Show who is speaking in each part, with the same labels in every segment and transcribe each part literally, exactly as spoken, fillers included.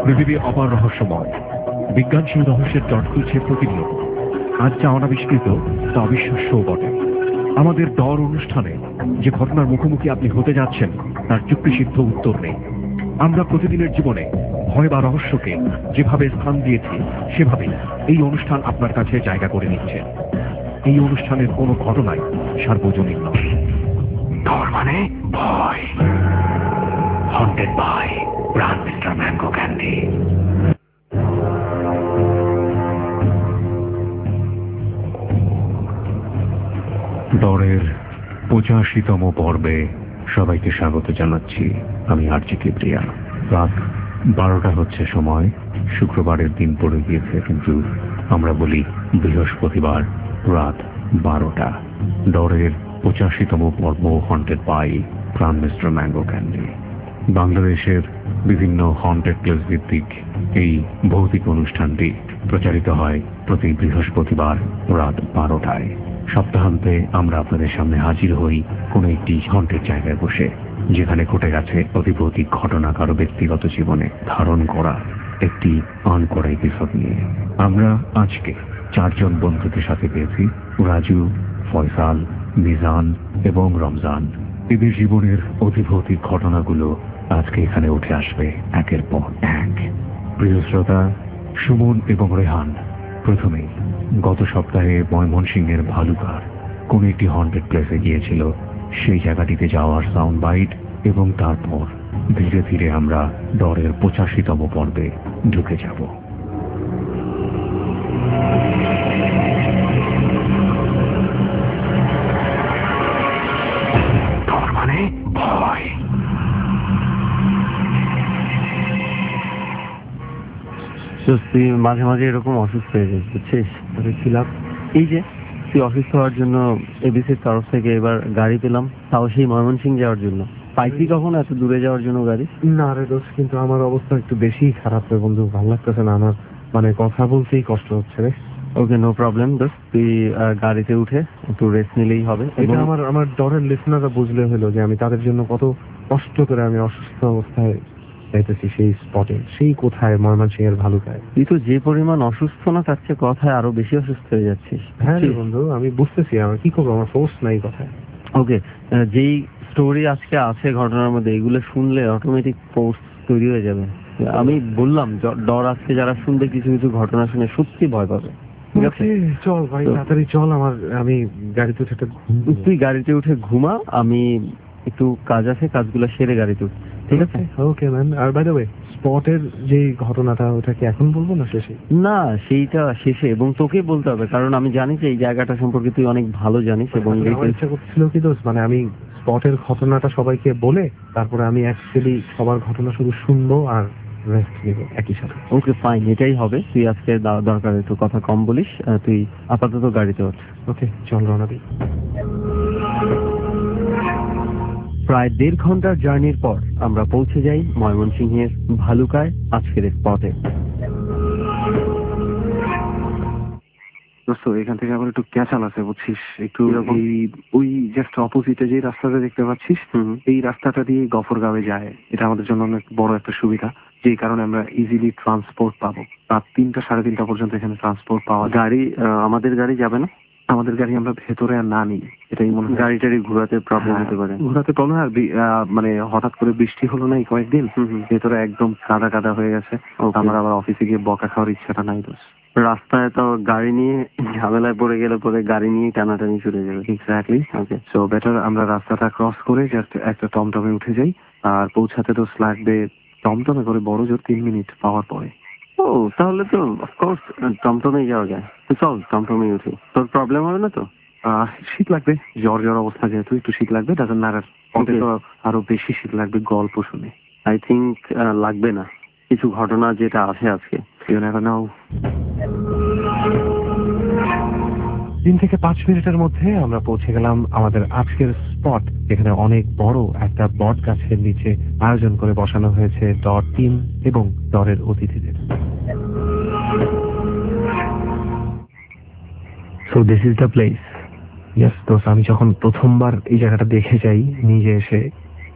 Speaker 1: পৃথিবী অপার রহস্যময়। বিজ্ঞান সেই রহস্যের জট খুলছে প্রতিনিয়ত। আজ যা অনাবিষ্কৃত তা অবিশ্বাস্যও বটে। আমাদের ডর অনুষ্ঠানে যে ঘটনার মুখোমুখি আপনি হতে যাচ্ছেন তার যুক্তিসিদ্ধ উত্তর নেই। আমরা প্রতিদিনের জীবনে ভয় বা রহস্যকে যেভাবে স্থান দিয়েছি সেভাবেই এই অনুষ্ঠান আপনার কাছে জায়গা করে নিচ্ছে। এই অনুষ্ঠানের কোনো ঘটনাই সার্বজনীন নয়। ডর মানে ভয়। Haunted by Pran mister mango candy. ডরের পঁচাশিতম পর্বে সবাইকে স্বাগত জানাচ্ছি। আমি আরজি কিবরিয়া। রাত বারোটা হচ্ছে সময়। শুক্রবারের দিন পড়ে গিয়েছে, কিন্তু আমরা বলি বৃহস্পতিবার রাত বারোটা। ডরের পঁচাশিতম পর্ব haunted by Pran mister mango candy. বাংলাদেশের বিভিন্ন হন্টেড প্লেস ভিত্তিক এই ভৌতিক অনুষ্ঠানটি প্রচারিত হয় প্রতি বৃহস্পতিবার রাত বারোটায়। সপ্তাহান্তে আমরা আপনাদের সামনে হাজির হই কোনো একটি হন্টেড জায়গায় বসে, যেখানে ঘটে গেছে অতিভৌতিক ঘটনা কারো ব্যক্তিগত জীবনে ধারণ করা একটি অন করা এপিসোড নিয়ে। আমরা আজকে চারজন বন্ধুদের সাথে পেয়েছি, রাজু, ফয়সাল, মিজান এবং রমজান। এদের জীবনের অতিভৌতিক ঘটনাগুলো আজকে এখানে উঠে আসবে একের পর এক। প্রিয় শ্রোতা, সুমন এবং রেহান প্রথমেই গত সপ্তাহে ময়মনসিংহের ভালুকার কোন একটি হন্টেড প্লেসে গিয়েছিল। সেই জায়গাটিতে যাওয়ার সাউন্ড বাইট এবং তারপর ধীরে ধীরে আমরা ডরের পঁচাশিতম পর্বে ঢুকে যাব। ডর মানে ভয়।
Speaker 2: তুই মাঝে মাঝে এরকম অসুস্থ হয়ে যাস, বুঝছিস? ছিলাম এই যে তুই অসুস্থ হওয়ার জন্য এবিসির তরফ থেকে এবার গাড়ি পেলাম, তাও সেই ময়মনসিংহ যাওয়ার জন্য। পাইছি কখন এত দূরে যাওয়ার জন্য গাড়ি?
Speaker 3: না রে দোষ, কিন্তু আমার অবস্থা একটু বেশি খারাপ রে বন্ধু, ভালো লাগতেছে না আমার, মানে কথা বলতেই কষ্ট হচ্ছে রে।
Speaker 2: ওকে, নো প্রবলেম দোস্ত, তুই গাড়িতে উঠে একটু রেস্ট নিলেই হবে।
Speaker 3: এটা আমার আমার ডরের লিসনাররা বুঝলে হলো যে আমি তাদের জন্য কত কষ্ট করে আমি অসুস্থ অবস্থায় যাইতেছি সেই স্পটে, সেই কোথায় ময়মনসিংহের ভালুকায়।
Speaker 2: তুই তো যে পরিমাণ অসুস্থ না তার চেয়ে কথায় আরো বেশি অসুস্থ হয়ে যাচ্ছিস।
Speaker 3: হ্যাঁ রে বন্ধু, আমি বুঝতেছি, আমার কি করবো, আমার ফোর্স নাই কথায়।
Speaker 2: ওকে, যেই স্টোরি আজকে আছে ঘটনার মধ্যে, এগুলো শুনলে অটোমেটিক ফোর্স তৈরি হয়ে যাবে। আমি বললাম ডর আজকে যারা শুনবে কিছু কিছু ঘটনা শুনে সত্যি ভয় পাবে। ঠিক আছে,
Speaker 3: চল ভাই তাড়াতাড়ি চল, আমার আমি গাড়িতে উঠে একটা ঘুম।
Speaker 2: তুই গাড়িতে উঠে ঘুমা, আমি একটু কাজ আছে, কাজগুলো সেরে গাড়িতে উঠ। ঠিক আছে,
Speaker 3: ওকে ম্যান। আর বাই দ্য ওয়ে, স্পটের যে ঘটনাটা ওটা কি এখন বলবো না শেষে?
Speaker 2: না, সেইটা শেষে, এবং তোকে বলতে হবে, কারণ আমি জানি যে এই জায়গাটা সম্পর্কে তুই অনেক ভালো জানিস। এবং
Speaker 3: ইচ্ছা করছিল কি দোষ, মানে আমি স্পটের ঘটনাটা সবাইকে বলে তারপরে আমি অ্যাকচুয়ালি সবার ঘটনা শুধু শুনবো আর রেস্ট নিব একই সাথে।
Speaker 2: ওকে ফাইন, এটাই হবে। তুই আজকে দরকার একটু কথা কম বলিস, তুই আপাতত গাড়িতে ওঠ।
Speaker 3: ওকে চল রওনা দিই।
Speaker 2: প্রায় দেড় ঘন্টার জার্নির পর আমরা পৌঁছে যাই ময়মনসিংহের ভালুকায় আজকের স্পটে।
Speaker 3: দোস্ত, এখান থেকে আবার একটু ক্যাচাল আছে বুঝছিস, একটু এই ওই জাস্ট অপোজিটে যে রাস্তাটা দেখতে পাচ্ছিস, এই রাস্তাটা দিয়ে গফরগাঁওয়ে যায়। এটা আমাদের জন্য অনেক বড় একটা সুবিধা, যেই কারণে আমরা ইজিলি ট্রান্সপোর্ট পাবো। রাত তিনটা সাড়ে তিনটা পর্যন্ত এখানে ট্রান্সপোর্ট পাওয়া।
Speaker 2: গাড়ি আমাদের গাড়ি যাবে না?
Speaker 3: আমাদের গাড়ি আমরা ভেতরে আর না নিই, এটাই মনে হয়।
Speaker 2: গাড়ি টাড়ি ঘোরাতে প্রবলেম হতে পারে।
Speaker 3: ঘোরাতে প্রবলেম, আর মানে হঠাৎ করে বৃষ্টি হলো না এই কয়েকদিন, ভেতরে একদম কাদা কাদা হয়ে গেছে। আমার আবার অফিসে গিয়ে বকা খাওয়ার ইচ্ছাটা নাই দোষ।
Speaker 2: রাস্তায় তো গাড়ি নিয়ে ঝামেলায় পড়ে গেলে পরে গাড়ি নিয়ে টানাটানি শুরু হয়ে যাবে।
Speaker 3: এক্স্যাক্টলি। ওকে, সো বেটার আমরা রাস্তাটা ক্রস করে জাস্ট একটা টমটমে উঠে যাই। আর পৌঁছাতে তো লাগবে টমটমে করে বড় জোর তিন মিনিট পাওয়ার পরে।
Speaker 2: ও, তাহলে তো অফকোর্স টমটমেই যাওয়া যায়। তো চল টমটমেই উঠি, তোর প্রবলেম হবে না তো?
Speaker 3: শীত লাগবে, জ্বর জ্বর অবস্থা, যেহেতু একটু শীত লাগবে। ডাজন্ট ম্যাটার, তো আরো বেশি শীত লাগবে গল্প শুনে।
Speaker 2: আই থিঙ্ক লাগবে না, কিছু ঘটনা যেটা আছে আজকে।
Speaker 3: You never know. তিন থেকে পাঁচ মিনিটের মধ্যে আমরা পৌঁছে গেলাম আমাদের আজকের স্পট, যেখানে অনেক বড় একটা বট গাছের নিচে আয়োজন করে বসানো হয়েছে ডর টিম এবং ডরের অতিথিদের।
Speaker 2: So this is the place.
Speaker 3: Yes দোস্ত, আমি যখন প্রথমবার এই জায়গাটা দেখে যাই নিজে এসে,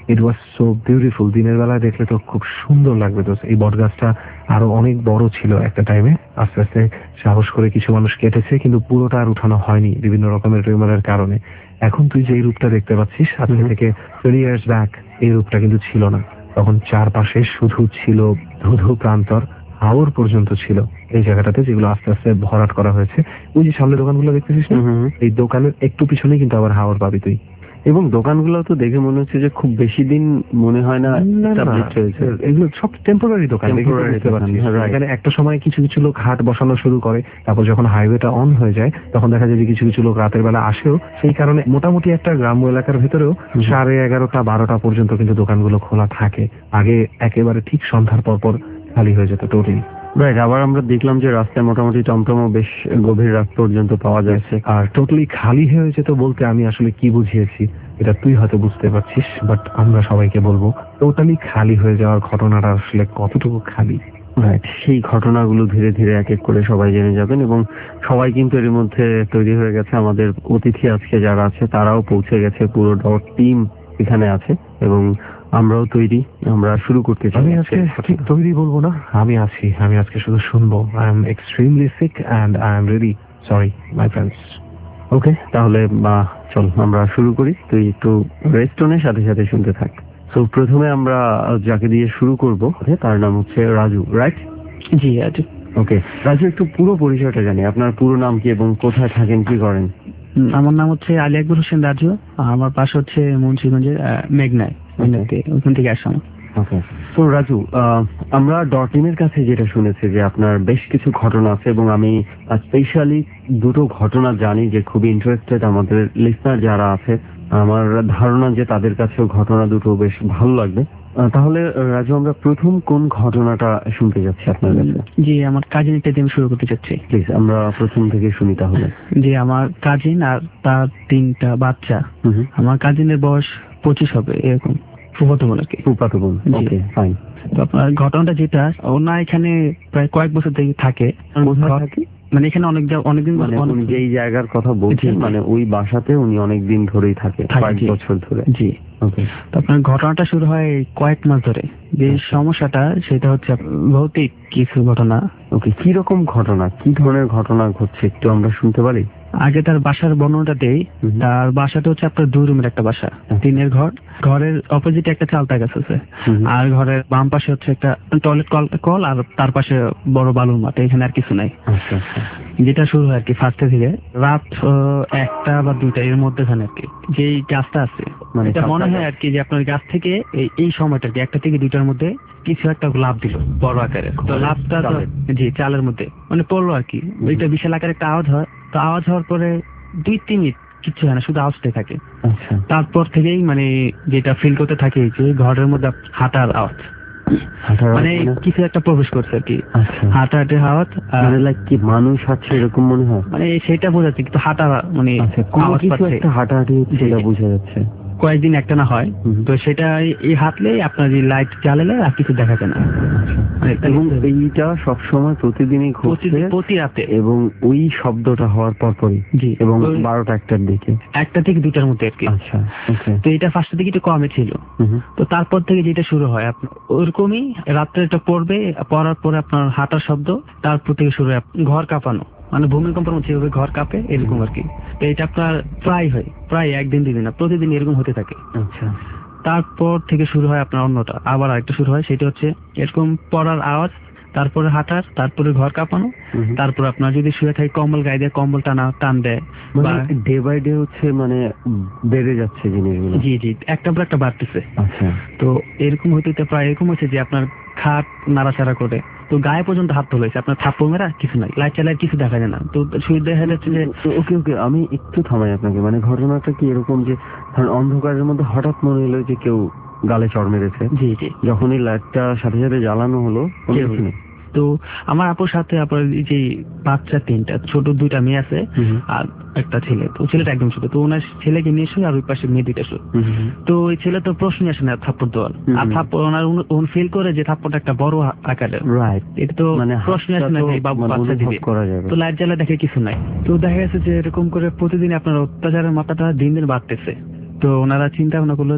Speaker 3: ইট ওয়াজ সো বিউটিফুল। দিনের বেলা দেখলে তো খুব সুন্দর লাগবে। তো এই বট গাছটা আরো অনেক বড় ছিল একটা টাইমে, আস্তে আস্তে সাহস করে কিছু মানুষ কেটেছে, কিন্তু পুরোটা আর উঠানো হয়নি বিভিন্ন রকমের রিউমারের কারণে। এখন তুই যে এই রূপটা দেখতে পাচ্ছিস আজকে থেকে টোয়েন্টি ইয়ার্স ব্যাক এই রূপটা কিন্তু ছিল না। তখন চারপাশে শুধু ছিল ধুধু প্রান্তর, হাওর পর্যন্ত ছিল এই জায়গাটাতে, যেগুলো আস্তে আস্তে ভরাট করা হয়েছে। ওই যে সামনে দোকানগুলো দেখতেছিস না, এই দোকানের একটু পিছনে কিন্তু আবার হাওর পাবি তুই।
Speaker 2: এবং দোকানগুলো তো দেখে মনে হচ্ছে যে খুব বেশি দিন মনে হয় না established হয়েছে।
Speaker 3: এগুলো সব টেম্পোরারি দোকান।
Speaker 2: Temporary
Speaker 3: বুঝতে
Speaker 2: দোকান,
Speaker 3: পারছিস?
Speaker 2: right.
Speaker 3: এখানে একটা সময় কিছু কিছু লোক হাট বসানো শুরু করে, তারপর যখন হাইওয়েটা অন হয়ে যায় তখন দেখা যায় যে কিছু কিছু লোক রাতের বেলা আসেও। সেই কারণে মোটামুটি একটা গ্রাম্য এলাকার ভিতরেও সাড়ে এগারোটা বারোটা পর্যন্ত কিন্তু দোকানগুলো খোলা থাকে। আগে একেবারে ঠিক সন্ধ্যার পর পর খালি হয়ে যেত টোটালি।
Speaker 2: রাইট। আবার আমরা দেখলাম যে রাস্তায় মোটামুটি টমটমও বেশ গভীর রাত পর্যন্ত পাওয়া যাচ্ছে।
Speaker 3: আর টোটালি খালি হয়ে যেত বলতে আমি আসলে কি বুঝিয়েছি এটা তুই হয়তো বুঝতে পারছিস, বাট আমরা সবাইকে বলবো টোটালি খালি হয়ে যাওয়ার ঘটনাটা আসলে কতটুকু খালি।
Speaker 2: রাইট, সেই ঘটনাগুলো ধীরে ধীরে এক এক করে সবাই জেনে যাবেন এবং সবাই কিন্তু এর মধ্যে তৈরি হয়ে গেছে। আমাদের অতিথি আজকে যারা আছে তারাও পৌঁছে গেছে, পুরো ডট টিম এখানে আছে এবং আমরাও তৈরি। আমরা শুরু করতে চাই।
Speaker 3: আমি আজকে ঠিক তৈরি বলবো না, আমি আছি। আমি আজকে শুধু শুনবো। I am extremely sick and I am really sorry my friends.
Speaker 2: Okay, তাহলে বা চল আমরা শুরু করি। তুই একটু রেস্টনের সাথে সাথে শুনতে থাক। তো প্রথমে আমরা যাকে দিয়ে শুরু করব তার নাম হচ্ছে রাজু, রাইট?
Speaker 4: জি রাজু।
Speaker 2: ওকে রাজু, একটু পুরো পরিচয়টা জানি। আপনার পুরো নাম কি এবং কোথায় থাকেন, কি করেন?
Speaker 4: আমার নাম হচ্ছে আলী আকবর হোসেন রাজু। আমার পাশে হচ্ছে মুন্সিগঞ্জের মেঘনায়, মেঘনাতে ওখান থেকে আসলাম।
Speaker 2: ওকে, তো রাজু, আমরা ডটিমের কাছে যেটা শুনেছি যে আপনার বেশ কিছু ঘটনা আছে এবং আমি স্পেশালি দুটো ঘটনা জানি যে খুবই ইন্টারেস্টেড আমাদের লিসনার যারা আছে। আমার ধারণা যে তাদের কাছেও ঘটনা দুটো বেশ ভালো লাগবে। তাহলে রাজু, আমরা প্রথম কোন ঘটনাটা শুনতে যাচ্ছি আপনার কাছে?
Speaker 4: জি, আমার কাজিন একটা দিয়ে আমি শুরু করতে চাচ্ছি।
Speaker 2: প্লিজ আমরা প্রথম থেকে শুনি তাহলে।
Speaker 4: জি, আমার কাজিন আর তার তিনটা বাচ্চা। আমার কাজিনের বয়স পঁচিশ হবে এরকম, ফুফাতো বোন আর কি।
Speaker 2: ফুফাতো বোন, ওকে ফাইন।
Speaker 4: তো আপনার ঘটনাটা যেটা, ওনা এখানে প্রায় কয়েক বছর থেকে থাকে। মানে এখানে অনেক অনেকদিন
Speaker 2: উনি যেই জায়গার কথা বলছেন মানে ওই বাসাতে উনি অনেকদিন ধরেই থাকে, কয়েক বছর ধরে।
Speaker 4: জি, ওকে। তো আপনার ঘটনাটা শুরু হয় কয়েক মাস ধরে। যে সমস্যাটা সেটা হচ্ছে ভৌতিক কিছু ঘটনা।
Speaker 2: ওকে, কি রকম ঘটনা, কি ধরনের ঘটনা ঘটছে একটু আমরা শুনতে পারি?
Speaker 4: আগে তার বাসার বর্ণনাটা দেই। তার বাসাটা হচ্ছে আপনার দুই রুমের একটা বাসা, টিনের ঘর। ঘরের অপোজিটে একটা চালতা গাছ আছে, আর ঘরের বাম পাশে হচ্ছে একটা টয়লেট কল কল আর তার পাশে বড় বালুর মাঠ। এখানে আর কিছু নাই। যেটা শুরু হয় আর কি ফার্স্টে থেকে রাত একটা বা দুইটা এর মধ্যেখানে আর কি, যে গাছটা আছে এটা মনে হয় আর কি যে আপনার গাছ থেকে এই সময়টা আর কি একটা থেকে দুইটার মধ্যে কিছু একটা লাভ দিল বড় আকারের। তো লাভটা জি চালের মধ্যে মানে পড়লো আর কি। ওইটা বিশাল আকারের একটা আওয়াজ হয়। তো আওয়াজ হওয়ার পরে দুই তিন মিনিট কিচ্ছু হয় না, শুধু আওয়াজটাই থাকে। তারপর থেকেই মানে যেটা ফিল করতে থাকে যে ঘরের মধ্যে হাঁটার আওয়াজ, মানে কিছু একটা প্রবেশ করছে আর কি। হাঁটা হাঁটে আওয়াজ,
Speaker 2: মানে লাইক কি মানুষ আছে এরকম মনে হয়,
Speaker 4: মানে সেটা বোঝা যাচ্ছে কিন্তু হাঁটা মানে আওয়াজ পাচ্ছে,
Speaker 2: হাঁটাহাঁটি সেটা বোঝা যাচ্ছে।
Speaker 4: কয়েকদিন একটা না হয় তো সেটা এই হাঁটলে আপনার যে লাইট জ্বালালে আর কিছু দেখা যায় না।
Speaker 2: এবং এইটা সবসময় প্রতিদিনই ঘটছে
Speaker 4: প্রতি রাতে,
Speaker 2: এবং ওই শব্দটা হওয়ার পর পরই
Speaker 4: জি
Speaker 2: এবং বারোটা একটার দিকে,
Speaker 4: একটা থেকে দুটার মধ্যে আর কি।
Speaker 2: আচ্ছা,
Speaker 4: তো এটা ফার্স্টের দিকে একটু কমে ছিল। তো তারপর থেকে যেটা শুরু হয় আপনার ওরকমই রাত্রে এটা পড়বে, পড়ার পরে আপনার হাঁটার শব্দ, তারপর থেকে শুরু হয় ঘর কাঁপানো, মানে ভূমিকম্পের মধ্যে যেভাবে ঘর কাঁপে এরকম আর কি। তো এটা আপনার প্রায় হয়, প্রায় একদিন দুদিন না, প্রতিদিন এরকম হতে থাকে।
Speaker 2: আচ্ছা,
Speaker 4: তারপর থেকে শুরু হয় আপনার অন্যটা, আবার আরেকটা শুরু হয়, সেটা হচ্ছে এরকম পড়ার আওয়াজ, তারপরে হাঁটার, তারপরে ঘর কাঁপানো, তারপর আপনার যদি শুয়ে থাকে কম্বল গায়ে দিয়ে কম্বল টানা টান দেয়,
Speaker 2: ডে বাই ডে হচ্ছে মানে বেড়ে যাচ্ছে জিনিসগুলো।
Speaker 4: জি জি, একটা পর একটা বাড়তেছে।
Speaker 2: আচ্ছা,
Speaker 4: তো এরকম হইতে প্রায় এরকম হয়েছে যে আপনার খাট নাড়াচাড়া করে, তো গায়ে পর্যন্ত হাত তোলেছে, আপনার থাপ্পড় মেরা কিছু নাই, লাইট চালায় কিছু দেখা যায় না। তো শুয়ে দেখা যাচ্ছে যে
Speaker 2: ওকে ওকে আমি একটু থামাই আপনাকে। মানে ঘটনাটা কি এরকম যে ধরেন অন্ধকারের মধ্যে হঠাৎ মনে হলো যে কেউ গালে চড় মেরেছে?
Speaker 4: জি জি,
Speaker 2: যখনই লাইটটা সাথে সাথে জ্বালানো হলো কিছু নেই।
Speaker 4: তো আমার আপুর সাথে আপনার যে বাচ্চা তিনটা, ছোট দুইটা মেয়ে আছে আর একটা ছেলে। তো ছেলেটা একদম ছোট, তো ওনার ছেলেকে নিয়ে শুয়ে আর ওই পাশে মেয়ে দুইটা শুয়ে। তো ওই ছেলে তো প্রশ্ন আসে না থাপ্পড় দেওয়ার, আর থাপ্পড় ওনার ফিল করে যে থাপ্পড়টা একটা বড় আকারের,
Speaker 2: রাইট,
Speaker 4: এটা তো
Speaker 2: মানে
Speaker 4: প্রশ্ন আসে না যে বাবু বাচ্চা দিবে। তো লাইট জ্বালা দেখে কিছু নাই। তো দেখা গেছে যে এরকম করে প্রতিদিন আপনার অত্যাচারের মাত্রাটা দিন দিন বাড়তেছে। তো ওনারা চিন্তা ভাবনা করলো যে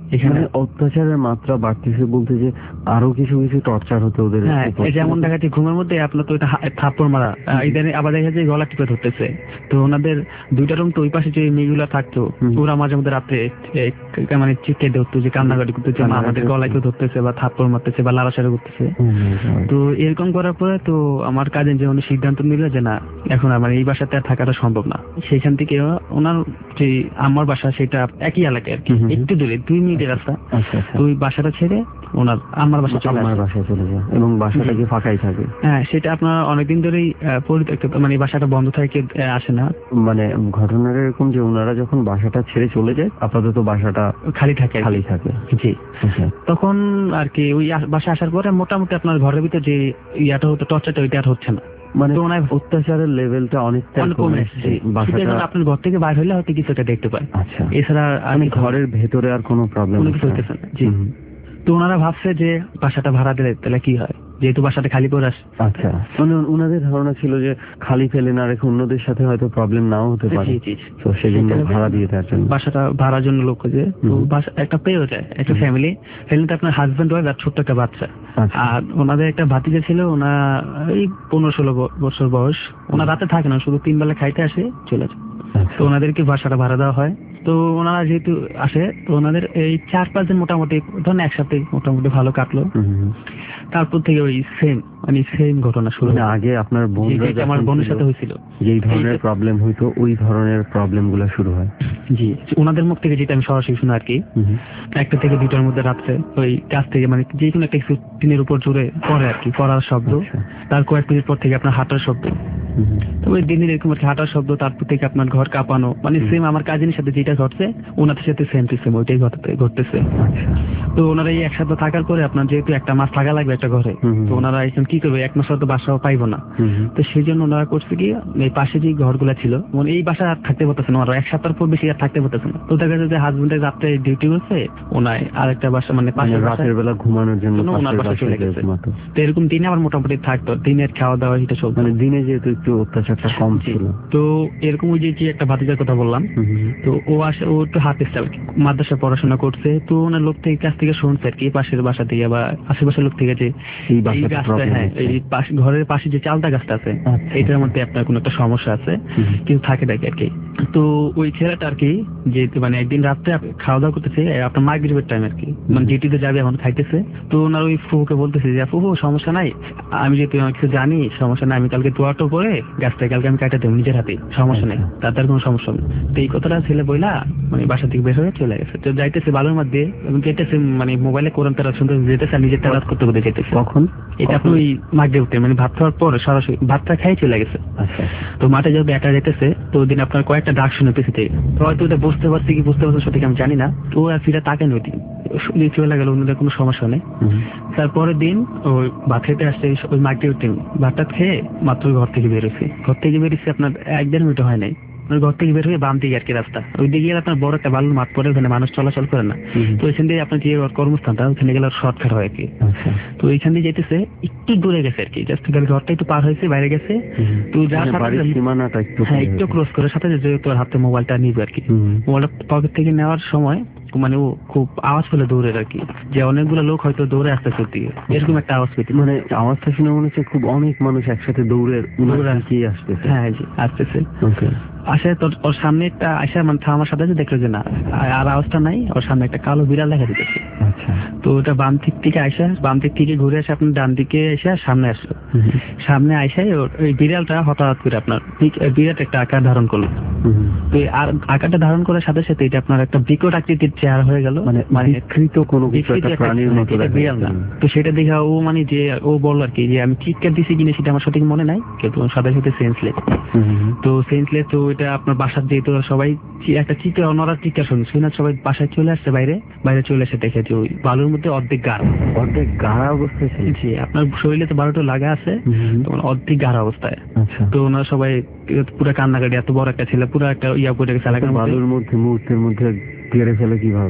Speaker 4: এখানে
Speaker 2: মানে অত্যাচারের মাত্রা বাড়তেছে বলতে যে আরো কিছু কিছু টর্চার হতো ওদের
Speaker 4: হ্যাঁ,
Speaker 2: উপর।
Speaker 4: এই যেমন দেখা যাচ্ছে ঘুমের মধ্যে আপনার তো এটা হা- থাপ্পড় মারা, আহ, ইদানিং আবার দেখা যায় গলা টিপে ধরতেছে। তো ওনাদের দুইটা রুম তো ওই পাশে যে মেয়েগুলা থাকতো,
Speaker 2: হুম।
Speaker 4: ওরা মাঝে মধ্যে রাত্রে এ, ক- মানে চিৎকে ধরতো, যে কান্নাকাটি করতেছে, মা আমাদের
Speaker 2: কান্নাকাটি
Speaker 4: গলায় কেউ ধরতেছে বা থাপ্পড় মারতেছে বা লাড়াচাড়া করতেছে।
Speaker 2: Oh my God.
Speaker 4: তো এরকম করার পরে তো আমার কাজিন যে উনি সিদ্ধান্ত নিল যে না, এখন আমার এই বাসাতে আর থাকাটা সম্ভব না। সেখান থেকে ওনার যে আমার বাসা সেটা একই এলাকায় আর কি,
Speaker 2: হুম হুম।
Speaker 4: একটু দূরে, দুই মিনিটের রাস্তা।
Speaker 2: আচ্ছা আচ্ছা।
Speaker 4: তো ওই বাসাটা ছেড়ে ওনার আমার বাসা চলে
Speaker 2: আমার
Speaker 4: আসে।
Speaker 2: বাসায় চলে যায় এবং বাসাটা কি ফাঁকাই থাকে?
Speaker 4: হ্যাঁ, সেটা আপনার অনেকদিন ধরেই আহ, পরিত্যক্ত, মানে এই বাসাটা বন্ধ থাকে, আহ, আসে না,
Speaker 2: মানে ঘটনাটা এরকম যে ওনারা যখন বাসাটা ছেড়ে চলে যায় আপাতত বাসাটা
Speaker 4: খালি থাকে আর কি।
Speaker 2: খালি থাকে।
Speaker 4: জি।
Speaker 2: আচ্ছা।
Speaker 4: তখন আর কি ওই আস- বাসায় আসার পরে মোটামুটি আপনার ঘরের ভিতরে যে ইয়াটা হতো, টর্চারটা, ওইটা আর হচ্ছে না।
Speaker 2: মানে
Speaker 4: তো ওনার
Speaker 2: অত্যাচারের লেভেলটা অনেকটা
Speaker 4: অনেক
Speaker 2: কমে
Speaker 4: কমে
Speaker 2: এসেছে।
Speaker 4: এসেছে। শুধু
Speaker 2: বাসাটা
Speaker 4: এখন আপনার ঘর থেকে বাইর হলে হয়তো কিছু একটা দেখতে পায়,
Speaker 2: আচ্ছা,
Speaker 4: এছাড়া আর
Speaker 2: মানে
Speaker 4: কিছু
Speaker 2: ঘরের ভেতরে আর কোনো প্রবলেম
Speaker 4: কোনো কিছু হইতেছে না। জি। তো ওনারা ভাবছে যে বাসাটা ভাড়া দিলে তাহলে কি হয়, যেহেতু বাসাটা খালি করে আসে।
Speaker 2: আচ্ছা, মানে ওনাদের ধারণা ছিল যে খালি ফেলে না রেখে অন্যদের সাথে হয়তো প্রবলেম নাও হতে পারে,
Speaker 4: জি, জি, জি।
Speaker 2: তো সেজন্য
Speaker 4: সেটা
Speaker 2: ভাড়া দিয়ে দেওয়ার জন্য।
Speaker 4: বাসাটা ভাড়ার জন্য লোক খুঁজে, তো
Speaker 2: হুম।
Speaker 4: বাসা একটা পেয়েও যায়, একটা ফ্যামিলি ফ্যামিলিতে আপনার হাজবেন্ড ওয়াইফ আর ছোট্ট একটা বাচ্চা।
Speaker 2: আচ্ছা।
Speaker 4: আর ওনাদের একটা ভাতিজা ছিল, ওনা এই পনেরো ষোলো ব- বছর বয়স। ওনার রাতে থাকে না, শুধু তিন বেলা খাইতে আসে, চলে যায়।
Speaker 2: আচ্ছা।
Speaker 4: তো ওনাদেরকে বাসাটা ভাড়া দেওয়া হয়। তো ওনারা যেহেতু আসে, তো ওনাদের এই চার পাঁচ দিন মোটামুটি ধরেন একসাথে মোটামুটি ভালো কাটলো।
Speaker 2: হুম হুম।
Speaker 4: তারপর থেকে ওই সেম মানে সেম ঘটনা শুরু
Speaker 2: মানে
Speaker 4: হলো।
Speaker 2: আগে আপনার বোনরা
Speaker 4: যেটা আমার
Speaker 2: যখন
Speaker 4: বোনের
Speaker 2: ছিল,
Speaker 4: সাথে হয়েছিল,
Speaker 2: যেই ধরনের
Speaker 4: এই-
Speaker 2: প্রবলেম হইতো ওই ধরনের প্রবলেম গুলো শুরু হয়।
Speaker 4: জি, ওনাদের মুখ থেকে যেটা আমি সরাসরি শুনি আর কি,
Speaker 2: হুম হুম।
Speaker 4: একটা থেকে দুটার মধ্যে রাত্রে ওই কাছ থেকে মানে যে কোনো একটা কিছু টিনের উপর জোরে পড়ে আর কি, পড়ার শব্দ,
Speaker 2: আচ্ছা।
Speaker 4: তার কয়েক মিনিট পর থেকে আপনার হাঁটার শব্দ,
Speaker 2: হুম হুম।
Speaker 4: তো ওই দিনের এরকম আর কি হাঁটার শব্দ, তারপর থেকে আপনার ঘর কাঁপানো, মানে সেম আমার কাজিনের সাথে যেটা ঘটছে ওনাদের সাথে সেম টু সেম ওইটাই ঘটতে- ঘটতেছে।
Speaker 2: আচ্ছা।
Speaker 4: তো ওনারা এই একসাথে থাকার পরে আপনার যেহেতু একটা মাস থাকা লাগবে একটা ঘরে,
Speaker 2: হুম হুম।
Speaker 4: তো ওনারা এখন কি করবে, এক মাস হয়তো বাসাও পাইবো না।
Speaker 2: হুম হুম।
Speaker 4: তো সেই জন্য ওনারা করছে কি, এই পাশে যে ঘরগুলা ছিল, মানে এই বাসা আর থাকতে পারতেছে না, ওরা এক সপ্তাহ পর বেশি আর থাকতে পারতেছে না। তো দেখা যায় যে হাজবেন্ডের রাত্রে ডিউটি করছে, ওনায় আরেকটা বাসা মানে
Speaker 2: মানে
Speaker 4: পাশের বাসায়,
Speaker 2: রাতের বেলা ঘুমানোর জন্য
Speaker 4: জন্য ওনার
Speaker 2: পাশের
Speaker 4: বাসায় চলে
Speaker 2: বাসায়
Speaker 4: গেছে।
Speaker 2: ঘুমাতো।
Speaker 4: তো এরকম দিনে আবার মোটামুটি থাকতো, দিনের খাওয়া দাওয়া এটা চলতো।
Speaker 2: মানে দিনে যেহেতু একটু অত্যাচারটা কম
Speaker 4: জি।
Speaker 2: ছিল।
Speaker 4: তো এরকম ওই যে যে একটা ভাতিজার কথা বললাম,
Speaker 2: হুম হুম।
Speaker 4: তো ও আসে, ও একটু হাতে মাদ্রাসা পড়াশোনা করছে, তো ওনার লোক থেকে কাছ থেকে শুনছে আর কি, পাশের বাসা থেকে বা আশেপাশের লোক থেকে যে
Speaker 2: এই
Speaker 4: এই
Speaker 2: বাসাটা
Speaker 4: গাছটা,
Speaker 2: প্রবলেম
Speaker 4: হ্যাঁ
Speaker 2: হচ্ছে।
Speaker 4: এই পাশে ঘরের পাশে যে চালতা গাছটা আছে,
Speaker 2: আচ্ছা।
Speaker 4: এটার মধ্যে আপনার কোনো একটা সমস্যা আছে,
Speaker 2: হুম।
Speaker 4: কিন্তু থাকে নাকি আর কি। তো ওই ছেলেটা আর কি, যে মানে একদিন রাত্রে খাওয়া দাওয়া করতেছে আপনার মাগরিবের টাইম আর কি, মানে ডিউটিতে যাবে এখন খাইতেছে, তো ওনার ওই ফুকে বলতেছে যে ফুফু সমস্যা নাই, আমি যেহেতু আমার কিছু জানি, সমস্যা নাই, আমি কালকে দোয়াটো করে গাছটা কালকে আমি কাটাতে দেবো নিজের হাতে, সমস্যা নেই, তাতে আর কোনো সমস্যা নেই। তো এই কথাটা ছেলে বইলা মানে বাসা থেকে বের হয়ে চলে গেছে। তো যাইতেছে বালুর মধ্যে এবং যেতেছে মানে মোবাইলে কোরআন তারা শুনতে যেতেছে, আর নিজের তারাত করতে করতে যেতেছে।
Speaker 2: কখন?
Speaker 4: এটা আপনি ওই মাগরিবে মানে ভাত খাওয়ার পর সরাসরি ভাতটা খাই চলে গেছে।
Speaker 2: আচ্ছা।
Speaker 4: তো মাঠে যখন একা যেতেছে, তো ওই দিন আপনার কয়েকটা ডাক শুনে পেছে থেকে, তো হয়তো ওটা বুঝতে পারছে কি বুঝতে পারছে সঠিক আমি জানি না, তো ও আর ফিরে তাকে নই দিন শুনে চলে গেল, ওনাদের কোনো সমস্যা নেই।
Speaker 2: হুম।
Speaker 4: তারপরের দিন ওই ভাত খেতে আসছে, ওই মাগরিবের টাইম ভাতটা খেয়ে মাত্র ঘর থেকে বেরোছে, ঘর থেকে বেরিয়েছে আপনার এক দেড় মিনিট হয় নাই, ওই ঘর থেকে বের হয়ে বাম দিকে আর কি রাস্তা, ওই দিকে গেলে আপনার বড় একটা বালুর মাঠ পড়ে, ওখানে মানুষ চলাচল করে না,
Speaker 2: হুম।
Speaker 4: তো ওইখান দিয়ে আপনার যে ওর কর্মস্থানটা ওখানে গেলে শর্টকাট হয় আর কি।
Speaker 2: আচ্ছা।
Speaker 4: তো ওইখান দিয়ে যেতেছে একটু দূরে গেছে আর কি, জাস্ট ঘরটা একটু পার হয়েছে, বাইরে গেছে,
Speaker 2: হুম।
Speaker 4: তো যার
Speaker 2: মানে
Speaker 4: সাথে
Speaker 2: বাড়ির সীমানাটা একটু
Speaker 4: হ্যাঁ
Speaker 2: পার
Speaker 4: একটু
Speaker 2: হয়েছে।
Speaker 4: ক্রস করে সাথে যে তোর হাতে মোবাইলটা নিবে আর কি,
Speaker 2: হুম।
Speaker 4: মোবাইলটা পকেট থেকে নেওয়ার সময় মানে ও খুব আওয়াজ পেলে দৌড়ে আর কি, যে অনেকগুলো লোক হয়তো দৌড়ে আসতেছে ওর দিকে, এরকম একটা আওয়াজ পেতে,
Speaker 2: মানে আওয়াজটা শুনে মনে হচ্ছে খুব অনেক মানুষ একসাথে দৌড়ে
Speaker 4: দৌড়ে
Speaker 2: কি আসতেছে।
Speaker 4: হ্যাঁ জি আসতেছে।
Speaker 2: ওকে।
Speaker 4: আসে তোর ওর সামনে একটা আসে মানে থামার সাথে সাথে দেখলো যে না আর- আর আওয়াজটা নাই, ওর সামনে একটা কালো বিড়াল দেখা দিতেছে।
Speaker 2: আচ্ছা।
Speaker 4: তো ওটা বাম দিক থেকে আসে, বাম দিক থেকে ঘুরে এসে আপনার ডান দিকে এসে সামনে আসলো,
Speaker 2: হুম।
Speaker 4: সামনে আসে ওর- ওই বিড়ালটা হঠাৎ করে আপনার ঠিক- বিরাট একটা আকার ধারণ করলো।
Speaker 2: হুম।
Speaker 4: তো এই আর আকারটা ধারণ করার সাথে সাথে এটা আপনার একটা বিকট আকৃতির চেহারা হয়ে গেল,
Speaker 2: মানে
Speaker 4: মানে
Speaker 2: বিকৃত কোনো কিছু
Speaker 4: বিকৃত
Speaker 2: একটা
Speaker 4: একটা-
Speaker 2: প্রাণীর
Speaker 4: হ্যাঁ,
Speaker 2: মতো
Speaker 4: এটা
Speaker 2: দেখা
Speaker 4: বিড়াল না।
Speaker 2: যাচ্ছে।
Speaker 4: তো সেটা দেখে ও মানে যে ও বললো আর কি যে আমি চিৎকার দিছি কিনা সেটা আমার সঠিক মনে নাই, কিন্তু সাথে সাথে সেন্সলেস।
Speaker 2: হুম।
Speaker 4: তো সেন্সলেস, তো এটা আপনার বাসার যেহেতু সবাই চি- একটা চিৎকার অনরা চিৎকার শুনছে, শুনে সবাই বাসায় চলে আসছে, বাইরে বাইরে চলে এসে দেখে যে ওই বালুর মধ্যে অর্ধেক গাঢ়,
Speaker 2: অর্ধেক গাঢ়া অবস্থায় ছিল।
Speaker 4: জি আপনার শরীরে তো বারোটা লাগা আছে,
Speaker 2: হুম।
Speaker 4: তো অর্ধেক গাঢ় অবস্থায়।
Speaker 2: আচ্ছা।
Speaker 4: তো ওনারা সবাই পুরো কান্নাকাটি, এত বড় একটা ছেলে পুরো একটা ইয়া করে গেছে এলাকার মধ্যে।
Speaker 2: বালুর মধ্যে মুহূর্তের মধ্যে গেড়ে ফেলে কিভাবে?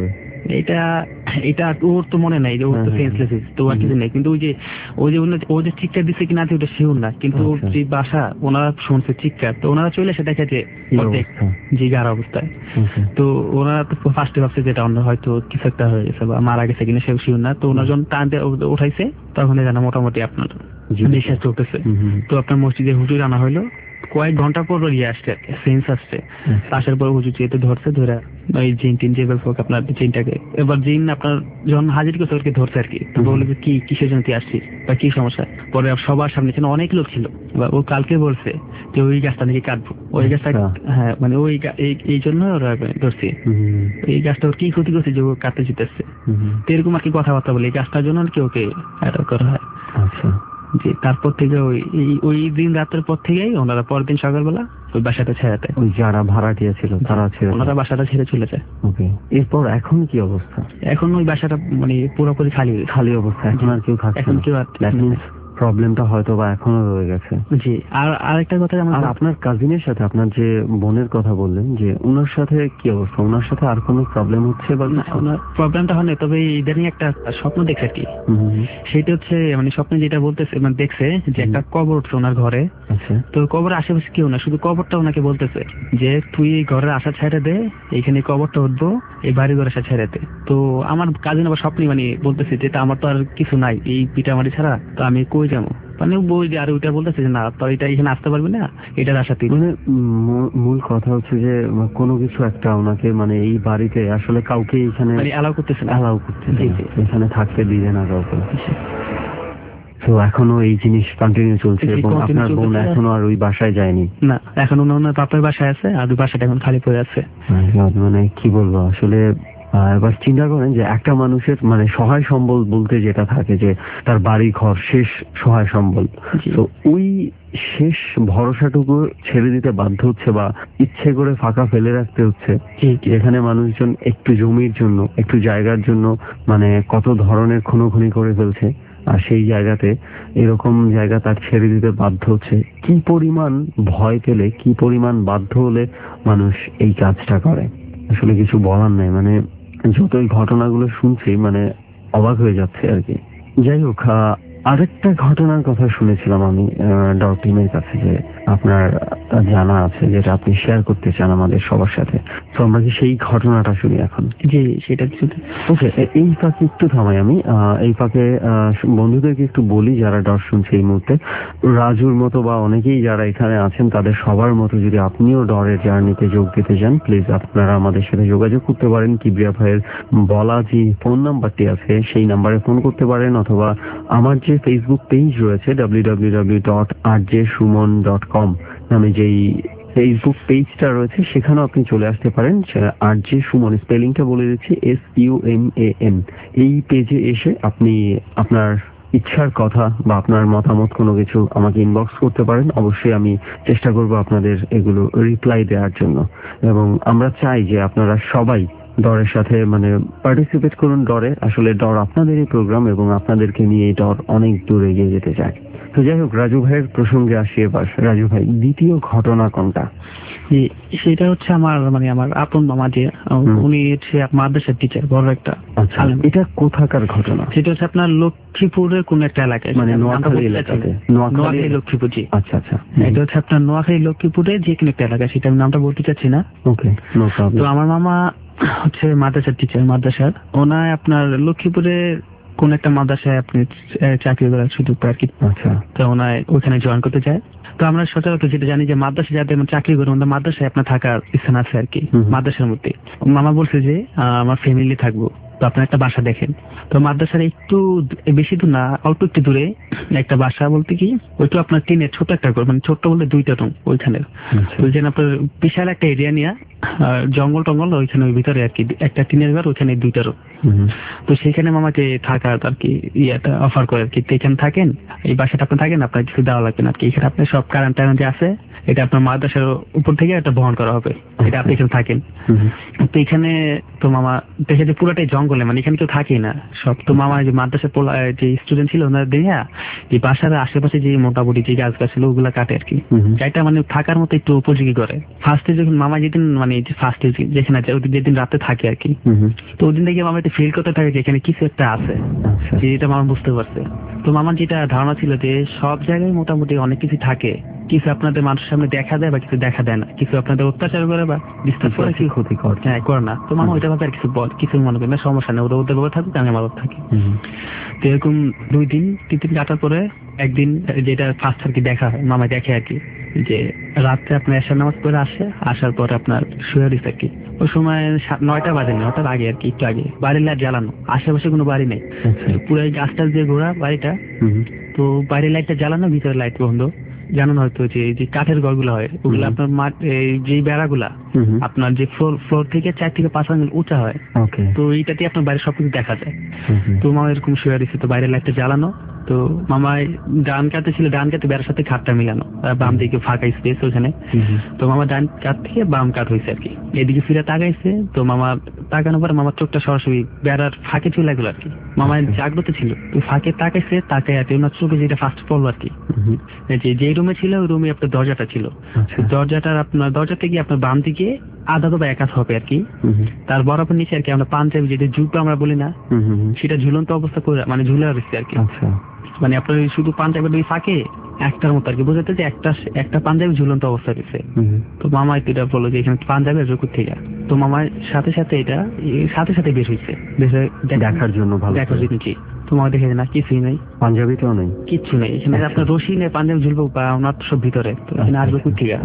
Speaker 4: এটা এটা ওর তো মনে নাই যে ওর তো সেন্সলেস তো আর কিছু নেই, কিন্তু ওই যে ওই যে ওনার- ও যে চিৎকার দিচ্ছে কিনা ওটা শিওর না, কিন্তু ওর
Speaker 2: আচ্ছা।
Speaker 4: যে বাসা ওনারা শুনছে চিৎকার, তো ওনারা চলে এসে দেখে যে
Speaker 2: কি
Speaker 4: অর্ধেক
Speaker 2: অবস্থা?
Speaker 4: যে গার অবস্থায়।
Speaker 2: Okay.
Speaker 4: তো ওনারা তো ফার্স্টে ভাবছে যেটা অন্য হয়তো কিছু একটা হয়ে গেছে বা মারা গেছে কিনা সেও শিওর না, তো ওনার যখন টান দিয়ে উ- উঠাইছে তখন যেন মোটামুটি আপনার
Speaker 2: জি।
Speaker 4: নিঃশ্বাস চলতেছে।
Speaker 2: হুম, হুম।
Speaker 4: তো আপনার মসজিদে হুজুর আনা হইলো, কয়েক ঘন্টা পর ওর ইয়ে আসছে সেন্স আসছে,
Speaker 2: আচ্ছা।
Speaker 4: আসার পর হুজুর যেহেতু ধরছে ধরে ওই জিন টিন যে ব্যাপার হোক আপনার জিনটাকে, এবার জিন আপনার যখন হাজির করছে ওকে ধরছে আর কি, তো
Speaker 2: হুম।
Speaker 4: বলে যে কি কিসের জন্য তুই আসছিস বা কি সমস্যা। পরে সবার সামনে ছিল অনেক লোক ছিল, এবার ও কালকে বলছে যে ওই গাছটা নাকি কাটবো, ওই গাছটা
Speaker 2: আচ্ছা।
Speaker 4: হ্যাঁ মানে ওই গা- এই- এই জন্য ওরা ধরছে
Speaker 2: হুম, হুম,
Speaker 4: এই গাছটা ওর কি ক্ষতি করছে যে ও কাটতে যেতেছে।
Speaker 2: হুম, হুম।
Speaker 4: তো এরকম আর কি কথাবার্তা বলে এই গাছটার জন্য আর কি ওকে অ্যাটাক করা হয়।
Speaker 2: আচ্ছা।
Speaker 4: যে তারপর থেকে ওই এই- ওই দিন রাতের পর থেকেই ওনারা পরের দিন সকালবেলা ওই বাসাটা ছেড়ে দেয়,
Speaker 2: ওই যারা ভাড়াটিয়া ছিল তারা ছেড়ে দেয়।
Speaker 4: ওনারা বাসাটা ছেড়ে চলে যায়।
Speaker 2: ওকে, এরপর এখন কি অবস্থা?
Speaker 4: এখন ওই বাসাটা মানে পুরোপুরি খালি হয়ে গেছে।
Speaker 2: খালি অবস্থা, এখন আর কেউ থাকছে
Speaker 4: এখন
Speaker 2: না।
Speaker 4: কেউ আর
Speaker 2: দ্যাট মিনস প্রবলেমটা হয়তো বা এখনো রয়ে গেছে।
Speaker 4: জি। আর আরেকটা কথা যেমন
Speaker 2: আর আপনার কাজিনের সাথে আপনার যে বোনের কথা বললেন যে ওনার সাথে কি অবস্থা, ওনার সাথে আর কোনো প্রবলেম হচ্ছে বা
Speaker 4: না,
Speaker 2: কিছু?
Speaker 4: ওনার প্রবলেমটা হয় না, তবে ইদানিং একটা স্বপ্ন দেখছে আর কি।
Speaker 2: হুম, হুম, হুম।
Speaker 4: সেটা হচ্ছে মানে স্বপ্নে যেটা বলতেছে মানে দেখছে যে একটা কবর উঠছে ওনার ঘরে,
Speaker 2: আচ্ছা।
Speaker 4: তো কবরের আশেপাশে কেউ না, শুধু কবরটা ওনাকে বলতেছে যে তুই এই ঘরের আশা ছেড়ে দে, এইখানে কবরটা উঠবো, এই বাড়ি ঘরের আশা ছেড়ে দে। তো আমার কাজিন আবার স্বপ্নে মানে বলতেছে যে তা আমার তো আর কিছু নাই এই পিঠামাটি ছাড়া, তো আমি কই যাবো, মানে বই যে আর ওইটা বলতেছে যে না তোর এটা এখানে আসতে পারবি না, এটার আশা তুই।
Speaker 2: মানে মূ- মূল কথা হচ্ছে যে কোনো কিছু একটা ওনাকে মানে এই বাড়িতে আসলে কাউকে এখানে
Speaker 4: মানে অ্যালাউ করতেছে না।
Speaker 2: অ্যালাউ করতে
Speaker 4: জি, জি।
Speaker 2: এখানে থাকতে দিবে না কাউকে। তো এখনো এই জিনিস কন্টিনিউ চলছে
Speaker 4: জি,
Speaker 2: এবং
Speaker 4: continue
Speaker 2: আপনার বোন
Speaker 4: চলতেছে।
Speaker 2: এখনো আর ওই বাসায় যায়নি?
Speaker 4: না, এখন ওনার ওনার বাপের বাসায় আছে আর ওই বাসাটা এখন খালি পড়ে আছে।
Speaker 2: My God, মানে কি বলবো আসলে। আহ, এবার চিন্তা করেন যে একটা মানুষের মানে সহায় সম্বল বলতে যেটা থাকে যে তার বাড়ি ঘর শেষ সহায় সম্বল,
Speaker 4: জি।
Speaker 2: তো ওই শেষ ভরসাটুকু ছেড়ে দিতে বাধ্য হচ্ছে বা ইচ্ছে করে ফাঁকা ফেলে রাখতে হচ্ছে,
Speaker 4: জি, জি।
Speaker 2: যেখানে মানুষজন একটু জমির জন্য একটু জায়গার জন্য মানে কত ধরনের খুনোখুনি করে ফেলছে, আর সেই জায়গাতে এরকম জায়গা তার ছেড়ে দিতে বাধ্য হচ্ছে। কি পরিমাণ ভয় পেলে, কি পরিমাণ বাধ্য হলে মানুষ এই কাজটা করে, আসলে কিছু বলার নাই। মানে যতই ঘটনাগুলো শুনছি মানে অবাক হয়ে যাচ্ছে আর কি। যাই হোক, আহ, আরেকটা ঘটনার কথা শুনেছিলাম আমি ডট টিমের কাছে যে আপনার আহ, জানা আছে যেটা আপনি শেয়ার করতে চান আমাদের সবার সাথে। তো আমরা কি সেই ঘটনাটা শুনি এখন?
Speaker 4: জি, সেটা কিছু
Speaker 2: ওকে, এই ফাঁকে একটু থামাই আমি। আহ, এই ফাঁকে আহ, বন্ধুদেরকে একটু বলি যারা ডট শুনছে এই মুহূর্তে, রাজুর মতো বা অনেকেই যারা এখানে আছেন তাদের সবার মতো যদি আপনিও ডরের জার্নিতে যোগ দিতে চান, প্লিজ আপনারা আমাদের সাথে যোগাযোগ করতে পারেন। কিবরিয়া ভাইয়ের বলা যে ফোন নাম্বারটি আছে সেই নাম্বারে ফোন করতে পারেন, অথবা আমার যে ফেসবুক পেজ রয়েছে W W W dot R J Suman dot com নামে যেই ফেসবুক পেজটা রয়েছে সেখানেও আপনি চলে আসতে পারেন। আর যে সুমন, স্পেলিংটা বলে দিচ্ছি, S U M A N. এই পেজে এসে আপনি আপনার ইচ্ছার কথা বা আপনার মতামত কোনো কিছু আমাকে ইনবক্স করতে পারেন। অবশ্যই আমি চেষ্টা করব আপনাদের এগুলো রিপ্লাই দেওয়ার জন্য, এবং আমরা চাই যে আপনারা সবাই ডরের সাথে মানে পার্টিসিপেট করুন ডরে। আসলে ডর আপনাদেরই প্রোগ্রাম এবং আপনাদেরকে নিয়ে এই ডর অনেক দূরে এগিয়ে যেতে চায়। তো যাই হোক, রাজু ভাইয়ের প্রসঙ্গে আসি এবার। রাজু ভাই, দ্বিতীয় ঘটনা কোনটা?
Speaker 4: জি, সেটা হচ্ছে আমার মানে আমার আপন মামা যে
Speaker 2: হুম।
Speaker 4: উনি হচ্ছে মাদ্রাসার টিচার, বড় একটা
Speaker 2: আচ্ছা,
Speaker 4: আলেম।
Speaker 2: এটা কোথাকার ঘটনা?
Speaker 4: সেটা হচ্ছে আপনার লক্ষ্মীপুরের কোন একটা এলাকায়,
Speaker 2: মানে
Speaker 4: সেটা নামটা
Speaker 2: নোয়াখালী
Speaker 4: বলতে
Speaker 2: এলাকাতে?
Speaker 4: চাচ্ছি না।
Speaker 2: নোয়াখালী
Speaker 4: নোয়াখালী লক্ষ্মীপুর, জি।
Speaker 2: আচ্ছা আচ্ছা,
Speaker 4: এটা হচ্ছে আপনার নোয়াখালী লক্ষ্মীপুরে যে কোনো একটা এলাকা, সেটা আমি নামটা বলতে চাচ্ছি না।
Speaker 2: ওকে, নো
Speaker 4: তো
Speaker 2: প্রবলেম।
Speaker 4: আমার মামা হচ্ছে মাদ্রাসার টিচার, মাদ্রাসার ওনায় আপনার লক্ষ্মীপুরে কোন একটা মাদ্রাসায় আপনি আহ, চাকরি করার সুযোগ পায় আর কি।
Speaker 2: আচ্ছা,
Speaker 4: তো ওনায় ওইখানে জয়েন করতে চায়। তো আমরা সচরাচর যেটা জানি যে মাদ্রাসায় যাদের চাকরি করে ওনাদের মাদ্রাসায় আপনার থাকার স্থান আছে আর কি,
Speaker 2: হুম।
Speaker 4: মাদ্রাসার মধ্যে। মামা বলছে যে আহ, আমার ফ্যামিলি থাকবো, তো আপনার একটা বাসা দেখেন। তো মাদ্রাসার একটু দূ- বেশি দূর না, অল্প একটু দূরে একটা বাসা বলতে কি ওইটা আপনার টিনের ছোট একটা ঘর, মানে ছোট্ট বলতে দুইটা রুম ওইখানে।
Speaker 2: আচ্ছা।
Speaker 4: ওইখানে আপনার বিশাল একটা এরিয়া নিয়ে আহ, জঙ্গল টঙ্গল ওইখানে ওই ভিতরে আর কি, একটা টিনের ঘর ওইখানে দুইটা রুম।
Speaker 2: হুম।
Speaker 4: তো সেখানে মামাকে থাকার আর কি ইয়েটা অফার করে আর কি, তো এখানে থাকেন, এই বাসাটা আপনি থাকেন, আপনার কিছু দেওয়া লাগবে না আর কি, এখানে আপনার সব কারেন্ট টারেন্ট যে আছে এটা আপনার মাদ্রাসার উপর থেকে এটা বহন করা হবে, এটা আপনি এখানে থাকেন। তো এখানে তো মামা দেখে যে পুরোটাই জঙ্গলে, মানে এখানে কেউ থাকেই না সব। তো মামা যে মাদ্রাসার পোলা যে স্টুডেন্ট ছিল ওনার দেখা যে বাসার আশেপাশে যে মোটামুটি যে গাছ গাছ ছিল ওগুলা কাটে আর কি, এটা মানে থাকার মতো একটু উপযোগী করে। ফার্স্টে যখন মামা যেদিন মানে ফার্স্টে যেখানে আছে ওদিন যেদিন রাতে থাকে আর কি, তো ওদিন থেকে মামা একটু ফিল করতে থাকে যে এখানে কিছু একটা আছে, যে এটা মামা বুঝতে পারছে। তো মামার যেটা ধারণা ছিল যে সব জায়গায় মোটামুটি অনেক কিছু থাকে, কিছু আপনাদের মানুষের সামনে দেখা দেয় বা কিছু দেখা দেয় না, কিছু আপনাদের অত্যাচার করে বা ডিস্টার্ব করে, কি ক্ষতি করে হ্যাঁ করে না। তো মামা ওইটা ভাবে আর কিছু বল কিছু মনে করেন না, সমস্যা নেই, ওরা ওদের ভাবে থাকুক আমি আমার থাকি। তো এরকম দুই দিন তিন দিন কাটার পরে একদিন যেটা ফার্স্ট আর কি দেখা হয়, মামা দেখে আর কি যে রাত্রে আপনার এশার নামাজ পড়ে আসে, আসার পর আপনার শুয়ে দিচ্ছে আর কি। ওই সময় নয়টা বাজে নয়টার আগে আর কি, একটু আগে। বাড়ির লাইট জ্বালানো, আশেপাশে কোনো বাড়ি নেই, পুরো গাছটাছ দিয়ে ঘোরা বাড়িটা। তো বাইরের লাইটটা জ্বালানো, ভিতরের লাইট বন্ধ। জানানো হয়তো যে যে কাঠের ঘরগুলো হয় ওগুলো আপনার মাঠ যে বেড়াগুলা আপনার যে ফ্লোর ফ্লোর থেকে চার থেকে পাঁচ আঙ্গুল উঁচা হয়, তো এইটাতে আপনার বাইরে সবকিছু দেখা যায়। তো মামা এরকম শুয়ে দিচ্ছে, তো বাইরের লাইটটা জ্বালানো। তো মামায় ডান কাতে ছিল, ডান কাতে বেড়ার সাথে খাটটা মিলানো, বাম দিকে ফাঁকা স্পেস ওখানে। তো মামা ডান কাত থেকে বাম কাত হয়েছে আর কি, এদিকে ফিরে তাকাইছে। তো মামা তাকানোর পরে মামার চোখটা সরাসরি বেড়ার ফাঁকে চলে গেল আর কি। মামা জাগ্রত ছিল, তো ফাঁকে তাকাইছে, তাকাই আর কি ওনার চোখে যেটা ফার্স্ট পড়লো আর কি, যে যে রুমে ছিল ওই রুমে আপনার দরজাটা ছিল। দরজাটার আপনার দরজা থেকে আপনার বাম দিকে আধা তো বা এক হাত হবে আর কি, তার বরাবর নিচে আর কি আমরা পাঞ্জাবি যেটা জুতো আমরা বলি না, সেটা ঝুলন্ত অবস্থা করে মানে ঝুলে রয়েছে আর কি। মানে আপনার শুধু পাঞ্জাবের ওই ফাঁকে একটার মতো আর কি, বোঝাতে যে একটা একটা পাঞ্জাবি ঝুলন্ত অবস্থা রয়েছে। তো মামা এটা বললো যে এখানে পাঞ্জাবি আর জকুর থেকে। তো মামার সাথে সাথে এটা সাথে সাথে বের হয়েছে, বের হয়ে দেখার জন্য ভালো দেখার জন্য। কি তোমার দেখে না কিছুই নেই, পাঞ্জাবি তো নেই, কিচ্ছু নেই এখানে। আপনার রশি নেই, পাঞ্জাবি ঝুলবো বা ওনার তো সব ভিতরে, তো এখানে আসবে কোথা থেকে?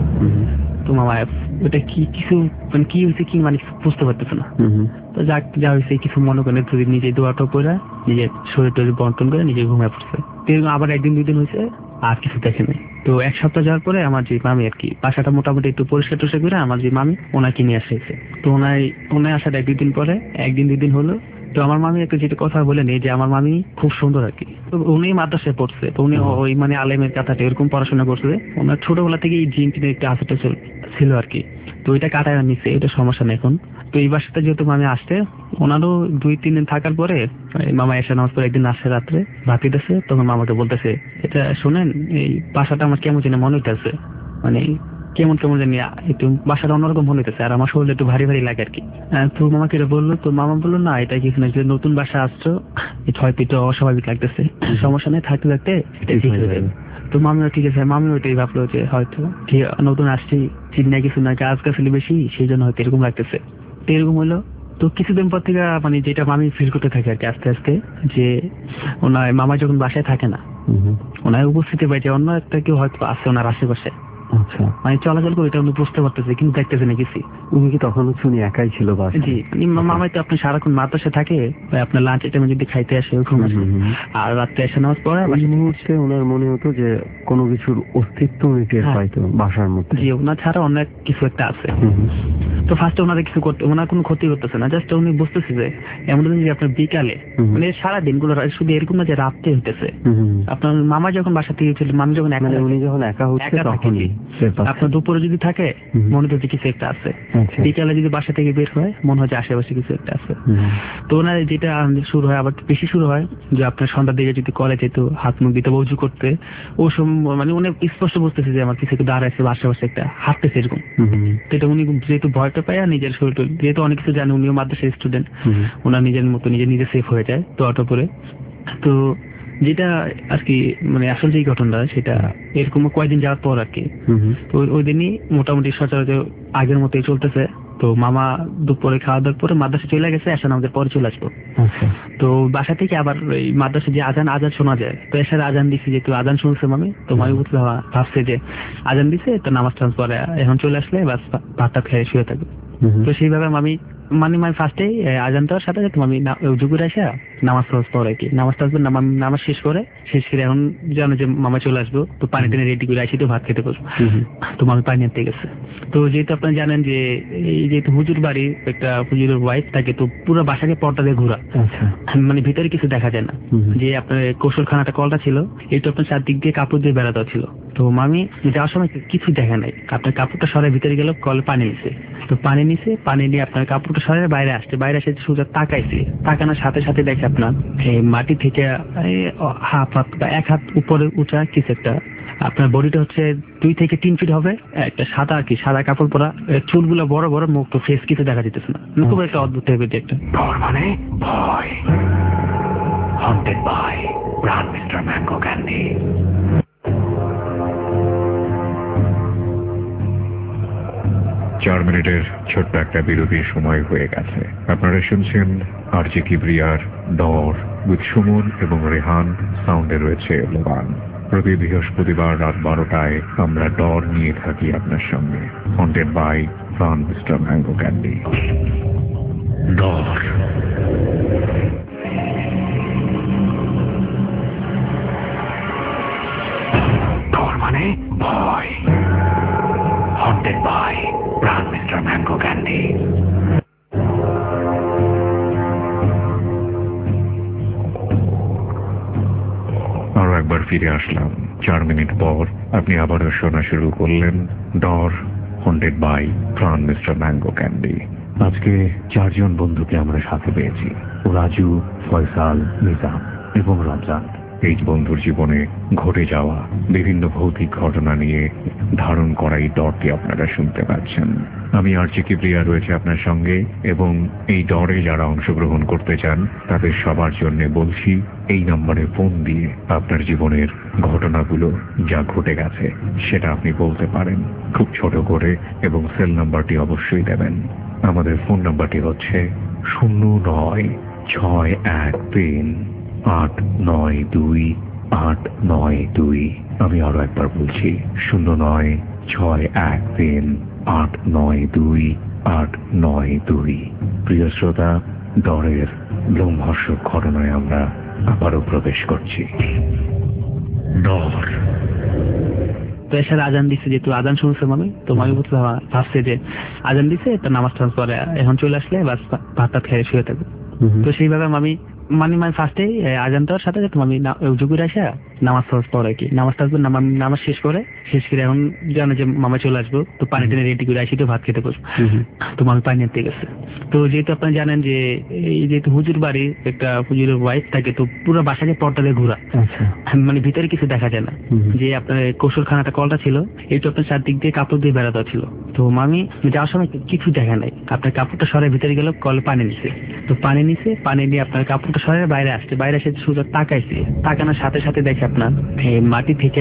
Speaker 4: তো মামা ওটা কি কিছু মানে কি হয়েছে কি মানে বুঝতে পারতেছে না। তো যাক যা হয়েছে কিছু মনে করেন, নিজে দোয়াটা পরে নিজের শরীর টরীর বন্টন করে নিজে ঘুমিয়ে পড়ছে। আবার একদিন দুই দিন হয়েছে আর কিছু দেখে নেই। তো এক সপ্তাহ যাওয়ার পরে আমার যে মামি আর কি বাসাটা মোটামুটি একটু পরিষ্কার টরিষ্কার করে আমার যে মামি ওনাকে নিয়ে আসছে। তো ওনাই ওনায় আসার এক দুই দিন পরে একদিন দুই দিন হলো। তো আমার মামি একটা যেটা কথা বলে নেই যে আমার মামি খুব সুন্দর আর কি। তো উনি মাদ্রাসায় পড়ছে, তো উনি ওই মানে আলেমের কাছাতে এরকম পড়াশোনা করছে। ওনার ছোটবেলা থেকে এই জিন টিনের একটা আসাটা ছিল আর কি। তো ওইটা কাটায় নিচ্ছে, এটা সমস্যা নেই এখন। তো এই বাসাতে যেহেতু মামি আসছে, ওনারও দুই তিন দিন থাকার পরে মামা এসে নামাজ পরে একদিন আসছে রাত্রে ভাত দিতেছে, তখন মামাকে বলতেছে এটা শোনেন এই বাসাটা আমার কেমন যেন মনে হইতেছে, মানে কেমন কেমন জানি একটু বাসাটা অন্যরকম মনে হইতেছে, আর আমার শরীরে একটু ভারী ভারী লাগে আর কি। তো মামাকে এটা বললো, তো মামা বললো না এটা কি নতুন বাসা আসছো, হয়তো একটু অস্বাভাবিক লাগতেছে, সমস্যা নেই থাকতে থাকতে এটা ঠিক হয়ে যাবে। তো মামিও ঠিক আছে, মামিও ওইটাই ভাবলো যে হয়তো নতুন আসছি, চিন্তা কিছু না, কাজ কাজ বেশি সেই জন্য হয়তো এরকম লাগতেছে। তো এরকম হলো। তো কিছুদিন পর থেকে মানে যেটা মামি ফিল করতে থাকে আর কি আস্তে আস্তে, যে ওনার মামা যখন বাসায় থাকে না ওনার উপস্থিতি পাই যে অন্য একটা কেউ হয়তো আছে ওনার আশেপাশে, আচ্ছা মানে চলাচল করে, এটা উনি বুঝতে পারতেছে কিন্তু দেখতেছে না কিছু। উনি কি তখন হচ্ছে উনি একাই ছিল বাসায়? জি, মামাই তো আপনি সারাক্ষণ মাদ্রাসায় থাকে, আপনার লাঞ্চ টাইমে যদি খাইতে আসে ওরকম আসে, আর রাত্রে এসে নামাজ পড়ে। ওই মুহূর্তে ওনার মনে হতো যে কোনো কিছুর অস্তিত্ব উনি টের পাইতো বাসার মধ্যে, জি ওনার ছাড়া অনেক কিছু একটা আছে। তো ফার্স্টে ওনারা কিছু করতে, ওনার কোনো ক্ষতি করতেছে না, জাস্ট উনি বুঝতেছে যে এমন যে আপনার বিকালে মানে সারা দিনগুলো শুধু এরকম না যে রাত্রে হইতেছে। আপনার মামা যখন বাসা থেকে ছিল, মামি যখন একা, উনি যখন একা হচ্ছে তখনই আপনার দুপুরে যদি থাকে মনে হচ্ছে কিছু একটা আছে, বিকালে যদি বাসা থেকে বের হয় মনে হয় যে আশেপাশে কিছু একটা আছে। তো ওনার যেটা শুরু হয় আবার বেশি শুরু হয় যে আপনার সন্ধ্যার দিকে যদি কলেজে যেত হাত মুখ দিতে উজু করতে, ও সময় মানে উনি স্পষ্ট বুঝতেছে যে আমার কিছু একটা দাঁড়াইছে বা আশেপাশে একটা হাঁটতেছে এরকম। তো এটা উনি যেহেতু ভয়টা পায় আর নিজের শরীর যেহেতু অনেক কিছু জানে, উনিও মাদ্রাসার স্টুডেন্ট, ওনার নিজের মতো নিজে নিজে সেফ হয়ে যায় তো অটো করে। তো যেটা আর কি মানে আসল যে ঘটনাটা সেটা এরকম কয়েকদিন যাওয়ার পর আর কি, তো ওই দিনই মোটামুটি সচরাচর আগের মতোই চলতেছে। তো মামা দুপুরে খাওয়া দাওয়ার পরে মাদ্রাসা চলে গেছে, এসে আমাদের পরে চলে আসবো। তো বাসা থেকে আবার ওই মাদ্রাসা যে আজান আজান শোনা যায়, তো এসার আজান দিচ্ছে, যেহেতু আজান শুনছে মামি, তো মামি বুঝতে ভাবছে যে আজান দিছে তো নামাজ টামাজ পরে এখন চলে আসলে বাস ভাতটা খেয়ে শুয়ে থাকবে। তো সেইভাবে মামি মানে মামি ফার্স্টে আজান দেওয়ার সাথে সাথে মামি জুগুরে আসা নামাজ টামাজ পড়ে কি, নামাজ টামাজ নামাজ শেষ করে শেষ করে এখন জানো যে মামা চলে আসবো, তো পানি টানি রেডি করে আসি, তো ভাত খেতে বসবো। তো মামি পানি আনতে গেছে। তো যেহেতু আপনারা জানেন যে এই যেহেতু হুজুর বাড়ি একটা হুজুরের ওয়াইফ থাকে, তো পুরো বাসাকে পর্দা দিয়ে ঘোরা, মানে ভিতরে কিছু দেখা যায় না। যে আপনার কৌশলখানাটা কলটা ছিল এই তো আপনার চারদিক দিয়ে কাপড় দিয়ে বেড়া দেওয়া ছিল, তো তো মামি যাওয়ার সময় কিছু দেখে নাই, আপনার কাপড়টা সরাই ভিতরে গেল, কল পানি নিছে। তো পানি নিছে, পানি নিয়ে আপনার কাপড়টা সরাই বাইরে আসছে, বাইরে এসে সোজা তাকাইছে, তাকানোর সাথে সাথে দেখে আপনার এই মাটি থেকে এই হাফ হাত বা এক হাত উপরে উঁচা কিছু একটা, আপনার বডিটা হচ্ছে দুই থেকে তিন ফিট হবে, একটা সাদা আর কি সাদা কাপড় পরা, চুলগুলো বড় বড়, মুখ তো ফেস কিছু দেখা যেতেছে না, খুব একটা অদ্ভুত টাইপের একটা।
Speaker 1: ডর মানে ভয়, haunted by Brown mister mango candy. চার মিনিটের ছোট্ট একটা বিরতির সময় হয়ে গেছে। আপনারা শুনছেন আরজে কিবরিয়ার ডর উইথ সুমন এবং রেহান, সাউন্ডে রয়েছে লোবান। প্রতি বৃহস্পতিবার রাত বারোটায় আমরা ডর নিয়ে থাকি আপনার সঙ্গে, haunted by Brown mister mango candy. ডর ডর মানে ভয়, haunted by Brown mister mango candy. আরো একবার ফিরে আসলাম চার মিনিট পর। আপনি আবারও শোনা শুরু করলেন ডর, haunted by Brown mister mango candy. আজকে চারজন বন্ধুকে আমরা সাথে পেয়েছি, রাজু, ফয়সাল, নিজাম এবং রমজান। এই বন্ধুর জীবনে ঘটে যাওয়া বিভিন্ন ভৌতিক ঘটনা নিয়ে ধারণ করা এই ডরটি আপনারা শুনতে পাচ্ছেন। আমি আরজে কিবরিয়া রয়েছে আপনার সঙ্গে, এবং এই ডরে যারা অংশগ্রহণ করতে চান তাদের সবার জন্য বলছি, এই নম্বরে ফোন দিয়ে আপনার জীবনের ঘটনাগুলো যা ঘটে গেছে সেটা আপনি বলতে পারেন, খুব ছোট করে, এবং সেল নাম্বারটি অবশ্যই দেবেন। আমাদের ফোন নাম্বারটি হচ্ছে শূন্য নয় ছয় এক তিন আট নয় দুই আট নয় দুই। আমি আরো একবার বলছি, শূন্য নয় ছয় এক তিন আট নয় দুই আট নয় দুই। প্রিয় শ্রোতা, ডরের লোমহর্ষক ঘটনায় আমরা আবারও প্রবেশ করছি। ডর।
Speaker 4: তো এসে আজান দিচ্ছে, যেহেতু আজান শুনছে মামি, তো মামি বলতে ভাবছে যে আজান দিচ্ছে, তো নামাজ টামাজ পরে এখন চলে আসলে বাস ভাত টাত খেয়ে শুয়ে থাকবে। তো সেইভাবে মামি মানে মানে ফার্স্টে আজান দেওয়ার সাথে সাথে আমি জুগুর আসা নামাজ টামাজ পড়ে কি নামাজ টাজ নামাজ শেষ করে শেষ করে এখন জানো যে মামা চলে আসবো, তো পানি টেনে রেডি করে আসি, তো ভাত খেতে বসবো। তো মামি পানি আনতে গেছে। তো যেহেতু আপনারা জানেন যে এই যেহেতু হুজুর বাড়ি, একটা হুজুরের ওয়াইফ থাকে, তো পুরো বাসাকে পর্দা দিয়ে ঘোরা, মানে ভিতরে কিছু দেখা যায় না। যে আপনার কৌশলখানাটা কলটা ছিল, এইটা আপনার চারদিক দিয়ে কাপড় দিয়ে বেড়াতে ছিল। তো মামি যাওয়ার সময় কিছু দেখা নাই, আপনার কাপড়টা সরাই ভিতরে গেল, কলে পানি নিছে। তো পানি নিছে, পানি নিয়ে আপনার কাপড়টা সরাই বাইরে আসছে, বাইরে এসে সোজা তাকাইছে, তাকানোর সাথে সাথে দেখে আপনার মাটি থেকে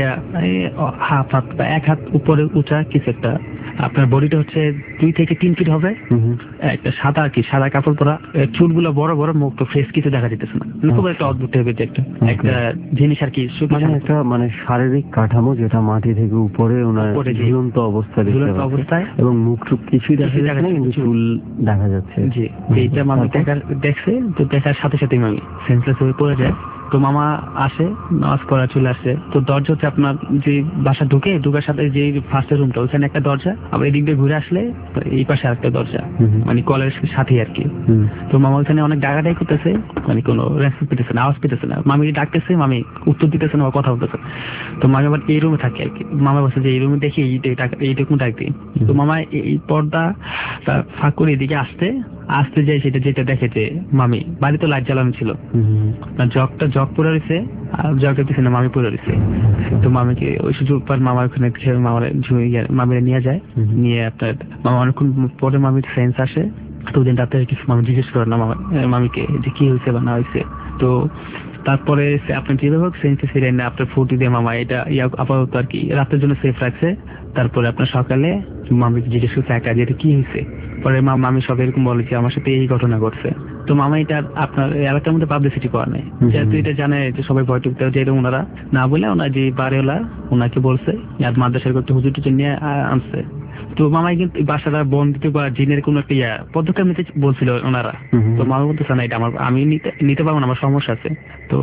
Speaker 4: হাফ হাত বা এক হাত উপরে উঁচা কিছু একটা, আপনার বডিটা হচ্ছে দুই থেকে তিন ফিট হবে, একটা সাদা আর কি সাদা কাপড় পরা, চুলগুলো বড় বড়, মুখ তো ফেস কিছু দেখা যেতেছে না, খুব একটা অদ্ভুত টাইপের একটা একটা জিনিস আর কি, মানে
Speaker 2: একটা মানে শারীরিক কাঠামো যেটা মাটি থেকে উপরে ওনার ঝুলন্ত অবস্থায় ঝুলন্ত অবস্থায়, এবং মুখ টুক কিছুই দেখা যাচ্ছে না, কিন্তু চুল দেখা যাচ্ছে।
Speaker 4: জি, এইটা মামি দেখার দেখছে, তো দেখার সাথে সাথে মামি সেন্সলেস হয়ে পড়ে যায়। তো মামা আসে, নামাজ পড়া চলে আসে। তো দরজা হচ্ছে আপনার যে বাসা ঢুকে ঢুকার সাথে যে ফার্স্টের রুমটা, ওইখানে একটা দরজা, আবার এদিক দিয়ে ঘুরে আসলে এই পাশে আরেকটা দরজা, মানে কলের সাথে আর কি। তো মামা ওইখানে অনেক ডাকাডাকি করতেছে, মানে কোনো রেসপন্স পেতেছে না, আওয়াজ পেতেছে না। মামি ডাকতেছে, মামি উত্তর দিতেছে না, কথা বলতেছে। তো মামি আবার এই রুমে থাকে আর কি। মামা বলছে যে এই রুমে দেখি এইটুকু ডাক দিই। তো মামা এই পর্দা ফাঁক করে এদিকে আসতে আসতে যাই, সেটা যেটা দেখে যে মামি বাড়িতে লাইট জ্বালানো ছিল, জগটা জগ পরে রয়েছে, আর জগের পিছনে মামি পরে রয়েছে। তো মামিকে ওই সুযোগ পর মামা ওখানে মামার মামিরা নিয়ে যায়, নিয়ে আপনার মামা অনেকক্ষণ পরে মামির সেন্স আসে। তো ওই দিন রাতে কিছু মামি জিজ্ঞেস করে না মামা মামিকে যে কি হয়েছে বা না হয়েছে। তো তারপরে আপনার যেভাবে হোক সেন্সে ফিরে না, আপনার ফুটি দিয়ে মামা এটা ইয়া আপাতত আর কি রাতের জন্য সেফ রাখছে। তারপরে আপনার সকালে মামিকে জিজ্ঞেস করছে একা যে এটা কি হয়েছে। পরে মামি সব এরকম বলে যে আমার সাথে এই ঘটনা ঘটছে। তো মামা এটা আপনার এলাকার মধ্যে পাবলিসিটি করা নেই, যেহেতু এটা জানে যে সবাই ভয় টুকতে, যেটা ওনারা না বলে ওনার যে বাড়িওয়ালা ওনাকে বলছে, আর মাদ্রাসার করতে হুজুর টুজুর নিয়ে আনছে। তো মামাই কিন্তু বাসাটা বন্ধ দিতে বা জিনের কোন একটা ইয়া পদক্ষেপ নিতে বলছিল ওনারা। তো মামা বলতেছে না এটা আমার আমি নিতে নিতে পারবো না, আমার সমস্যা আছে। তো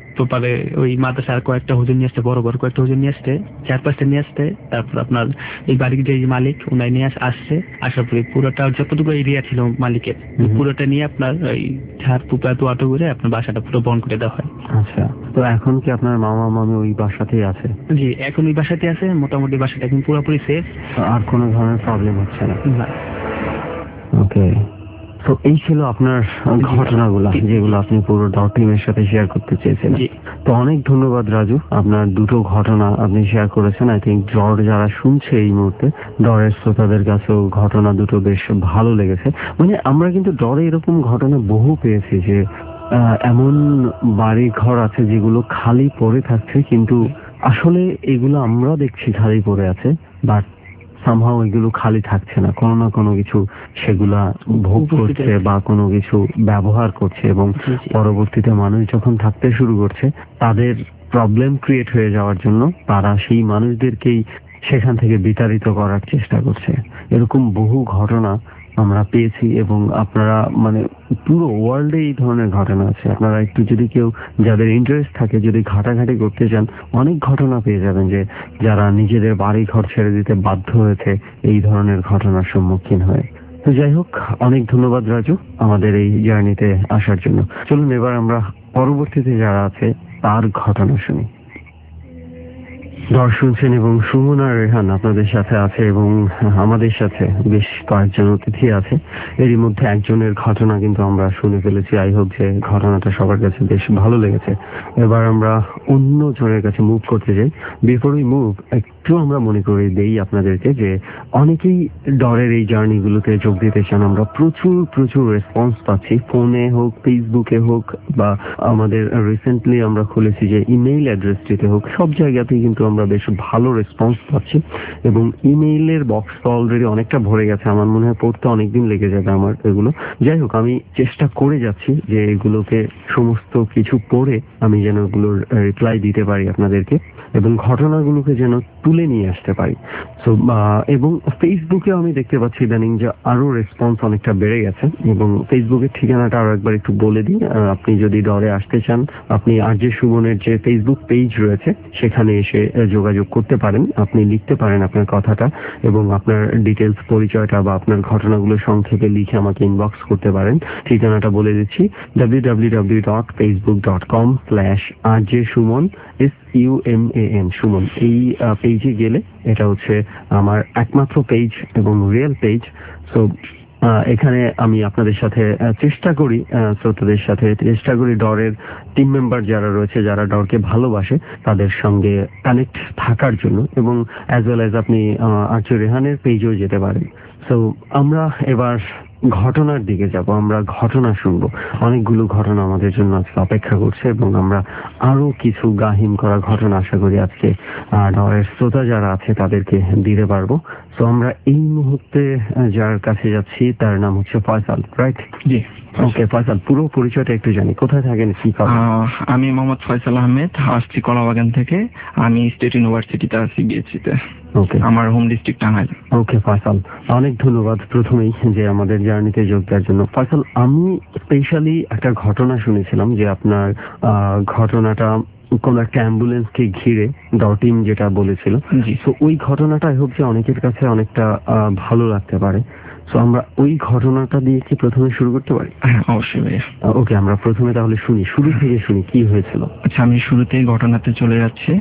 Speaker 4: প্রপারে ওই মাদ্রাসার কয়েকটা হুজুর নিয়ে আসতে, বড় বড় কয়েকটা হুজুর নিয়ে আসতে, চার পাঁচটা নিয়ে আসতে। তারপর আপনার এই বাড়ির যে মালিক উনাই নিয়ে আস- আসছে, আসার পরে পুরোটা যতটুকু এরিয়া ছিল মালিকের পুরোটা নিয়ে আপনার ওই ঝাড় পুপা তো অটো করে আপনার বাসাটা পুরো বন্ধ করে দেওয়া হয়।
Speaker 2: আচ্ছা, তো এখন কি আপনার মামা মামি ওই বাসাতেই আছে?
Speaker 4: জি, এখন ওই বাসাতে আছে, মোটামুটি বাসাটা এখন পুরোপুরি সেফ,
Speaker 2: আর কোনো ধরনের প্রবলেম হচ্ছে না?
Speaker 4: না।
Speaker 2: ওকে, তো এই ছিল আপনার ঘটনাগুলো যেগুলো আপনি পুরো ডট টিমের সাথে শেয়ার করতে চেয়েছেন।
Speaker 4: জি।
Speaker 2: তো অনেক ধন্যবাদ রাজু, আপনার দুটো ঘটনা আপনি শেয়ার করেছেন। আই থিঙ্ক ডর যারা শুনছে এই মুহূর্তে, ডরের শ্রোতাদের কাছেও ঘটনা দুটো বেশ ভালো লেগেছে। মানে আমরা কিন্তু ডরে এরকম ঘটনা বহু পেয়েছি যে আহ, এমন বাড়ি ঘর আছে যেগুলো খালি পড়ে থাকছে, কিন্তু আসলে এগুলো আমরা দেখছি খালি পড়ে আছে, বাট সামহাও এগুলো খালি থাকছে না, কোনো না কোনো কিছু সেগুলা ভোগ করছে বা কোনো কিছু ব্যবহার করছে, এবং পরবর্তীতে মানুষ যখন থাকতে শুরু করছে তাদের প্রবলেম ক্রিয়েট হয়ে যাওয়ার জন্য তারা সেই মানুষদেরকেই সেখান থেকে বিতাড়িত করার চেষ্টা করছে। এরকম বহু ঘটনা আমরা পেয়েছি, এবং আপনারা মানে পুরো ওয়ার্ল্ডে এই ধরনের ঘটনা আছে। আপনারা একটু যদি কেউ যাদের ইন্টারেস্ট থাকে, যদি ঘাটাঘাটি করতে চান, অনেক ঘটনা পেয়ে যাবেন যে যারা নিজেদের বাড়ি ঘর ছেড়ে দিতে বাধ্য হয়েছে এই ধরনের ঘটনার সম্মুখীন হয়ে। তো যাই হোক, অনেক ধন্যবাদ রাজু আমাদের এই জার্নিতে আসার জন্য। চলুন এবার আমরা পরবর্তীতে যারা আছে তার ঘটনা শুনি। দর্শন শুনছেন এবং সুমন আর রেহান আপনাদের সাথে আছে, এবং আমাদের সাথে বেশ কয়েকজন অতিথি আছে। এরই মধ্যে একজনের ঘটনা কিন্তু আমরা শুনে ফেলেছি। আই হোপ যে ঘটনাটা সবার কাছে বেশ ভালো লেগেছে। এবার আমরা অন্য জনের কাছে মুভ করতে যাই। বিফোর উই মুভ, একটু আমরা মনে করে দেই আপনাদেরকে যে অনেকেই ডরের এই জার্নিগুলোতে যোগ দিতে চান। আমরা প্রচুর প্রচুর রেসপন্স পাচ্ছি, ফোনে হোক, ফেসবুকে হোক, বা আমাদের রিসেন্টলি আমরা খুলেছি যে ইমেইল অ্যাড্রেসটিতে হোক, সব জায়গাতেই কিন্তু আমরা বেশ ভালো রেসপন্স পাচ্ছি, এবং ইমেইলের বক্স অলরেডি অনেকটা ভরে গেছে। আমার মনে হয় পড়তে অনেকদিন লেগে যাবে আমার এগুলো। যাই হোক, আমি চেষ্টা করে যাচ্ছি যে এগুলোকে সমস্ত কিছু পড়ে আমি যেন এগুলোর রিপ্লাই দিতে পারি আপনাদেরকে, এবং ঘটনাগুলোকে যেন তুলে নিয়ে আসতে পারি। সো এবং ফেসবুকে আমি দেখতে পাচ্ছি ইদানিং যে আরো রেসপন্স অনেকটা বেড়ে গেছে, এবং ফেসবুকের ঠিকানাটা আরো একবার একটু বলে দিই। আপনি যদি ডরে আসতে চান, আপনি আর যে সুমনের যে ফেসবুক পেজ রয়েছে সেখানে এসে যোগাযোগ করতে পারেন। আপনি লিখতে পারেন আপনার কথাটা এবং আপনার ডিটেলস, পরিচয়টা বা আপনার ঘটনাগুলো সংক্ষেপে লিখে আমাকে ইনবক্স করতে পারেন। ঠিকানাটা বলে দিচ্ছি, W W W dot Facebook dot com slash R J Suman, S U M A N, Suman. এই পেজে গেলে এটা হচ্ছে আমার একমাত্র পেজ এবং রিয়েল পেজ। সো এখানে আমি আপনাদের সাথে চেষ্টা করি, শ্রোতাদের সাথে চেষ্টা করি ডরের টিম মেম্বার যারা রয়েছে, যারা ডরকে ভালোবাসে, তাদের সঙ্গে কানেক্ট থাকার জন্য, এবং অ্যাজ ওয়েল অ্যাজ আপনি আর্য রেহানের পেজেও যেতে পারেন। সো আমরা এবার ঘটনার দিকে যাব, আমরা ঘটনা শুনবো। অনেকগুলো ঘটনা আমাদের জন্য আজকে অপেক্ষা করছে, এবং আমরা আরো কিছু গাহিম করা ঘটনা আশা করি আজকে ডরের শ্রোতা যারা আছে তাদেরকে দিতে পারবো। তো আমরা এই মুহূর্তে যার কাছে যাচ্ছি তার নাম হচ্ছে ফয়সাল, রাইট?
Speaker 5: জি।
Speaker 2: ওকে ফয়সাল, পুরো পরিচয়টা একটু জানি, কোথায় থাকেন, কি করেন?
Speaker 5: আমি মোহাম্মদ ফয়সাল আহমেদ, আসছি কলাবাগান থেকে। আমি স্টেট ইউনিভার্সিটিতে আছি, বিএসসিতে। ওকে, আমার home district Tangail.
Speaker 2: Okay Faisal, অনেক ধন্যবাদ প্রথমেই যে আমাদের জার্নিতে যোগ দেওয়ার জন্য। ফয়সাল, আমি স্পেশালি একটা ঘটনা শুনেছিলাম যে আপনার ঘটনাটা কোন একটা অ্যাম্বুলেন্সকে ঘিরে ডর টিম যেটা বলেছিল। তো ওই ঘটনাটা আই হোপ যে অনেকের কাছে অনেকটা ভালো লাগতে পারে। তো আমরা ওই ঘটনাটা দিয়ে কি প্রথমে শুরু করতে পারি?
Speaker 5: হ্যাঁ, অবশ্যই ভাইয়া।
Speaker 2: ওকে, আমরা প্রথমে তাহলে শুনি, শুরু থেকে শুনি কি হয়েছিল।
Speaker 5: আচ্ছা, আমি শুরুতেই ঘটনাতে চলে যাচ্ছি।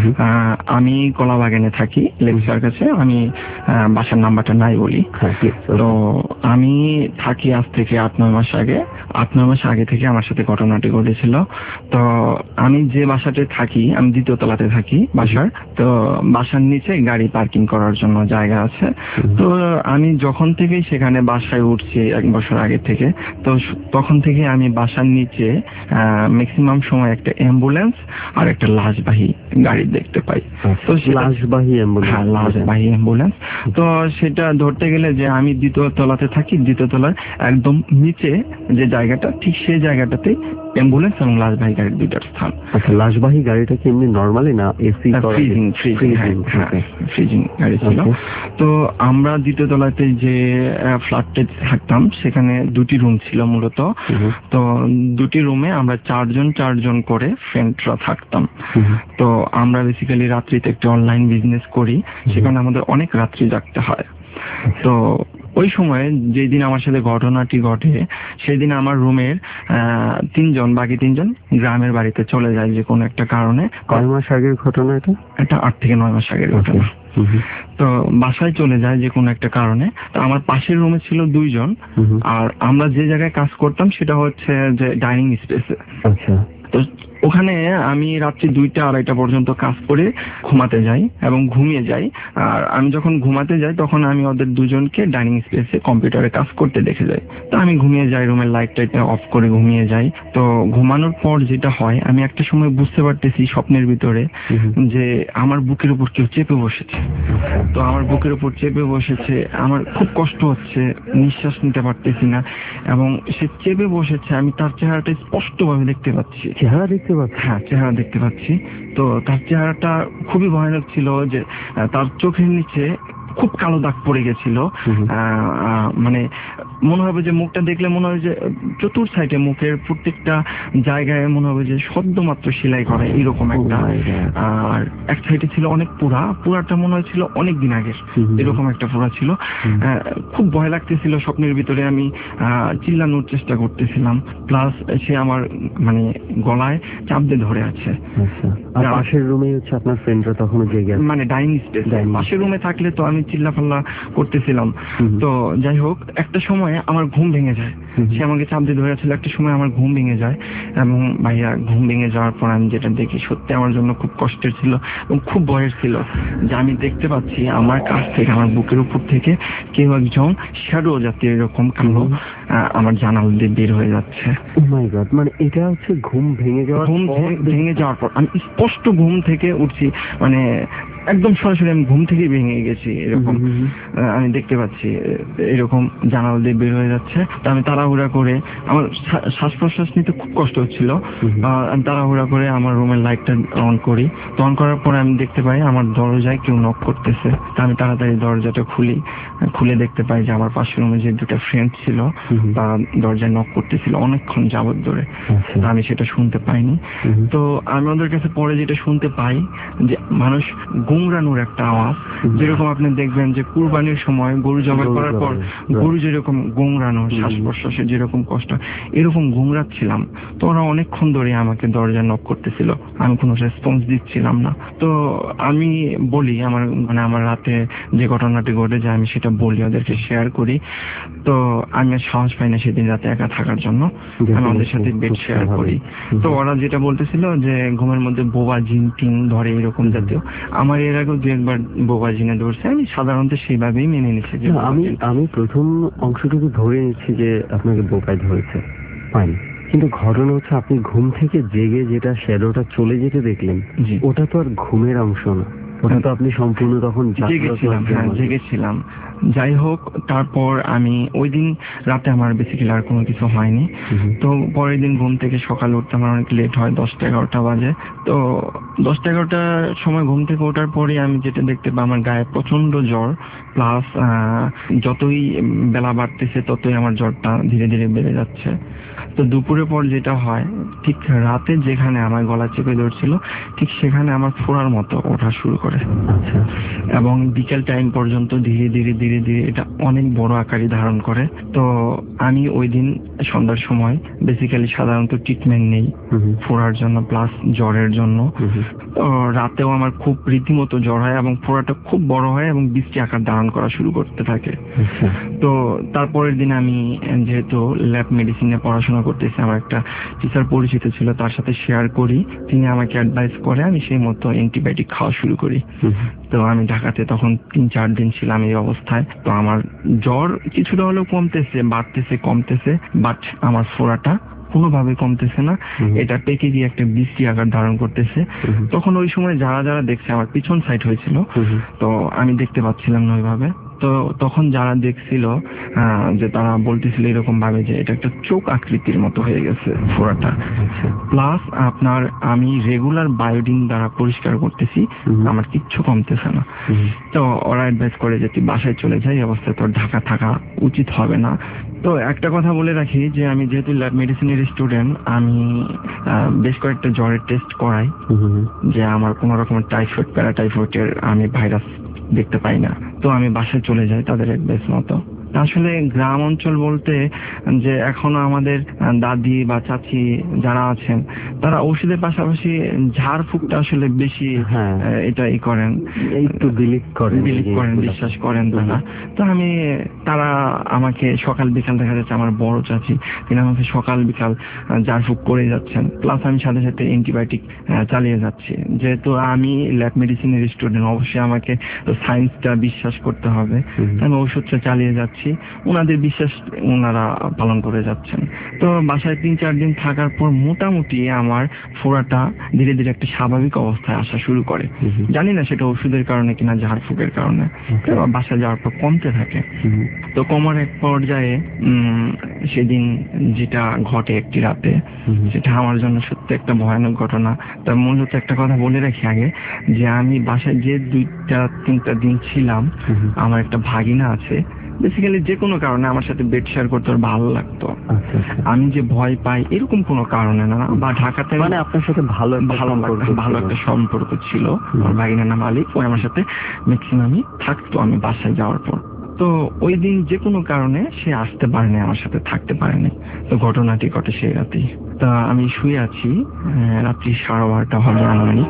Speaker 5: আমি কলাবাগানে থাকি, লেকচার কাছে। আমি বাসার নাম্বারটা নাই বলি। তো আমি থাকি আজ থেকে আট নয় মাস আগে। আট নয় মাস আগে থেকে আমার সাথে ঘটনাটি ঘটেছিল। তো আমি যে বাসাতে থাকি, আমি দ্বিতীয় তলাতে থাকি বাসার। তো বাসার নিচে গাড়ি পার্কিং করার জন্য জায়গা আছে। তো আমি যখন থেকে সেখানে বাসায় উঠছি এক বছর আগে থেকে, তো তখন থেকে আমি বাসার নিচে ম্যাক্সিমাম সময় একটা অ্যাম্বুলেন্স আর একটা লাশবাহী গাড়ি দেখতে পাই। তো
Speaker 2: লাশবাহী অ্যাম্বুলেন্স,
Speaker 5: হ্যাঁ লাশবাহী অ্যাম্বুলেন্স। তো সেটা ধরতে গেলে যে আমি দ্বিতীয় তলাতে থাকি, দ্বিতীয় তলার একদম নিচে যে জায়গাটা, ঠিক সেই জায়গাটাতেই অ্যাম্বুলেন্স এবং লাশবাহী গাড়ির দুইটার স্থান।
Speaker 2: আচ্ছা, লাশবাহী গাড়িটা কি এমনি নরমালি না এসি?
Speaker 5: ফ্রিজিং ফ্রিজিং ফ্রিজিং গাড়ি ছিল। তো আমরা দ্বিতীয় তলাতে যে ফ্ল্যাটে থাকতাম সেখানে দুটি রুম ছিল মূলত। তো দুটি রুমে আমরা চারজন চারজন করে ফ্রেন্ডরা থাকতাম। তো আমরা বেসিক্যালি রাত্রিতে একটা অনলাইন বিজনেস করি, সেখানে আমাদের অনেক রাত্রি জাগতে হয়। তো ওই সময় যেদিন আমার সাথে ঘটনাটি ঘটে সেদিন আমার রুমের আহ তিনজন বাকি তিনজন গ্রামের বাড়িতে চলে যায় যে কোনো একটা কারণে।
Speaker 2: কয় মাস আগের ঘটনা এটা?
Speaker 5: এটা আট থেকে নয় মাস আগের ঘটনা। তো বাসায় চলে যায় যে কোনো একটা কারণে। তো আমার পাশের রুমে ছিল দুইজন, আর আমরা যে জায়গায় কাজ করতাম সেটা হচ্ছে যে ডাইনিং স্পেসে।
Speaker 2: আচ্ছা।
Speaker 5: তো ওখানে আমি রাত্রি দুইটা আড়াইটা পর্যন্ত কাজ করে ঘুমাতে যাই এবং ঘুমিয়ে যাই। আর আমি যখন ঘুমাতে যাই তখন আমি ওদের দুজনকে ডাইনিং স্পেসে কম্পিউটারে কাজ করতে দেখে যাই। তো আমি ঘুমিয়ে যাই, রুমের লাইট টাইট অফ করে ঘুমিয়ে যাই। তো ঘুমানোর পর যেটা হয়, আমি একটা সময় বুঝতে পারতেছি স্বপ্নের ভিতরে যে আমার বুকের উপর কেউ চেপে বসেছে। তো আমার বুকের উপর চেপে বসেছে, আমার খুব কষ্ট হচ্ছে, নিঃশ্বাস নিতে পারতেছি না, এবং সে চেপে বসেছে। আমি তার চেহারাটা স্পষ্টভাবে দেখতে পাচ্ছি।
Speaker 2: চেহারা দেখতে পাচ্ছি?
Speaker 5: হ্যাঁ, চেহারা দেখতে পাচ্ছি। তো তার চেহারাটা খুবই ভয়ানক ছিল, যে তার চোখের নিচে খুব কালো দাগ পড়ে গেছিল। মানে মনে হবে যে মুখটা দেখলে মনে হবে যে চতুর সাইডে মুখের প্রত্যেকটা জায়গায় মনে হবে যে সদ্য মাত্র সেলাই করা, এরকম একটা। আর এক সাইডে ছিল অনেক পুরা, পুরাটা মনে হয়েছিল অনেক দিন আগের, এরকম একটা পুরা ছিল। খুব ভয় লাগতেছিল। স্বপ্নের ভিতরে আমি চিল্লানোর চেষ্টা করতেছিলাম, প্লাস সে আমার মানে গলায় চাপ দিয়ে ধরে আছে।
Speaker 2: পাশের রুমে হচ্ছে আপনার ফ্রেন্ডরা তখনও জেগে আছে,
Speaker 5: মানে ডাইনিং স্পেস। পাশের রুমে থাকলে তো আমি চিল্লাফাল্লা করতেছিলাম। তো যাই হোক, একটা সময় আমার ঘুম ভেঙে যায়। সে আমাকে চাপ দিয়ে ধরে ছিল, একটা সময় আমার ঘুম ভেঙে যায়। এবং ভাইয়া, ঘুম ভেঙে যাওয়ার পর আমি যেটা দেখি সত্যি আমার জন্য খুব কষ্টের ছিল এবং খুব ভয়ের ছিল, যে আমি দেখতে পাচ্ছি আমার কাছ থেকে, আমার বুকের উপর থেকে কেউ একজন শ্যাডো জাতীয় এরকম কালো আমার জানাল দিয়ে বের হয়ে যাচ্ছে।
Speaker 2: Oh my God! মানে এটা হচ্ছে ঘুম ভেঙে যাওয়ার
Speaker 5: ঘুম ভেঙে যাওয়ার পর আমি স্পষ্ট ঘুম থেকে উঠছি, মানে একদম সরাসরি আমি ঘুম থেকে ভেঙে গেছি এরকম। আমি দেখতে পাচ্ছি এরকম জানালা দিয়ে বের হয়ে যাচ্ছে। তো আমি তাড়াহুড়া করে, আমার শ্বাস প্রশ্বাস নিতে খুব কষ্ট হচ্ছিল, আমি তাড়াহুড়া করে আমার রুমের লাইটটা অন করি। তো অন করার পরে আমি দেখতে পাই আমার দরজায় কেউ নক করতেছে। তো আমি তাড়াতাড়ি দরজাটা খুলি, খুলে দেখতে পাই যে আমার পাশের রুমে যে দুটা ফ্রেন্ড ছিল তা দরজায় নক করতেছিল অনেকক্ষণ যাবত ধরে। তো আমি সেটা শুনতে পাইনি। তো আমি ওদের কাছে পরে যেটা শুনতে পাই যে মানুষ গুংরানোর একটা আওয়াজ, যেরকম আপনি দেখবেন যে কুরবানির সময় গরু জবাই করার পর গরু যেরকম গুংরানো, শ্বাস প্রশ্বাসে যেরকম কষ্ট, এরকম গুংরাচ্ছিলাম। তো ওরা অনেকক্ষণ ধরে আমাকে দরজা নক করতেছিল, আমি কোনো রেসপন্স দিচ্ছিলাম না। তো আমি বলি আমার মানে আমার রাতে যে ঘটনাটি ঘটে যায় আমি সেটা বলি, ওদেরকে শেয়ার করি। তো আমি সাহস পাই না সেদিন রাতে একা থাকার জন্য, আমি ওদের সাথে বেড শেয়ার করি। তো ওরা যেটা বলতেছিল যে ঘুমের মধ্যে বোবা জিন টিন ধরে এরকম জাতীয়। আমার এর আগেও দু একবার বোবা জিনে ধরছে, আমি সাধারণত সেইভাবেই মেনে নিচ্ছি। যে
Speaker 2: আমি আমি প্রথম অংশটুকু ধরে নিচ্ছি যে আপনাকে বোবায় ধরেছে, ফাইন। কিন্তু ঘটনা হচ্ছে আপনি ঘুম থেকে জেগে যেটা শ্যাডোটা চলে যেতে দেখলেন, ওটা তো আর ঘুমের অংশ না, ওটা তো আপনি সম্পূর্ণ তখন
Speaker 5: জেগেছিলাম। হ্যাঁ, জেগেছিলাম। যাই হোক, তারপর আমি ওই দিন রাতে আমার বেসিক্যালি আর কোনো কিছু হয়নি। তো পরের দিন ঘুম থেকে সকালে উঠতে আমার অনেক লেট হয়, দশটা এগারোটা বাজে। তো দশটা এগারোটার সময় ঘুম থেকে ওঠার পরে আমি যেটা দেখতে পাই আমার গায়ে প্রচন্ড জ্বর, প্লাস যতই বেলা বাড়তেছে ততই আমার জ্বরটা ধীরে ধীরে বেড়ে যাচ্ছে। তো দুপুরের পর যেটা হয়, ঠিক রাতে যেখানে আমার গলা চেপে ধরছিল ঠিক সেখানে আমার ফোড়ার মতো ওঠা শুরু করে, এবং বিকেল টাইম পর্যন্ত ধীরে ধীরে ধীরে ধীরে এটা অনেক বড় আকারই ধারণ করে। তো আমি ওই দিন সন্ধ্যার সময় বেসিক্যালি সাধারণত ট্রিটমেন্ট নেই ফোড়ার জন্য প্লাস জ্বরের জন্য। তো রাতেও আমার খুব রীতিমতো জ্বর হয় এবং ফোড়াটা খুব বড় হয় এবং বৃষ্টি আকার ধারণ করা শুরু করতে থাকে। তো তারপরের দিন আমি যেহেতু ল্যাব মেডিসিনে পড়াশোনা করতেছি, আমার একটা টিচার পরিচিত ছিল, তার সাথে শেয়ার করি, তিনি আমাকে অ্যাডভাইস করে, আমি সেই মতো অ্যান্টিবায়োটিক খাওয়া শুরু করি। তো আমি ঢাকাতে তখন তিন চার দিন ছিলাম এই অবস্থায়। তো আমার জ্বর কিছুটা হলেও কমতেছে, বাড়তেছে, কমতেছে, বাট আমার ফোড়াটা কোনোভাবে কমতেছে না, এটা পেকে গিয়ে একটা বৃষ্টি আকার ধারণ করতেছে। তখন ওই সময় যারা যারা দেখছে, আমার পিছন সাইড হয়েছিল, তো আমি দেখতে পাচ্ছিলাম না ওইভাবে। তো তখন যারা দেখছিল যে তারা বলতেছিল এরকম ভাবে যে এটা একটা চোখ আকৃতির মতো হয়ে গেছে ফোড়াটা। প্লাস আপনার আমি রেগুলার বায়োডিন দ্বারা পরিষ্কার করতেছি, আমার কিচ্ছু কমতেছে না। তো ওরা অ্যাডভাইস করে যে তুই বাসায় চলে যাই, অবস্থায় তোর ঢাকা থাকা উচিত হবে না। তো একটা কথা বলে রাখি যে আমি যেহেতু ল্যাব মেডিসিনের স্টুডেন্ট, আমি বেশ কয়েকটা জ্বরের টেস্ট করাই যে আমার কোনো রকমের টাইফয়েড প্যারাটাইফয়েডের আমি ভাইরাস দেখতে পাই না। তো আমি বাসায় চলে যাই তাদের অ্যাডভাইস মতো। আসলে গ্রাম অঞ্চল বলতে যে এখনো আমাদের দাদি বা চাচি যারা আছেন তারা ওষুধের পাশাপাশি ঝাড়ফুঁকটা আসলে বেশি এটাই করেন,
Speaker 2: একটু বিলিভ করেন
Speaker 5: বিলিভ করেন বিশ্বাস করেন তারা। তো আমি তারা আমাকে সকাল বিকাল, দেখা যাচ্ছে আমার বড় চাচি তিনি আমাকে সকাল বিকাল ঝাড়ফুঁক করে যাচ্ছেন, প্লাস আমি সাথে সাথে অ্যান্টিবায়োটিক চালিয়ে যাচ্ছি। যেহেতু আমি ল্যাব মেডিসিনের স্টুডেন্ট, অবশ্যই আমাকে সায়েন্সটা বিশ্বাস করতে হবে, আমি ওষুধটা চালিয়ে যাচ্ছি, ওনাদের বিশ্বাস ওনারা পালন করে যাচ্ছেন। তো বাসায় তিন চার দিন থাকার পর মোটামুটি আমার ফোড়াটা ধীরে ধীরে একটা স্বাভাবিক অবস্থায় আসা শুরু করে। জানি না সেটা ওষুধের কারণে কিনা ঝাড়ফুঁকের কারণে, বাসায় যাওয়ার পর কমতে থাকে। তো কমার এক পর্যায়ে উম সেদিন যেটা ঘটে একটি রাতে, সেটা আমার জন্য সত্যি একটা ভয়ানক ঘটনা। তার মূলত একটা কথা বলে রাখি আগে, যে আমি বাসায় যে দুইটা তিনটা দিন ছিলাম, আমার একটা ভাগিনা আছে, বেসিক্যালি যে কোনো কারণে আমার সাথে বেড শেয়ার করতে ওর ভালো লাগতো। আমি যে ভয় পাই এরকম কোনো কারণে না, বা ঢাকাতে
Speaker 2: মানে আপনার সাথে ভালো
Speaker 5: ভালো ভালো একটা সম্পর্ক ছিল। আমার ভাগিনার নাম আলী, ও আমার সাথে ম্যাক্সিমামই থাকতো আমি বাসায় যাওয়ার পর। তো ওই দিন যে কোনো কারণে সে আসতে পারেনি, আমার সাথে থাকতে পারেনি। তো ঘটনাটি ঘটে সেই রাতেই। তা আমি শুয়ে আছি, রাত্রি সাড়ে বারোটা হবে আনুমানিক,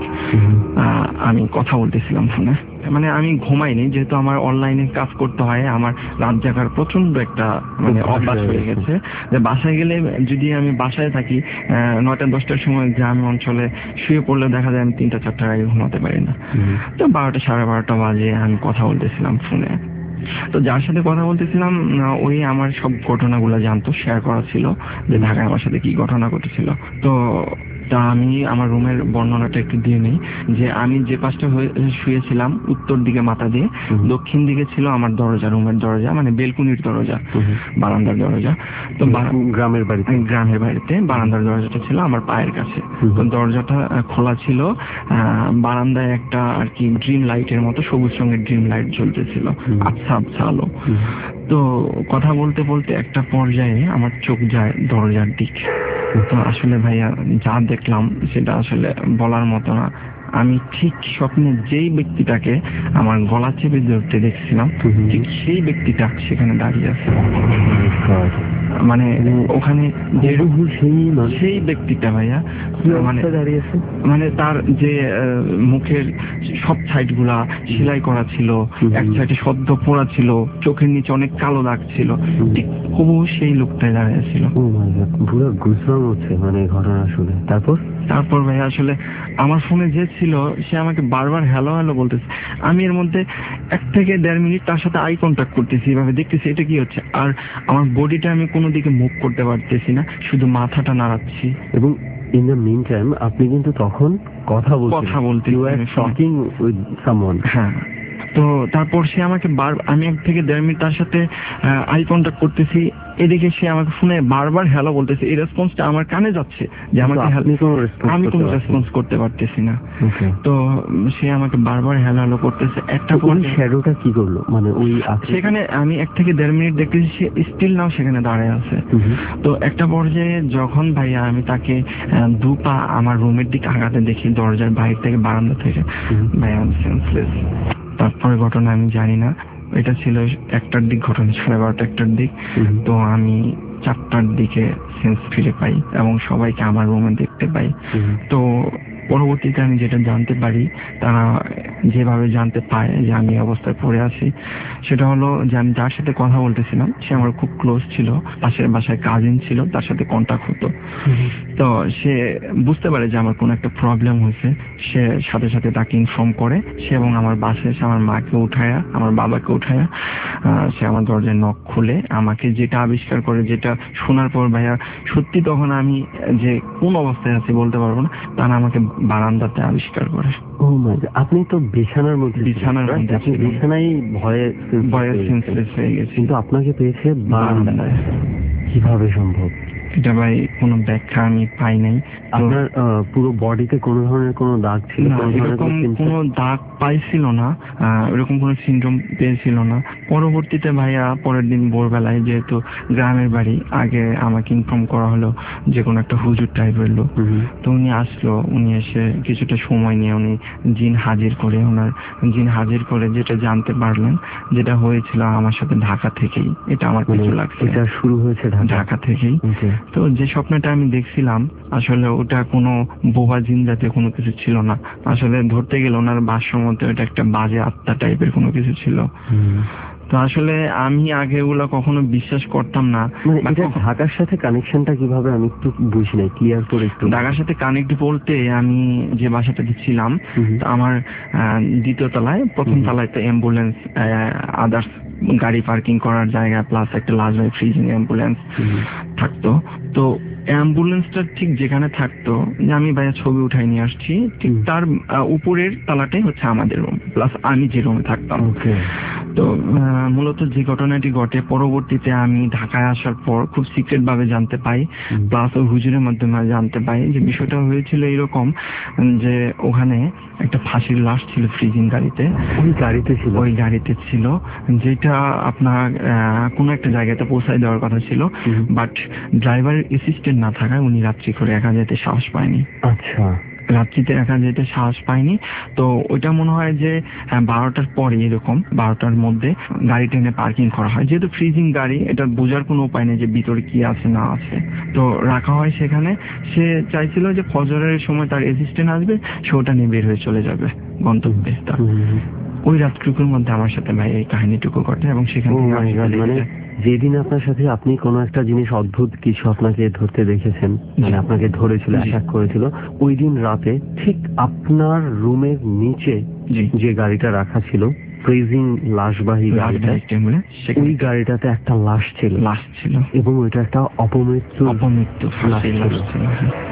Speaker 5: আমি কথা বলতেছিলাম ফোনে। মানে আমি ঘুমাইনি, যেহেতু আমার অনলাইনে কাজ করতে হয়, আমার রাত জাগার প্রচন্ড একটা মানে অভ্যাস হয়ে গেছে। যে বাসায় গেলে যদি আমি বাসায় থাকি নয়টা দশটার সময় গ্রাম অঞ্চলে শুয়ে পড়লে দেখা যায় আমি তিনটা চারটার আগে ঘুমাতে পারি না। তো বারোটা সাড়ে বারোটা বাজে আমি কথা বলতেছিলাম ফোনে। তো যার সাথে কথা বলতেছিলাম ওই আমার সব ঘটনাগুলো জানতো, শেয়ার করা ছিল যে ঢাকায় আমার সাথে কি ঘটনা ঘটেছিল। তো তা আমি আমার রুমের বর্ণনাটা একটু দিয়ে নিই, যে আমি যে পাশটা শুয়েছিলাম উত্তর দিকে মাথা দিয়ে, দক্ষিণ দিকে ছিল আমার দরজা, রুমের দরজা, মানে বেলকুনির দরজা, বারান্দার দরজা। তো
Speaker 2: গ্রামের বাড়িতে
Speaker 5: গ্রামের বাড়িতে বারান্দার দরজাটা ছিল আমার পায়ের কাছে। তো দরজাটা খোলা ছিল, বারান্দায় একটা আর কি ড্রিম লাইটের মতো সবুজ রঙের ড্রিম লাইট জ্বলতেছিল, আবছা আবছা আলো। তো কথা বলতে বলতে একটা পর্যায়ে আমার চোখ যায় দরজার দিকে। তো আসলে ভাইয়া যা দেখলাম সেটা আসলে বলার মতো না। আমি ঠিক স্বপ্নে যেই ব্যক্তিটাকে আমার গলা চেপে ধরতে দেখছিলাম, ঠিক সেই ব্যক্তিটা সেখানে দাঁড়িয়ে আছে। মানে ওখানে সেই ব্যক্তিটা ভাইয়া মানে দাঁড়িয়েছে, মানে তার যে মুখের সব সাইড গুলা সেলাই করা ছিল, এক সাইডে সদ্য পোড়া ছিল, চোখের নিচে অনেক কালো দাগ ছিল, ঠিক খুব সেই লোকটাই দাঁড়িয়েছিল।
Speaker 2: পুরো গুজরাম হচ্ছে মানে ঘটনা শুনে। তারপর
Speaker 5: তারপর ভাই আসলে আমার ফোনে যে ছিল সে আমাকে বারবার হ্যালো হ্যালো বলতেছে। আমি এর মধ্যে এক থেকে দেড় মিনিট তার সাথে আই কন্ট্যাক্ট করতেছি, এভাবে দেখতেছি এটা কি হচ্ছে, আর আমার বডিটা আমি কোনো দিকে মুভ করতে পারতেছি না, শুধু মাথাটা নাড়াচ্ছি।
Speaker 2: এবং ইন দ্য মিন টাইম আপনি কিন্তু তখন কথা বলতে
Speaker 5: কথা বলতে
Speaker 2: টকিং উইথ সামওয়ান।
Speaker 5: হ্যাঁ। তো তারপর সে আমাকে বার আমি এক থেকে দেড় মিনিট তার সাথে আই কন্ট্যাক্ট করতেছি, এদিকে সে আমাকে ফোনে বারবার হ্যালো বলতেছে। এই রেসপন্সটা আমার কানে যাচ্ছে যে আমাকে আমি কোনো রেসপন্স করতে পারতেছি না। তো সে আমাকে বারবার হ্যালো হ্যালো করতেছে। একটা পর
Speaker 2: শ্যাডোটা কি করলো, মানে ওই
Speaker 5: সেখানে আমি এক থেকে দেড় মিনিট দেখতেছি সে স্টিল নাও সেখানে দাঁড়িয়ে আছে। তো একটা পর্যায়ে যখন ভাইয়া আমি তাকে দু পা আমার রুমের দিকে আগাতে দেখি দরজার বাইরে থেকে, বারান্দা থেকে, ভাইয়া আমি সেন্সলেস। তারপরে ঘটনা আমি জানি না, এটা ছিল একটার দিক ঘটনা, সাড়ে বারোটা একটার দিক। তো আমি চারটার দিকে সেন্স ফিরে পাই এবং সবাইকে আমার রুমে দেখতে পাই। তো পরবর্তীতে আমি যেটা জানতে পারি, তারা যেভাবে জানতে পায় যে আমি এই অবস্থায় পড়ে আছি, সেটা হলো যে আমি যার সাথে কথা বলতেছিলাম সে আমার খুব ক্লোজ ছিল, পাশের বাসায় কাজিন ছিল, তার সাথে কন্ট্যাক্ট হতো। তো সে বুঝতে পারে যে আমার কোনো একটা প্রবলেম হয়েছে, সে সাথে সাথে তাকে ইনফর্ম করে। সে এবং আমার বাসায় এসে আমার মাকে উঠায়া, আমার বাবাকে উঠায়া আহ, সে আমার দরজায় নখ খুলে আমাকে যেটা আবিষ্কার করে, যেটা শোনার পর ভাইয়া সত্যি তখন আমি যে কোন অবস্থায় আছি বলতে পারবো না, তারা আমাকে বারান্দাতে আবিষ্কার করে।
Speaker 2: ও মাই গড, আপনি তো বিছানার মধ্যে ছিলেন,
Speaker 5: বিছানার
Speaker 2: right?
Speaker 5: মধ্যে
Speaker 2: আপনি
Speaker 5: ছিলাম।
Speaker 2: বিছানায় ভয়ে
Speaker 5: ভয়ে সেন্সলেস হয়ে গেছি,
Speaker 2: কিন্তু আপনাকে পেয়েছে বারান্দায়।
Speaker 5: বারান্দায়।
Speaker 2: কিভাবে সম্ভব?
Speaker 5: এটা ভাই কোনো ব্যাখ্যা আমি পাই নাই। তো
Speaker 2: আপনার আহ, পুরো বডিতে কোনো ধরনের কোনো দাগ ছিল?
Speaker 5: না,
Speaker 2: কোনো ধরনের
Speaker 5: এরকম
Speaker 2: কোনো symptom?
Speaker 5: কোনো দাগ পাইছিল না, আহ, এরকম কোনো সিনড্রোম পেয়েছিল না। পরবর্তীতে ভাইয়া পরের দিন ভোরবেলায়, যেহেতু গ্রামের বাড়ি, আগে আমাকে ইনফর্ম করা হলো যে কোনো একটা হুজুর টাইপের লোক।
Speaker 2: হুম।
Speaker 5: তো উনি আসলো, উনি এসে কিছুটা সময় নিয়ে উনি জিন হাজির করে, ওনার জিন হাজির করে যেটা জানতে পারলেন, যেটা হয়েছিল আমার সাথে ঢাকা থেকেই। এটা আমার
Speaker 2: মানে
Speaker 5: কিছু লাগছে,
Speaker 2: এটা শুরু হয়েছে ঢাকা
Speaker 5: ঢাকা থেকেই।
Speaker 2: Okay.
Speaker 5: তো যে স্বপ্নটা আমি দেখছিলাম আসলে ওটা কোনো বোবা জিন জাতীয় কোনো কিছু ছিল না। আসলে ধরতে গেলে ওনার ভাষ্য মতে ওটা একটা বাজে আত্মা টাইপের কোনো কিছু ছিল।
Speaker 2: হুম।
Speaker 5: তো আসলে আমি আগে ওগুলা কখনো বিশ্বাস করতাম না।
Speaker 2: মানে
Speaker 5: বা
Speaker 2: এটা
Speaker 5: কখনো-
Speaker 2: ঢাকার সাথে কানেকশনটা কিভাবে আমি একটু বুঝি নাই, ক্লিয়ার করে একটু।
Speaker 5: ঢাকার সাথে কানেক্ট বলতে, আমি যে বাসাটাতে ছিলাম,
Speaker 2: হুম।
Speaker 5: তো আমার আহ, দ্বিতীয় তলায়, প্রথম
Speaker 2: হুম।
Speaker 5: তলায় তো অ্যাম্বুলেন্স, আদার্স গাড়ি পার্কিং করার জায়গা, প্লাস একটা লার্জ ফ্রিজিং অ্যাম্বুলেন্স
Speaker 2: হুম।
Speaker 5: থাকতো। তো অ্যাম্বুলেন্সটা ঠিক যেখানে থাকতো, যে আমি ভাইয়া ছবি উঠাই নিয়ে আসছি, ঠিক
Speaker 2: হুম।
Speaker 5: তার আহ, উপরের তলাটাই হচ্ছে আমাদের রুম, প্লাস আমি যে রুমে থাকতাম।
Speaker 2: Okay.
Speaker 5: তো আহ, মূলত যে ঘটনাটি ঘটে, পরবর্তীতে আমি ঢাকায় আসার পর খুব সিক্রেট ভাবে জানতে পাই,
Speaker 2: হুম।
Speaker 5: প্লাস ওই হুজুরের মাধ্যমে জানতে পাই যে বিষয়টা হয়েছিল এরকম, যে ওখানে একটা ফাঁসির লাশ ছিল ফ্রিজিং গাড়িতে।
Speaker 2: ওই গাড়িতে ছিল?
Speaker 5: ওই গাড়িতে ছিল, যেটা আপনার আহ, কোনো একটা জায়গাতে পৌঁছায় দেওয়ার কথা ছিল,
Speaker 2: হুম।
Speaker 5: বাট ড্রাইভারের অ্যাসিস্ট্যান্ট না থাকায় উনি রাত্রি করে একা যেতে সাহস পায়নি।
Speaker 2: আচ্ছা।
Speaker 5: রাত্রিতে একা যেতে সাহস পায়নি। তো ওইটা মনে হয় যে হ্যাঁ, বারোটার পরে, এরকম বারোটার মধ্যে গাড়ি টেনে পার্কিং করা হয়। যেহেতু ফ্রিজিং গাড়ি, এটা বোঝার কোনো উপায় নেই যে ভিতরে কি আছে না আছে। তো রাখা হয় সেখানে। সে চাইছিল যে ফজরের সময় তার অ্যাসিস্ট্যান্ট আসবে, সে ওটা নিয়ে বের হয়ে চলে যাবে গন্তব্যে তার।
Speaker 2: হুম।
Speaker 5: ওই রাতটুকুর মধ্যে আমার সাথে ভাই এই কাহিনীটুকু ঘটে, এবং সেখান
Speaker 2: Oh
Speaker 5: থেকে
Speaker 2: my
Speaker 5: আমি
Speaker 2: God,
Speaker 5: চলে
Speaker 2: মানে
Speaker 5: যাই।
Speaker 2: যেদিন আপনার সাথে আপনি কোনো একটা জিনিস, অদ্ভুত কিছু আপনাকে ধরতে দেখেছেন, মানে
Speaker 5: জি।
Speaker 2: আপনাকে ধরেছিল,
Speaker 5: জি।
Speaker 2: অ্যাটাক করেছিল, ওই দিন রাতে ঠিক আপনার রুমের নিচে
Speaker 5: জি,
Speaker 2: যে গাড়িটা রাখা ছিল, ফ্রিজিং লাশবাহী গাড়িটা, ওই গাড়িটাতে একটা লাশ ছিল,
Speaker 5: লাশ ছিল,
Speaker 2: এবং ওইটা একটা অপমৃত্যু
Speaker 5: অপমৃত্যু ফাঁসির লাশ ছিল।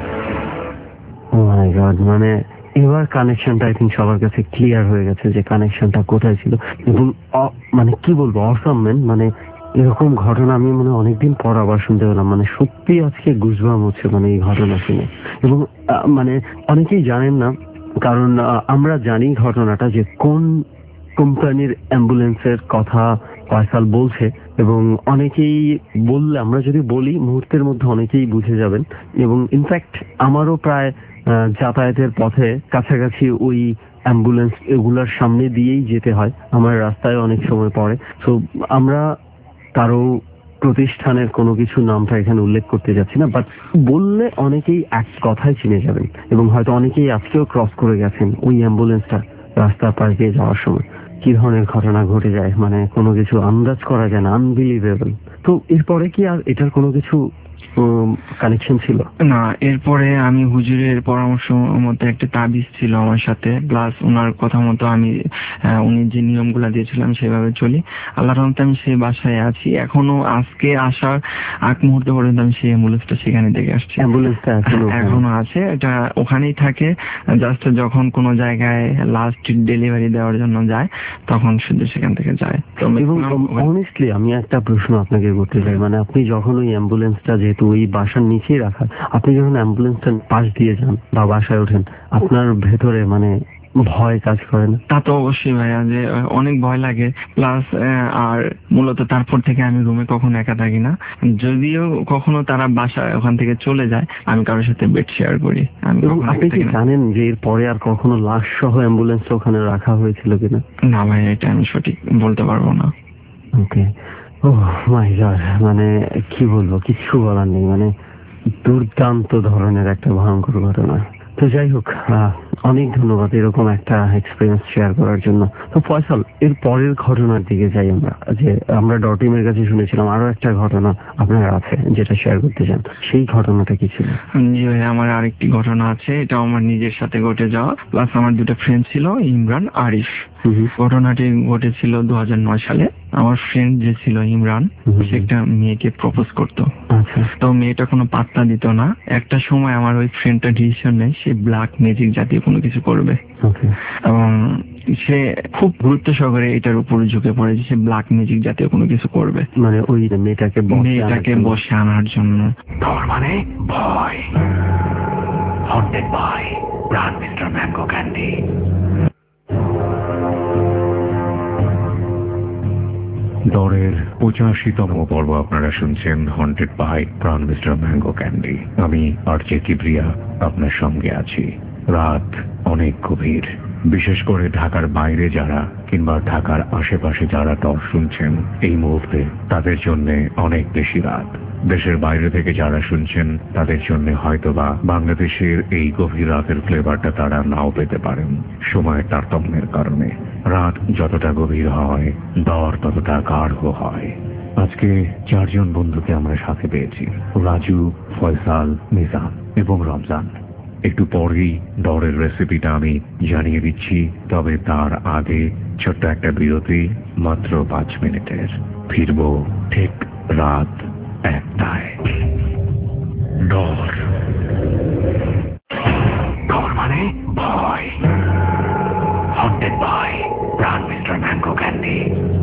Speaker 2: Oh my God, মানে এবার কানেকশনটা আই থিঙ্ক সবার কাছে ক্লিয়ার হয়ে গেছে যে কানেকশনটা কোথায় ছিল। এবং অ- মানে কি বলবো, অসাম ম্যান, মানে এরকম ঘটনা আমি মানে অনেকদিন পর আবার শুনতে পেলাম। মানে সত্যি আজকে গুজবাম হচ্ছে মানে এই ঘটনা শুনে। এবং আহ, মানে অনেকেই জানেন না, কারণ আহ, আমরা জানি ঘটনাটা যে কোন কোম্পানির অ্যাম্বুলেন্সের কথা ফয়সাল বলছে, এবং অনেকেই বললে, আমরা যদি বলি মুহূর্তের মধ্যে অনেকেই বুঝে যাবেন। এবং ইনফ্যাক্ট আমারও প্রায় আহ, যাতায়াতের পথে কাছাকাছি ওই অ্যাম্বুলেন্স এগুলার সামনে দিয়েই যেতে হয়, আমার রাস্তায় অনেক সময় পড়ে। তো আমরা কারো প্রতিষ্ঠানের কোনো কিছু নামটা এখানে উল্লেখ করতে যাচ্ছি না, বাট বললে অনেকেই এক কথায় চিনে যাবেন, এবং হয়তো অনেকেই আজকেও ক্রস করে গেছেন ওই অ্যাম্বুলেন্সটা রাস্তার পাশ দিয়ে যাওয়ার সময়। কি ধরনের ঘটনা ঘটে যায়, মানে কোনো কিছু আন্দাজ করা যায় না, আনবিলিভেবল। তো এরপরে কি আর এটার কোনো কিছু কানেকশন ছিল?
Speaker 5: না, এরপরে আমি হুজুরের পরামর্শ মতো একটা তাবিজ ছিল আমার সাথে, প্লাস ওনার কথা মতো আমি আহ, উনি যে নিয়মগুলো দিয়েছিলাম সেভাবে চলি। আল্লাহর রহমতে আমি সেই বাসায় আছি এখনো। আজকে আসার আগ মুহূর্ত পর্যন্ত আমি সেই অ্যাম্বুলেন্সটা সেখানে দেখে আসছি।
Speaker 2: অ্যাম্বুলেন্সটা এখনো
Speaker 5: এখনো আছে, এটা ওখানেই থাকে। জাস্ট যখন কোনো জায়গায় লাস্ট ডেলিভারি দেওয়ার জন্য যায়, তখন শুধু সেখান থেকে যায়। তো
Speaker 2: এবং
Speaker 5: maximum-
Speaker 2: অনেস্টলি আমি একটা প্রশ্ন আপনাকে করতে চাই, মানে আপনি যখন ওই অ্যাম্বুলেন্সটা, যেহেতু ওই বাসার নিচেই রাখা, আপনি যখন অ্যাম্বুলেন্সটা পাশ দিয়ে যান বা বাসায় ওঠেন, আপনার ভেতরে মানে ভয় কাজ করে না?
Speaker 5: তা তো অবশ্যই ভাইয়া, যে আহ, অনেক ভয় লাগে। প্লাস আর মূলত তারপর থেকে আমি রুমে কখনো একা থাকি না। যদিও কখনো তারা বাসায় ওখান থেকে চলে যায়, আমি কারোর সাথে বেড শেয়ার করি। আমি
Speaker 2: এবং
Speaker 5: কখনো
Speaker 2: আপনি
Speaker 5: একা
Speaker 2: কি
Speaker 5: থাকি না।
Speaker 2: জানেন যে এর পরে আর কখনো লাশ সহ অ্যাম্বুলেন্সটা ওখানে রাখা হয়েছিল কিনা?
Speaker 5: না ভাই, এটা আমি সঠিক বলতে পারবো না।
Speaker 2: ওকে। ও মাই গড, মানে কি বলবো, কিচ্ছু বলার নেই। মানে দুর্দান্ত ধরনের একটা ভয়ঙ্কর ঘটনা। তো যাই হোক, আহ, অনেক ধন্যবাদ এরকম একটা এক্সপিরিয়েন্স শেয়ার করার জন্য। তো ফয়সাল, এর পরের ঘটনার দিকে যাই আমরা, যে আমরা ডটিমের কাছে শুনেছিলাম আরো একটা ঘটনা আপনার আছে যেটা শেয়ার করতে চান, সেই ঘটনাটা কি ছিল?
Speaker 5: জি ভাই, আমার আরেকটি ঘটনা আছে, এটা আমার নিজের সাথে ঘটে যাওয়া, প্লাস আমার দুটো ফ্রেন্ড ছিল, ইমরান, আরিফ। ঘটনাটি ঘটেছিল দু হাজার নয় সালে। আমার ফ্রেন্ড যে ছিল ইমরান, সে একটা মেয়েকে প্রপোজ করতো। তো মেয়েটা কোনো পাত্তা দিত না। একটা সময় আমার ওই ফ্রেন্ডটা ডিসিশন নেয় সে ব্ল্যাক ম্যাজিক জাতীয় কোনো কিছু করবে, এবং সে খুব গুরুত্ব সহকারে এটার উপর ঝুঁকে পড়ে যে সে ব্ল্যাক ম্যাজিক জাতীয় কোনো কিছু করবে,
Speaker 2: মানে ওই মেয়েটাকে
Speaker 5: মেয়েটাকে বসে আনার জন্য।
Speaker 1: তার মানে ভয়, haunted by brand mister mango candy. দরের পঁচাশিতম পর্ব আপনারা শুনছেন haunted by Pran mister mango candy. আমি আর জে কিবরিয়া আপনার সঙ্গে আছি। রাত অনেক গভীর, বিশেষ করে ঢাকার বাইরে যারা কিংবা ঢাকার আশেপাশে যারা টক শুনছেন এই মুহূর্তে, তাদের জন্য অনেক বেশি রাত। দেশের বাইরে থেকে যারা শুনছেন তাদের জন্য হয়তোবা বাংলাদেশের এই গভীর রাতের ফ্লেভারটা তারা নাও পেতে পারেন সময়ের তারতম্যের কারণে। রাত যতটা গভীর হয়, দর ততটা গাঢ় হয়। আজকে চারজন বন্ধুকে আমরা সাথে পেয়েছি, রাজু, ফয়সাল, মিজান এবং রমজান। একটু পরেই দরের রেসিপিটা আমি জানিয়ে দিচ্ছি, তবে তার আগে ছোট্ট একটা বিরতি, মাত্র পাঁচ মিনিটের। ফিরব ঠিক রাত একটায়। ডর, ডর মানে ভয়, haunted by Pran mister mango candy.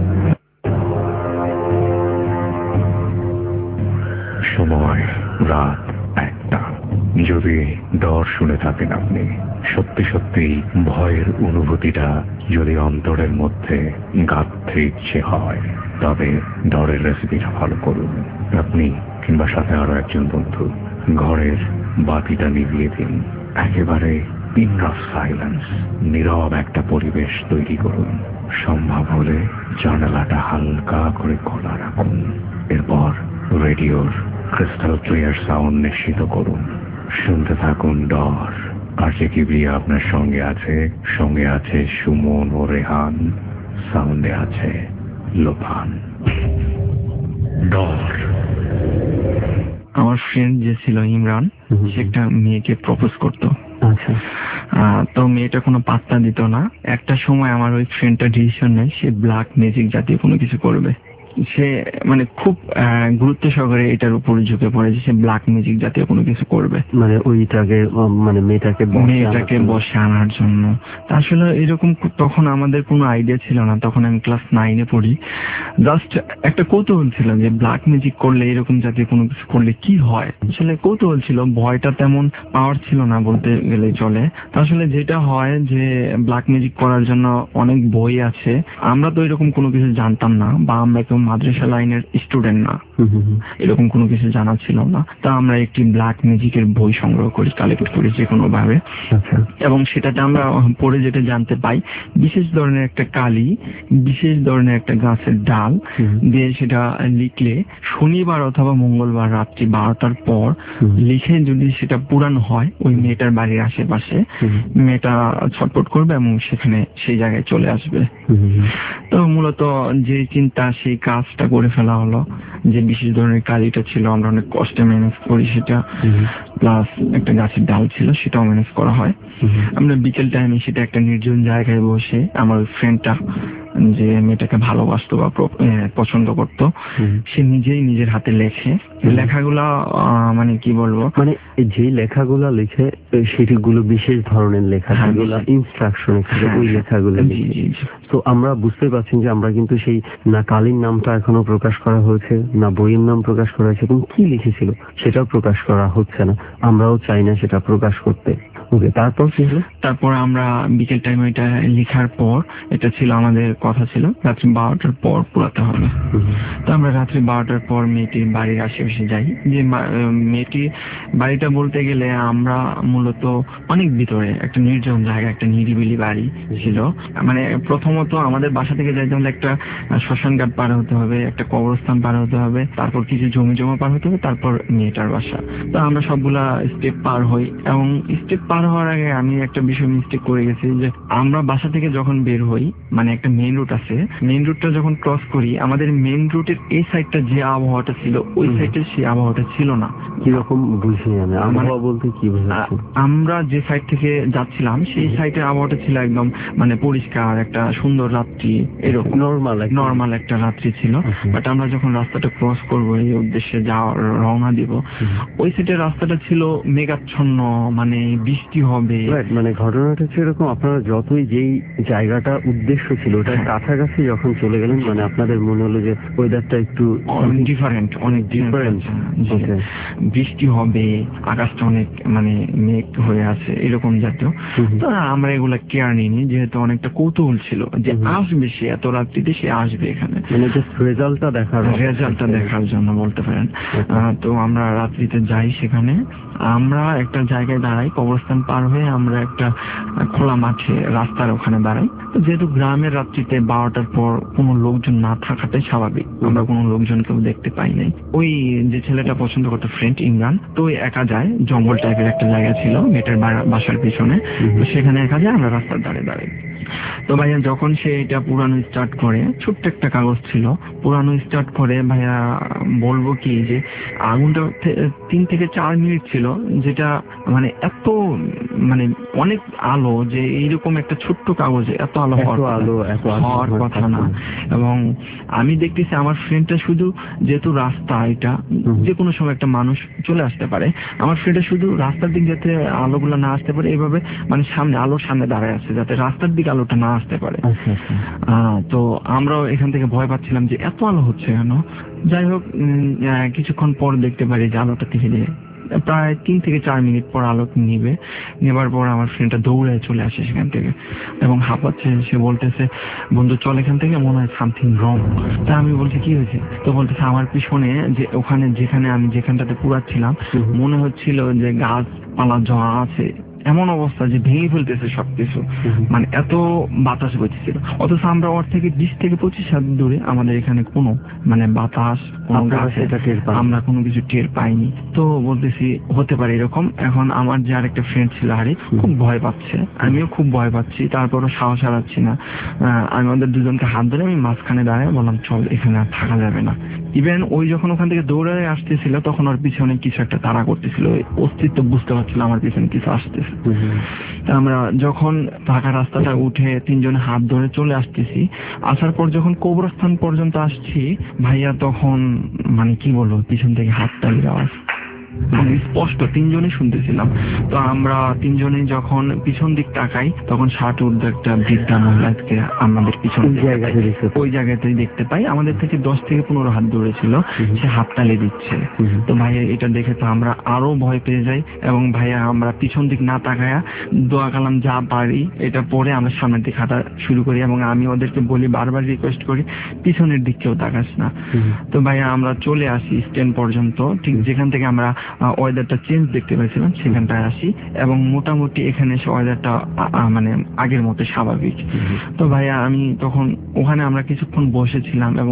Speaker 1: সময় রাত একটা। যদি ডর শুনে থাকেন আপনি, সত্যি সত্যি ভয়ের অনুভূতিটা যদি অন্তরের মধ্যে গাঁথতে ইচ্ছে হয়, তবে ডরের রেসিপিটা ফলো করুন। আপনি কিংবা সাথে আরো একজন বন্ধু ঘরের বাতিটা নিভিয়ে দিন, একেবারে পিন অফ সাইলেন্স, নীরব একটা পরিবেশ তৈরি করুন। সম্ভব হলে জানালাটা হালকা করে খোলা রাখুন। এরপর রেডিওর ক্রিস্টাল ক্লিয়ার সাউন্ড নিশ্চিত করুন। শুনতে থাকুন ডর। আর যে কিবরিয়া আপনার সঙ্গে আছে, সঙ্গে আছে সুমন ও রেহান, সাউন্ডে আছে লোফান। ডর।
Speaker 5: আমার ফ্রেন্ড যে ছিল ইমরান, সে একটা মেয়েকে প্রপোজ করতো।
Speaker 2: আচ্ছা।
Speaker 5: তো মেয়েটা কোনো পাত্তা দিত না। একটা সময় আমার ওই ফ্রেন্ডটা ডিসিশন নেয় সে ব্ল্যাক ম্যাজিক জাতীয় কোনো কিছু করবে। সে মানে খুব গুরুত্ব সহকারে এটার উপর ঝুঁকে পড়ে যে সে ব্ল্যাক ম্যাজিক জাতীয় কোনো কিছু করবে,
Speaker 2: মানে ওইটাকে মানে মেয়েটাকে
Speaker 5: মেয়েটাকে বসে আনার জন্য। আসলে এরকম তখন আমাদের কোনো আইডিয়া ছিল না, তখন আমি ক্লাস নাইনে পড়ি। জাস্ট একটা কৌতূহল ছিল যে ব্ল্যাক ম্যাজিক করলে, এরকম জাতীয় কোনো কিছু করলে কি হয়। আসলে কৌতূহল ছিল, ভয়টা তেমন পাওয়ার ছিল না বলতে গেলে চলে। আসলে যেটা হয় যে ব্ল্যাক ম্যাজিক করার জন্য অনেক বই আছে, আমরা তো এরকম কোনো কিছু জানতাম না, বা আমরা কেউ মাদ্রাসা লাইনের স্টুডেন্ট না, এরকম কোনো কিছু জানা ছিল না। তা আমরা একটি ব্ল্যাক ম্যাজিকের বই সংগ্রহ করি, কালেক্ট করি যে কোনো ভাবে, এবং সেটাতে আমরা পড়ে যেটা জানতে পাই, বিশেষ ধরনের একটা কালি, বিশেষ ধরনের একটা গাছের ডাল দিয়ে সেটা লিখলে শনিবার অথবা মঙ্গলবার রাত্রি বারোটার পর লিখে যদি সেটা পুরানো হয় ওই মেয়েটার বাড়ির আশেপাশে, মেয়েটা ছটফট করবে এবং সেখানে সেই জায়গায় চলে আসবে। তো মূলত যে চিন্তা সেই কাজটা করে ফেলা হলো। যে বিশেষ ধরনের কালিটা ছিল আমরা অনেক কষ্টে ম্যানেজ করি সেটা, প্লাস একটা গাছের ডাল ছিল সেটাও ম্যানেজ করা হয়। আমরা বিকেল টাইমে সেটা একটা নির্জন জায়গায় বসে, আমার ওই ফ্রেন্ডটা যে মেয়েটাকে ভালোবাসতো বা পছন্দ করতো, সে নিজেই নিজের হাতে লেখে। লেখাগুলা মানে কি বলবো,
Speaker 2: মানে যে লেখাগুলা লিখে সেগুলো বিশেষ ধরনের লেখা, যেগুলো ইনস্ট্রাকশনে ছিল ওই লেখাগুলো। তো আমরা বুঝতে পারছেন যে আমরা কিন্তু সেই না কালির নামটা এখনো প্রকাশ করা হয়েছে, না বইয়ের নাম প্রকাশ করা হয়েছে, এবং কি লিখেছিল সেটাও প্রকাশ করা হচ্ছে না। আমরাও চাই না সেটা প্রকাশ করতে। ওকে, তারপর কি হলো?
Speaker 5: তারপর আমরা বিকেল টাইমে এটা লেখার পর, এটা ছিল আমাদের কথা ছিল রাত্রি বারোটার পর পুরাতে হবে। তো আমরা রাত্রি বারোটার পর মেয়েটির বাড়ির আশেপাশে যাই। যে মেয়েটি বাড়িটা বলতে গেলে আমরা মূলত অনেক ভিতরে একটা নির্জন জায়গা, একটা নিরিবিলি বাড়ি ছিল। মানে প্রথমত আমাদের বাসা থেকে যাইতে হলে একটা শ্মশান ঘাট পার হতে হবে, একটা কবরস্থান পার হতে হবে, তারপর কিছু জমি জমা পার হতে হবে, তারপর মেয়েটার বাসা। তো আমরা সবগুলা স্টেপ পার হই, এবং স্টেপ পার পার হওয়ার আগে আমি একটা বিষয় মিস্টেক করে গেছি, যে আমরা বাসা থেকে যখন বের হই, মানে একটা মেইন রুট আছে, মেইন রুটটা যখন ক্রস করি, আমাদের মেইন রুটের এই সাইডটা যে আবহাওয়াটা ছিল ওই সাইডের সেই আবহাওয়াটা ছিল না।
Speaker 2: কিরকম বুঝি আমি আবহাওয়া বলতে কি বুঝাচ্ছি?
Speaker 5: আমরা যে সাইড থেকে যাচ্ছিলাম সেই সাইডের আবহাওয়াটা ছিল একদম মানে পরিষ্কার, একটা সুন্দর রাত্রি, এরকম
Speaker 2: নর্মাল
Speaker 5: নর্মাল একটা রাত্রি ছিল। বাট আমরা যখন রাস্তাটা ক্রস করবো এই উদ্দেশ্যে যা রওনা দিব, ওই সাইডের রাস্তাটা ছিল মেঘাচ্ছন্ন, মানে বৃষ্টি হবে।
Speaker 2: মানে ঘটনাটা হচ্ছে এরকম, আপনারা যতই যেই জায়গাটা উদ্দেশ্য ছিল ওটার কাছাকাছি যখন চলে গেলেন, মানে আপনাদের মনে হলো যে ওয়েদারটা একটু
Speaker 5: ডিফারেন্ট, অনেক ডিফারেন্ট, বৃষ্টি হবে, আকাশটা অনেক মানে মেঘ হয়ে আছে এরকম জাতীয়। তো আমরা এগুলা কেয়ার নিইনি, যেহেতু অনেকটা কৌতূহল ছিল যে আসবে সে, এত রাত্রিতে সে আসবে এখানে,
Speaker 2: মানে জাস্ট রেজাল্টটা দেখার
Speaker 5: রেজাল্টটা দেখার জন্য বলতে পারেন। তো আমরা রাত্রিতে যাই সেখানে, আমরা একটা জায়গায় দাঁড়াই, কবরস্থান পার হয়ে আমরা একটা খোলা মাঠে রাস্তার ওখানে দাঁড়াই। তো যেহেতু গ্রামের রাত্রিতে বারোটার পর কোনো লোকজন না থাকাটাই স্বাভাবিক, আমরা কোনো লোকজন কেউ দেখতে পাই নাই। ওই যে ছেলেটা পছন্দ করতো ফ্রেন্ড ইমরান, তো একা যায়, জঙ্গল টাইপের একটা জায়গা ছিল মেয়েটার বাসার পিছনে, তো সেখানে একা যায়, আমরা রাস্তার ধারে দাঁড়াই। তো ভাইয়া যখন সে এটা পুরানো স্টার্ট করে, ছোট্ট একটা কাগজ ছিল, পুরানো স্টার্ট করে, ভাইয়া বলবো কি যে আগুনটা তিন থেকে চার মিনিট ছিল, যেটা মানে এত মানে অনেক আলো, যে এইরকম একটা ছোট্ট কাগজে এত আলো হওয়ার কথা না। এবং আমি দেখতেছি আমার ফ্রেন্ডটা শুধু, যেহেতু রাস্তা এটা যে কোনো সময় একটা মানুষ চলে আসতে পারে, আমার ফ্রেন্ডটা শুধু রাস্তার দিক যাতে আলোগুলো না আসতে পারে এইভাবে মানে সামনে আলোর সামনে দাঁড়ায় আছে, যাতে রাস্তার দিকে আলোটা না আসতে পারে। তো আমরাও এখান থেকে ভয় পাচ্ছিলাম যে এত আলো হচ্ছে কেন। যাই হোক, কিছুক্ষণ পর দেখতে পারি যে আলোটা ধীরে ধীরে প্রায় তিন থেকে চার মিনিট পর আলো নিবে, নেবার পর আমার ফ্রেন্ডটা দৌড়ে চলে আসে সেখান থেকে এবং হাঁপাচ্ছে। সে বলতেছে, বন্ধু চল এখান থেকে, মনে হয় সামথিং রং। তা আমি বলছি কি হয়েছে? তো বলতেছে আমার পিছনে যে ওখানে যেখানে আমি যেখানটাতে পুরাচ্ছিলাম, মনে হচ্ছিল যে গাছপালা জমা আছে, এমন অবস্থা যে ভেঙে ফেলতেছে সবকিছু, মানে এত বাতাস বইতেছিল। অথচ আমরা ওর থেকে বিশ থেকে পঁচিশ হাত দূরে, আমাদের এখানে কোনো মানে বাতাস, কোনো গাছে আমরা কোনো কিছু টের পাইনি। তো বলতেছি হতে পারে এরকম। এখন আমার যে আরেকটা ফ্রেন্ড ছিল হারি, খুব ভয় পাচ্ছে, আমিও খুব ভয় পাচ্ছি, তারপরও সাহস হারাচ্ছি না। আমি ওদের দুজনকে হাত ধরে আমি মাঝখানে দাঁড়ায় বললাম চল, এখানে আর থাকা যাবে না। ইভেন ওই যখন ওখান থেকে দৌড়ে আসতেছিল তখন ওর পিছনে কিছু একটা তাড়া করতেছিল, অস্তিত্ব বুঝতে পারছিল আমার পিছনে কিছু আসতেছে। আমরা যখন ঢাকা রাস্তাটা উঠে তিনজনে হাত ধরে চলে আসতেছি, আসার পর যখন কবরস্থান পর্যন্ত আসছি, ভাইয়া তখন মানে কি বলবো, পিছন থেকে হাত তালির আওয়াজ স্পষ্ট তিনজনই শুনতেছিলাম। তো আমরা তিনজনে যখন পিছন দিক তাকাই, তখন ষাট ঊর্ধ্ব একটা বৃদ্ধা মহিলাকে আমাদের পিছন ওই জায়গাতেই দেখতে পাই। আমাদের থেকে দশ থেকে পনেরো হাত দূরে ছিল, সে হাত তালি দিচ্ছে। তো ভাইয়া এটা দেখে তো আমরা আরো ভয় পেয়ে যাই এবং ভাইয়া আমরা পিছন দিক না তাকায়া দোয়া কালাম যা পারি এটা পরে আমরা সামনের দিক হাঁটা শুরু করি এবং আমি ওদেরকে বলি, বারবার রিকোয়েস্ট করি পিছনের দিক কেউ তাকাস না। তো ভাইয়া আমরা চলে আসি স্ট্যান্ড পর্যন্ত, ঠিক যেখান থেকে আমরা ওয়েদারটা চেঞ্জ দেখতে পেয়েছিলাম সেখানটায় আসি এবং মোটামুটি এখানে এসে ওয়েদারটা মানে আগের মতো স্বাভাবিক। তো ভাইয়া আমি তখন ওখানে আমরা কিছুক্ষণ বসেছিলাম এবং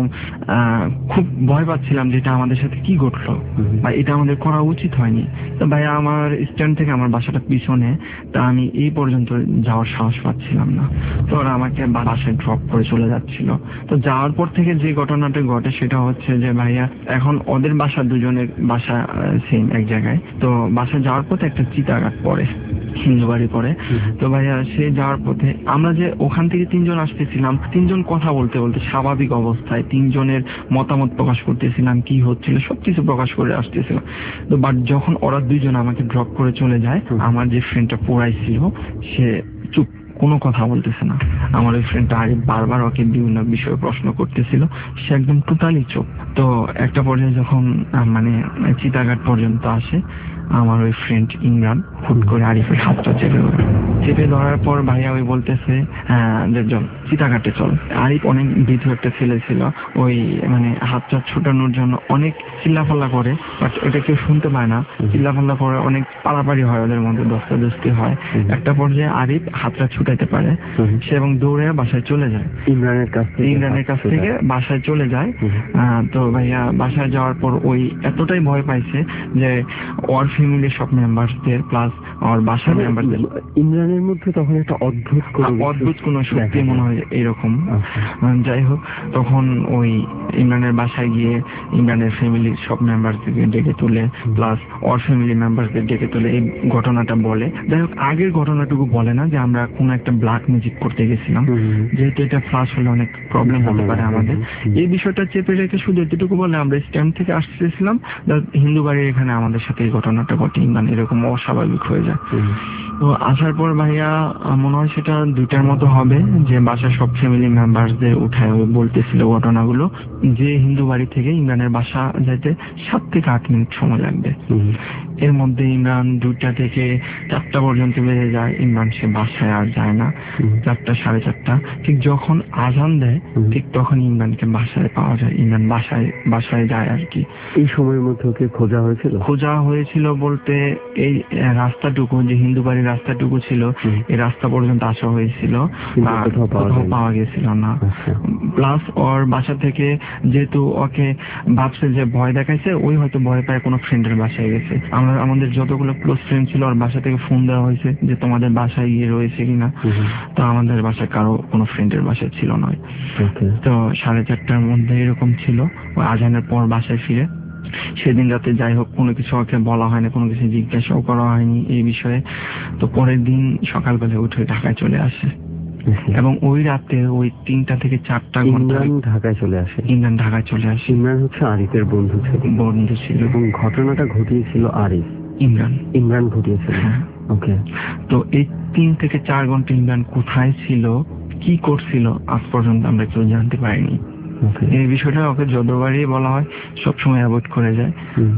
Speaker 5: খুব ভয় পাচ্ছিলাম যে এটা আমাদের সাথে কি ঘটলো বা এটা আমাদের করা উচিত হয়নি। তো ভাইয়া আমার স্ট্যান্ড থেকে আমার বাসাটা পিছনে, তা আমি এই পর্যন্ত যাওয়ার সাহস পাচ্ছিলাম না। তো ওরা আমাকে বাসায় ড্রপ করে চলে যাচ্ছিল। তো যাওয়ার পর থেকে যে ঘটনাটা ঘটে সেটা হচ্ছে যে ভাইয়া এখন ওদের বাসা দুজনের বাসা সেম এক জায়গায়। তো বাসায় যাওয়ার পথে একটা চিতাঘাট পড়ে, হিন্দু বাড়ি পড়ে। তো ভাইয়া সে যাওয়ার পথে আমরা যে ওখান থেকে তিনজন আসতেছিলাম, তিনজন কথা বলতে বলতে স্বাভাবিক অবস্থায় তিনজনের মতামত প্রকাশ করতেছিলাম, কি হচ্ছিল সবকিছু প্রকাশ করে আসতেছিলাম। তো বাট যখন ওরা দুইজন আমাকে ড্রপ করে চলে যায়, আমার যে ফ্রেন্ডটা পড়াইছিল সে চুপ, কোনো কথা বলতেছে না। আমার ওই ফ্রেন্ডটা আগে বারবার ওকে বিভিন্ন বিষয়ে প্রশ্ন করতেছিল, সে একদম টোটালি চুপ। তো একটা পর্যায়ে যখন মানে চিতাঘাট পর্যন্ত আসে, আমার ওই ফ্রেন্ড ইমরান হুট করে আরিফের হাতটা চেপে ধরে চেপে ধরার পর ভাইয়া ওই বলতেছে হ্যাঁ চল চিতাঘাটে চল। আরিফ অনেক ভীতু একটা ছেলে ছিল, ওই মানে হাতটা ছুটানোর জন্য অনেক চিল্লাফাল্লা করে, বাট এটা কেউ শুনতে পায় না। চিল্লাফাল্লা করে অনেক পাড়াপাড়ি হয়, ওদের মধ্যে দস্তাদস্তি হয়। একটা পর্যায়ে আরিফ হাতটা ছুটাইতে পারে সে এবং দৌড়ে বাসায় চলে যায়, ইমরানের কাছ থেকে ইমরানের কাছ থেকে বাসায় চলে যায়। তো ভাইয়া বাসায় যাওয়ার পর ওই এতটাই ভয় পাইছে যে ওর ফ্যামিলির সব মেম্বারসদের প্লাস আমার বাসার মেম্বারদের।
Speaker 2: ইমরানের মধ্যে তখন একটা অদ্ভুত কোনো
Speaker 5: অদ্ভুত কোনো শক্তি মনে হয় এরকম। যাই হোক, তখন ওই ইমরানের বাসায় গিয়ে ইমরানের ফ্যামিলির সব মেম্বারদেরকে ডেকে তুলে প্লাস ওর ফ্যামিলি মেম্বারদের ডেকে তুলে এই ঘটনাটা বলে। যাই হোক, আগের ঘটনাটুকু বলে না যে আমরা কোনো একটা ব্ল্যাক ম্যাজিক করতে গেছিলাম, যেহেতু এটা ফ্লাশ হলে অনেক প্রবলেম হতে পারে আমাদের। এই বিষয়টা চেপে রেখে শুধু এতটুকু বলে আমরা স্ট্যান্ড থেকে আসতেছিলাম, হিন্দু বাড়ির এখানে আমাদের সাথে এই ঘটনাটা ঘটে, মানে এরকম অস্বাভাবিক হয়ে যায়। তো আসার পর ভাইয়া মনে হয় সেটা দুইটার মতো হবে, যে বাসার সব ফ্যামিলি মেম্বারসদের উঠায় বলতেছিল ঘটনাগুলো, যে হিন্দু বাড়ি থেকে ইমরানের বাসা যাইতে সাত থেকে আট মিনিট সময় লাগবে। এর মধ্যে ইমরান দুইটা থেকে চারটা পর্যন্ত বেড়ে যায়, ইমরান সে বাসায় আর যায় না। চারটা সাড়ে চারটা ঠিক যখন আজান দেয় ঠিক তখন ইমরানকে বাসায় পাওয়া যায়, ইমরান বাসায় বাসায় যায় আর কি।
Speaker 2: এই সময়ের মধ্যে ওকে খোঁজা হয়েছিল? খোঁজা
Speaker 5: হয়েছিল বলতে এই রাস্তাটুকু, যে হিন্দু বাড়ির রাস্তাটুকু ছিল, এই রাস্তা পর্যন্ত আসা হয়েছিল, কোথাও পাওয়া গেছিল না। প্লাস ওর বাসা থেকে যেহেতু ওকে ভাবছে যে ভয় দেখাইছে, ওই হয়তো ভয় পায় কোনো ফ্রেন্ডের বাসায় গেছে। আমরা আমাদের যতগুলো ক্লোজ ফ্রেন্ড ছিল ওর বাসা থেকে ফোন দেওয়া হয়েছে যে তোমাদের বাসায় গিয়ে রয়েছে কিনা, তো আমাদের বাসায় কারো কোনো ফ্রেন্ডের বাসায় ছিল না। তো সাড়ে চারটার মধ্যে এরকম ছিল, ওই আজানের পর বাসায় ফিরে। সেদিন রাতে যাই হোক কোনো কিছু ওকে বলা হয়নি, কোনো কিছু জিজ্ঞাসাও করা হয়নি এই বিষয়ে। তো পরের দিন সকালবেলা উঠে ঢাকায় চলে আসে, এবং ওই রাতে ওই তিনটা থেকে চারটা ঘন্টা
Speaker 2: ঢাকায় চলে আসে।
Speaker 5: ইমরান ঢাকায় চলে আসে।
Speaker 2: ইমরান হচ্ছে আরিফের বন্ধু ছিল
Speaker 5: বন্ধু ছিল
Speaker 2: এবং ঘটনাটা ঘটিয়েছিল আরিফ,
Speaker 5: ইমরান
Speaker 2: ইমরান ঘটিয়েছিল। ওকে।
Speaker 5: তো এই তিন থেকে চার ঘন্টা ইমরান কোথায় ছিল, কি করছিল, আজ পর্যন্ত আমরা কেউ জানতে পারিনি। এই বিষয়টা ওকে যতবারই বলা হয় সবসময় অ্যাভয়েড করে যায়,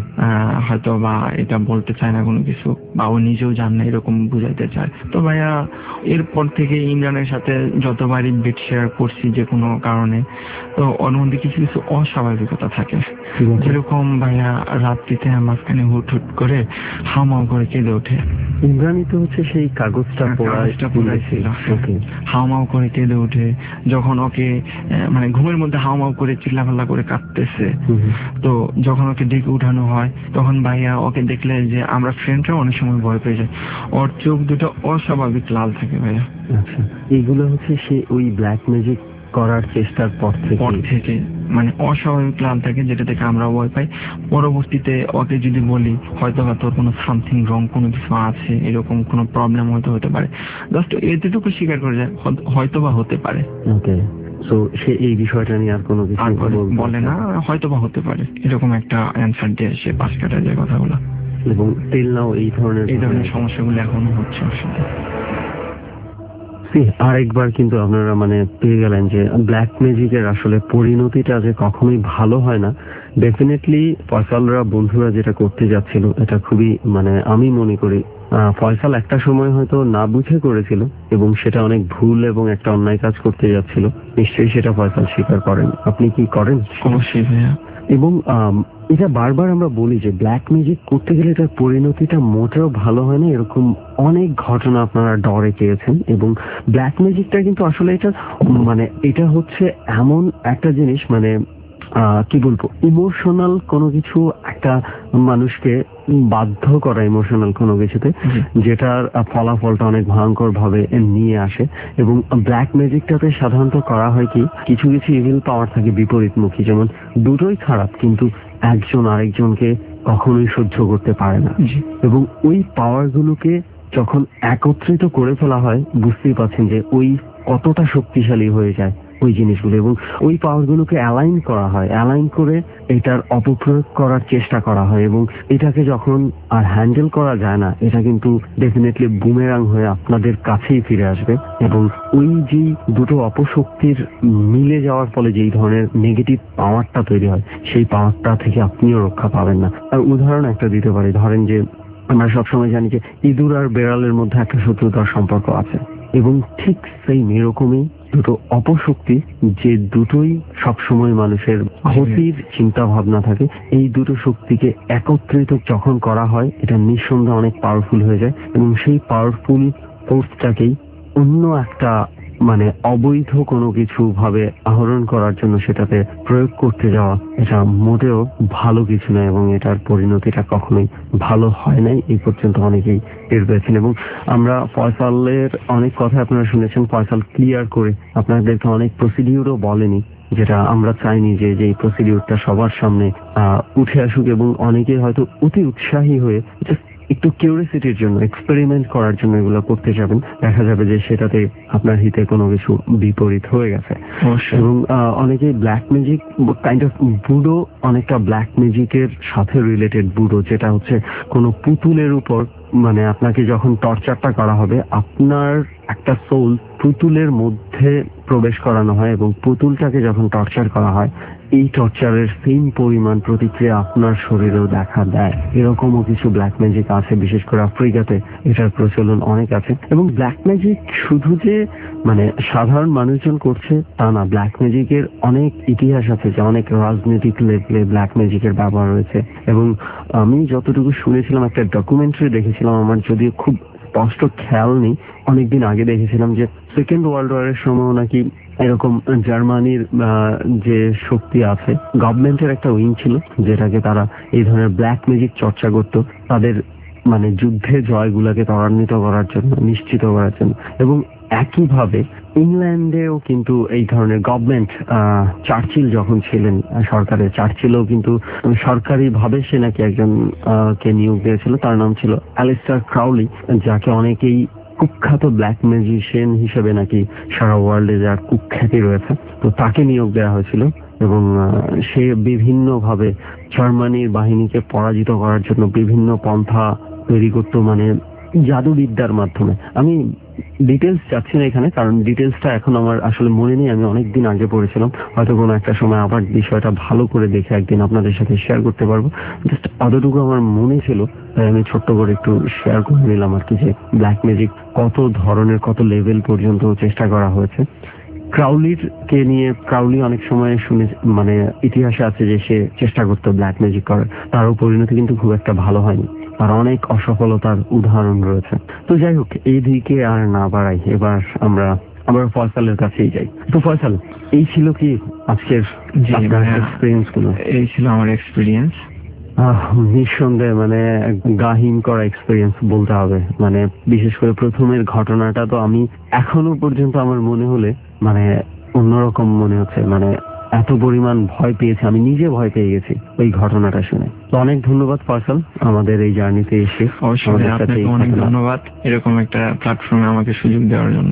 Speaker 5: হয়তো বা এটা বলতে চায় না কোনো কিছু, বা ও নিজেও জান না এরকম বুঝাইতে চায়। তো ভাইয়া এরপর থেকে ইমরানের সাথে যতবারই বেড শেয়ার করছি যে কোনো কারণে, তো ওর মধ্যে কিছু কিছু অস্বাভাবিকতা থাকে। যেরকম ভাইয়া রাত্রিতে মাঝখানে হুট হুট করে হাউমাউ করে কেঁদে ওঠে।
Speaker 2: ইমরানই তো হচ্ছে সেই কাগজটা
Speaker 5: পড়াইছিল, হাউমাউ করে কেঁদে ওঠে। যখন ওকে মানে ঘুমের মধ্যে হাউমাউ করে চিল্লাফাল্লা করে কাঁদতেছে, তো যখন ওকে ডেকে উঠানো হয় তখন ভাইয়া ওকে দেখলে যে আমরা ফ্রেন্ডরা অনেক সময় ভয় পেয়ে যায়, ওর চোখ দুটো অস্বাভাবিক লাল থাকে ভাইয়া।
Speaker 2: আচ্ছা, এইগুলো হচ্ছে সে ওই ব্ল্যাক ম্যাজিক করার চেষ্টার পর থেকে
Speaker 5: পর থেকে মানে অস্বাভাবিক লাল থাকে, যেটা থেকে আমরা ভয় পাই। পরবর্তীতে ওকে যদি বলি হয়তো বা তোর কোনো সামথিং রং কোনো কিছু আছে, এরকম কোনো প্রবলেম হয়তো হতে পারে, জাস্ট এতটুকু স্বীকার করে যায় হয়তো বা হতে পারে।
Speaker 2: ওকে। সো সে এই বিষয়টা নিয়ে আর কোনো কিছু
Speaker 5: বলে না, হয়তো বা হতে পারে, এরকম একটা অ্যান্সার দিয়ে সে পাশ কাটা যায় কথাগুলো।
Speaker 2: এবং টিল নাও এই ধরনের
Speaker 5: এই ধরনের সমস্যাগুলো এখনো হচ্ছে ওর সাথে।
Speaker 2: আরেকবার কিন্তু আপনারা মানে পেয়ে গেলেন যে ব্ল্যাক ম্যাজিকের আসলে পরিণতিটা যে কখনোই ভালো হয় না। ডেফিনেটলি ফয়সালরা বন্ধুরা যেটা করতে যাচ্ছিল এটা খুবই মানে আমি মনে করি ফয়সাল একটা সময় হয়তো না বুঝে করেছিল এবং সেটা অনেক ভুল এবং একটা অন্যায় কাজ করতে যাচ্ছিল, নিশ্চয়ই সেটা ফয়সাল স্বীকার করেন। আপনি কি করেন?
Speaker 5: অবশ্যই ভাইয়া।
Speaker 2: এবং এটা বারবার আমরা বলি যে ব্ল্যাক ম্যাজিক করতে গেলে এটার পরিণতিটা মোটেও ভালো হয় না, এরকম অনেক ঘটনা আপনারা ডরে পেয়েছেন। এবং ব্ল্যাক ম্যাজিকটা কিন্তু আসলে এটা মানে এটা হচ্ছে এমন একটা জিনিস মানে আহ কি বলবো, ইমোশনাল কোনো কিছু একটা মানুষকে বাধ্য করা ইমোশনাল কোনো কিছুতে, যেটার ফলাফলটা অনেক ভয়ঙ্কর ভাবে নিয়ে আসে। এবং ব্ল্যাক ম্যাজিকটাতে সাধারণত করা হয় কি, কিছু কিছু ইভিল পাওয়ার থাকে বিপরীতমুখী, যেমন দুটোই খারাপ কিন্তু একজন আরেকজনকে কখনোই সহ্য করতে পারে না। এবং ওই পাওয়ার গুলোকে যখন একত্রিত করে ফেলা হয় বুঝতেই পারছেন যে ওই কতটা শক্তিশালী হয়ে যায় ওই জিনিসগুলো। এবং ওই পাওয়ারগুলোকে অ্যালাইন করা হয়, অ্যালাইন করে এটার অপপ্রয়োগ করার চেষ্টা করা হয়। এবং এটাকে যখন আর হ্যান্ডেল করা যায় না, এটা কিন্তু ডেফিনেটলি বুমেরাং হয়ে আপনাদের কাছেই ফিরে আসবে। এবং ওই যে দুটো অপশক্তির মিলে যাওয়ার ফলে যেই ধরনের নেগেটিভ পাওয়ারটা তৈরি হয়, সেই পাওয়ারটা থেকে আপনিও রক্ষা পাবেন না। আর উদাহরণ একটা দিতে পারি, ধরেন যে আমরা সবসময় জানি যে ইঁদুর আর বেড়ালের মধ্যে একটা শত্রুতার সম্পর্ক আছে, এবং ঠিক সেই এরকমই দুটো অপশক্তি যে দুটোই সবসময় মানুষের ক্ষতির চিন্তা ভাবনা থাকে, এই দুটো শক্তিকে একত্রিত যখন করা হয় এটা নিঃসন্দেহে অনেক পাওয়ারফুল হয়ে যায়। এবং সেই পাওয়ারফুল ফোর্সটাকেই অন্য একটা মানে অবৈধ কোনো কিছু ভাবে আহরণ করার জন্য সেটাতে প্রয়োগ করতে যাওয়া, এটা মোটেও ভালো কিছু নয় এবং এটার পরিণতিটা কখনোই ভালো হয় নাই এই পর্যন্ত অনেকেই টের পেয়েছেন। এবং আমরা ফয়সালের অনেক কথা আপনারা শুনেছেন, ফয়সাল ক্লিয়ার করে আপনাদেরকে অনেক প্রসিডিউরও বলেনি, যেটা আমরা চাইনি যে যে প্রসিডিউরটা সবার সামনে আহ উঠে আসুক এবং অনেকে হয়তো অতি উৎসাহী হয়ে জাস্ট একটু কিউরিয়াসিটির জন্য এক্সপেরিমেন্ট করার জন্য এগুলো করতে যাবেন, দেখা যাবে যে সেটাতে আপনার হিতে কোনো কিছু বিপরীত হয়ে গেছে। এবং অনেকেই black magic kind of voodoo, অনেকটা ব্ল্যাক ম্যাজিকের সাথে রিলেটেড বুডো, যেটা হচ্ছে কোনো পুতুলের উপর মানে আপনাকে যখন টর্চারটা করা হবে, আপনার একটা সোল পুতুলের মধ্যে প্রবেশ করানো হয় এবং পুতুলটাকে যখন টর্চার করা হয় এই টর্চারের সেম পরিমাণ প্রতিক্রিয়া আপনার শরীরেও দেখা দেয়। এরকমও কিছু ব্ল্যাক ম্যাজিক আছে, বিশেষ করে আফ্রিকাতে এটার প্রচলন অনেক আছে। এবং ব্ল্যাক ম্যাজিক শুধু যে মানে সাধারণ মানুষজন করছে তা না, ব্ল্যাক ম্যাজিকের অনেক ইতিহাস আছে, যে অনেক রাজনৈতিক লেভেলে ব্ল্যাক ম্যাজিকের ব্যবহার রয়েছে। এবং আমি যতটুকু শুনেছিলাম, একটা ডকুমেন্টারি দেখেছিলাম, আমার যদিও খুব স্পষ্ট খেয়াল নেই, অনেকদিন আগে দেখেছিলাম যে সেকেন্ড ওয়ার্ল্ড ওয়ারের সময় নাকি এরকম জার্মানির যে শক্তি আছে, গভর্নমেন্টের একটা উইং ছিল যেটাকে তারা এই ধরনের ব্ল্যাক ম্যাজিক চর্চা করত তাদের মানে যুদ্ধে জয়গুলাকে ত্বরান্বিত করার জন্য, নিশ্চিত করার জন্য। এবং একইভাবে ইংল্যান্ডেও কিন্তু এই ধরনের গভর্নমেন্ট, চার্চিল যখন ছিলেন সরকারে, চার্চিলও কিন্তু সরকারি ভাবে সে নাকি একজন কে নিয়োগ দিয়েছিল, তার নাম ছিল অ্যালিস্টার ক্রাউলি, যাকে অনেকেই কুখ্যাত ব্ল্যাক ম্যাজিশিয়ান হিসেবে নাকি সারা ওয়ার্ল্ডে যার কুখ্যাতি রয়েছে, তো তাকে নিয়োগ দেওয়া হয়েছিল। এবং সে বিভিন্ন ভাবে জার্মানির বাহিনীকে পরাজিত করার জন্য বিভিন্ন পন্থা তৈরি করতো, মানে জাদুবিদ্যার মাধ্যমে। আমি ডিটেলস যাচ্ছি না এখানে, কারণ ডিটেলসটা এখন আমার আসলে মনে নেই, আমি অনেকদিন আগে পড়েছিলাম, হয়তো কোনো একটা সময় আবার বিষয়টা ভালো করে দেখে একদিন আপনাদের সাথে শেয়ার করতে পারবো। জাস্ট অতটুকু আমার মনে ছিল, তাই আমি ছোট্ট করে একটু শেয়ার করে নিলাম আর কি, যে ব্ল্যাক ম্যাজিক কত ধরনের, কত লেভেল পর্যন্ত চেষ্টা করা হয়েছে। ক্রাউলির কে নিয়ে, ক্রাউলি অনেক সময় শুনে মানে ইতিহাসে আছে যে সে চেষ্টা করতো ব্ল্যাক ম্যাজিক করার, তারও পরিণতি কিন্তু খুব একটা ভালো হয়নি, আর অনেক অসফলতার উদাহরণ রয়েছে। তো যাই হোক, এই দিকে আর না বাড়াই, এবার আমরা আবার ফয়সালের কাছেই যাই। তো ফয়সাল, এই ছিল কি আজকের এক্সপিরিয়েন্স গুলো?
Speaker 5: এই ছিল আমার এক্সপিরিয়েন্স।
Speaker 2: নিঃসন্দেহে মানে গাহীন করা এক্সপিরিয়েন্স বলতে হবে। মানে বিশেষ করে প্রথমের ঘটনাটা তো আমি এখনো পর্যন্ত আমার মনে হলে মানে অন্যরকম মনে হচ্ছে, মানে এত পরিমাণ ভয় পেয়েছি, আমি নিজে ভয় পেয়ে গেছি ওই ঘটনাটা শুনে। তো অনেক ধন্যবাদ ফয়সাল আমাদের এই জার্নিতে এসে।
Speaker 5: অবশ্যই আপনাকে অনেক ধন্যবাদ এরকম একটা প্ল্যাটফর্মে আমাকে সুযোগ দেওয়ার জন্য।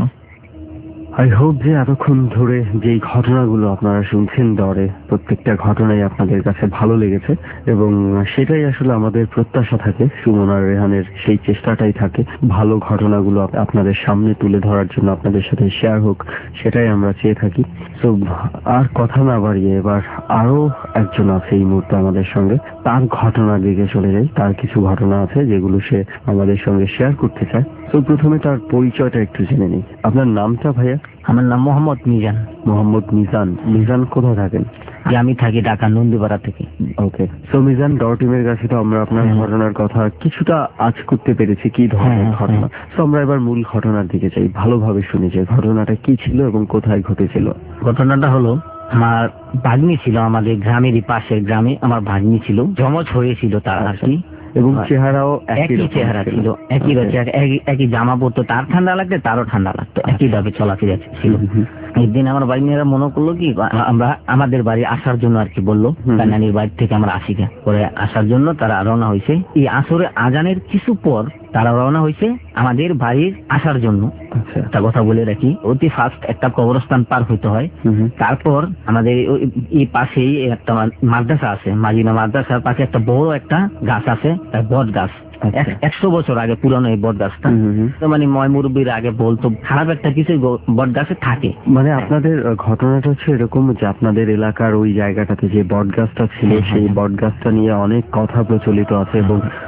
Speaker 2: আই হোপ যে এতক্ষণ ধরে যেই ঘটনাগুলো আপনারা শুনছেন দরে, প্রত্যেকটা ঘটনাই আপনাদের কাছে ভালো লেগেছে এবং সেটাই আসলে আমাদের প্রত্যাশা থাকে, সুমন আর রেহানের সেই চেষ্টাটাই থাকে, ভালো ঘটনাগুলো আপনাদের সামনে তুলে ধরার জন্য, আপনাদের সাথে শেয়ার হোক, সেটাই আমরা চেয়ে থাকি। তো আর কথা না বাড়িয়ে এবার আরো একজন আছে এই মুহূর্তে আমাদের সঙ্গে, তার ঘটনার দিকে চলে যাই। তার কিছু ঘটনা আছে যেগুলো সে আমাদের সঙ্গে শেয়ার করতে চায়। তো প্রথমে তার পরিচয়টা একটু জেনে নিই। আপনার নামটা ভাইয়া?
Speaker 6: আমার নাম মোহাম্মদ মিজান।
Speaker 2: মোহাম্মদ মিজান। মিজান কোথায় থাকেন?
Speaker 6: আমি থাকি ঢাকা নন্দীপাড়া থেকে।
Speaker 2: ওকে। সো মিজান, ডর টিমের কাছে তো আমরা আপনার ঘটনার কথা কিছুটা আজ করতে পেরেছি, কি ধরনের ঘটনা। তো আমরা এবার মূল ঘটনার দিকে যাই, ভালোভাবে শুনি যে ঘটনাটা কি ছিল এবং কোথায় ঘটেছিল।
Speaker 6: ঘটনাটা হলো, আমার ভাগ্নি ছিল, আমাদের গ্রামেরই পাশের গ্রামে আমার ভাগ্নি ছিল, জমজ হয়েছিল তার আর কি,
Speaker 2: এবং চেহারাও
Speaker 6: একই চেহারা ছিল, একই একই জামা পরতো, তার ঠান্ডা লাগতো তারও ঠান্ডা লাগতো, একই ভাবে চলাফেরা ছিল। একদিন আমার বাড়িরা মনে করলো কি আমরা আমাদের বাড়ি আসার জন্য আর কি, বললো নানির বাড়ি থেকে আমরা আসি কে পরে আসার জন্য তারা রওনা হয়েছে। এই আসরে আজানের কিছু পর তারা রওনা হয়েছে আমাদের বাড়ির আসার জন্য। একটা কথা বলে রাখি, অতি ফার্স্ট একটা কবরস্থান পার হইতে হয়, তারপর আমাদের এই পাশেই একটা মাদ্রাসা আছে, মাজিনা মাদ্রাসার পাশে একটা বড় একটা গাছ আছে, বট গাছ, একশো বছর আগে পুরানো এই বট গাছটা। মানে ময় মুরব্বীর আগে বলতো খারাপ একটা কিছু বট গাছে থাকে।
Speaker 2: মানে আপনাদের ঘটনাটা হচ্ছে এরকম যে আপনাদের এলাকার ওই জায়গাটাতে যে বট গাছটা ছিল, সেই বট গাছটা নিয়ে অনেক কথা প্রচলিত আছে এবং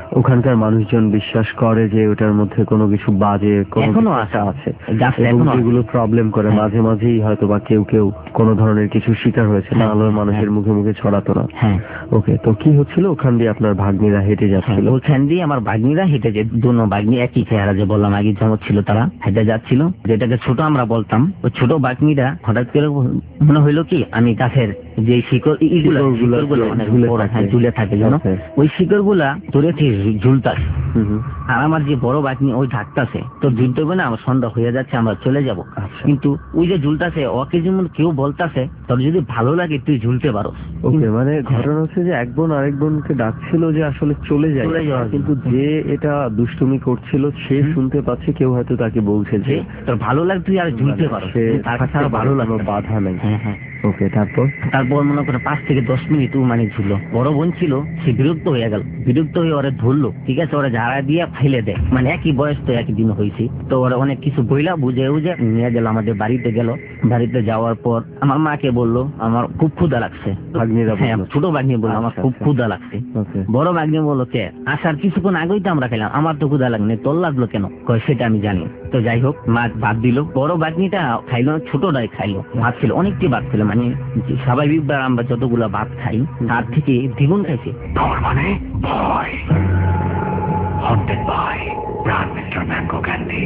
Speaker 2: ওখানকার মানুষজন বিশ্বাস করে যে ওটার মধ্যে কোনো কিছু বাজে কোনো
Speaker 6: এখনো
Speaker 2: কিছু
Speaker 6: আছে।
Speaker 2: আছে
Speaker 6: গাছটা
Speaker 2: এবং
Speaker 6: এখনো আছে।
Speaker 2: যেগুলো প্রবলেম করে
Speaker 6: হ্যাঁ।
Speaker 2: মাঝে মাঝেই হয়তো বা কেউ কেউ কোনো ধরনের কিছু শিকার হয়েছে, না
Speaker 6: হ্যাঁ,
Speaker 2: হলে
Speaker 6: হ্যাঁ,
Speaker 2: মানুষের মুখে মুখে ছড়াতো না।
Speaker 6: হ্যাঁ
Speaker 2: ওকে, তো কি হচ্ছিল ওখান দিয়ে আপনার ভাগ্নিরা হেঁটে
Speaker 6: হ্যাঁ,
Speaker 2: যাচ্ছিল?
Speaker 6: ওইখান দিয়ে আমার ভাগ্নিরা হেঁটে যে দুনো ভাগ্নি একই চেহারা যে বললাম আগে যেমন ছিল, তারা হেঁটে যাচ্ছিল, যেটাকে ছোট আমরা বলতাম। ওই ছোট ভাগ্নিরা হঠাৎ করে মনে হইলো কি আমি গাছের যে শিকড় ইগুলো
Speaker 2: শিকড়গুলো
Speaker 6: শিকড়গুলো
Speaker 2: যে
Speaker 6: অনেক
Speaker 2: ঝুলে
Speaker 6: বড়,
Speaker 2: থাকে।
Speaker 6: হ্যাঁ ঝুলে থাকে যেন,
Speaker 2: Okay.
Speaker 6: ওই শিকড় গুলা ধরে ঝুলতাছে।
Speaker 2: হুম হুম।
Speaker 6: আর আমার যে বড় ভাগ্নি ওই থাকতাছে, তো ঝুলতে হবে না, আমার সন্ধ্যা হয়ে যাচ্ছে, আমরা চলে যাব।
Speaker 2: আচ্ছা।
Speaker 6: কিন্তু ওই যে ঝুলতাছে ওকে যেমন কেউ বলতাছে তোর যদি ভালো লাগে তুই ঝুলতে পারো।
Speaker 2: ওকে, মানে ঘটনা হচ্ছে যে এক বোন আরেক বোনকে ডাকছিল যে আসলে চলে যায়,
Speaker 6: চলে যাওয়ার
Speaker 2: কিন্তু
Speaker 6: জন্য।
Speaker 2: যে এটা দুষ্টুমি করছিল সে
Speaker 6: হুম।
Speaker 2: শুনতে পাচ্ছে কেউ হয়তো তাকে বলছে
Speaker 6: যে
Speaker 2: যে
Speaker 6: তোর ভালো লাগে তুই আর ঝুলতে
Speaker 2: মানে
Speaker 6: পারো,
Speaker 2: সে
Speaker 6: তার কাছে আরো ভালো
Speaker 2: কোনো
Speaker 6: লাগে।
Speaker 2: বাধা নেই।
Speaker 6: হ্যাঁ হ্যাঁ।
Speaker 2: ওকে, তারপর?
Speaker 6: তারপর মনে করে পাঁচ থেকে দশ মিনিট ও মানে ঝুললো। বড় বোন ছিল, সে বিরক্ত হয়ে গেল, বিরক্ত হয়ে ওরা ধরলো, ঠিক আছে, ওরা ঝাড়া দিয়ে ফেলে দেয়, মানে একই বয়স তো একই দিন হয়েছে, তো ওরা অনেক কিছু বইলা বুঝে বুঝে নিয়ে গেল আমাদের বাড়িতে। গেল বাড়িতে যাওয়ার পর আমার মাকে বললো আমার খুব ক্ষুধা লাগছে।
Speaker 2: ভাগ্নিরা
Speaker 6: হ্যাঁ,
Speaker 2: বললো?
Speaker 6: ছোট ভাগ্নি বললো আমার
Speaker 2: আচ্ছা,
Speaker 6: খুব
Speaker 2: আচ্ছা।
Speaker 6: ক্ষুধা লাগছে।
Speaker 2: ওকে।
Speaker 6: বড় ভাগ্নি বললো কে আসার কিছুক্ষণ আগেই তো আমরা খেলাম, আমার তো ক্ষুধা লাগবে, তোর লাগলো কেন? কয় সেটা আমি জানি। তো যাই হোক, মা ভাত দিল, বড় ভাগ্নিটা খাইলো না, ছোটটাই খাইলো। ভাত ছিল, অনেকটি ভাত ছিল, মানে স্বাভাবিক আমরা যতগুলা ভাত খাই তার থেকে দ্বিগুণ খাইছে।
Speaker 1: ডর মানে ভয়, haunted by brand mister mango candy.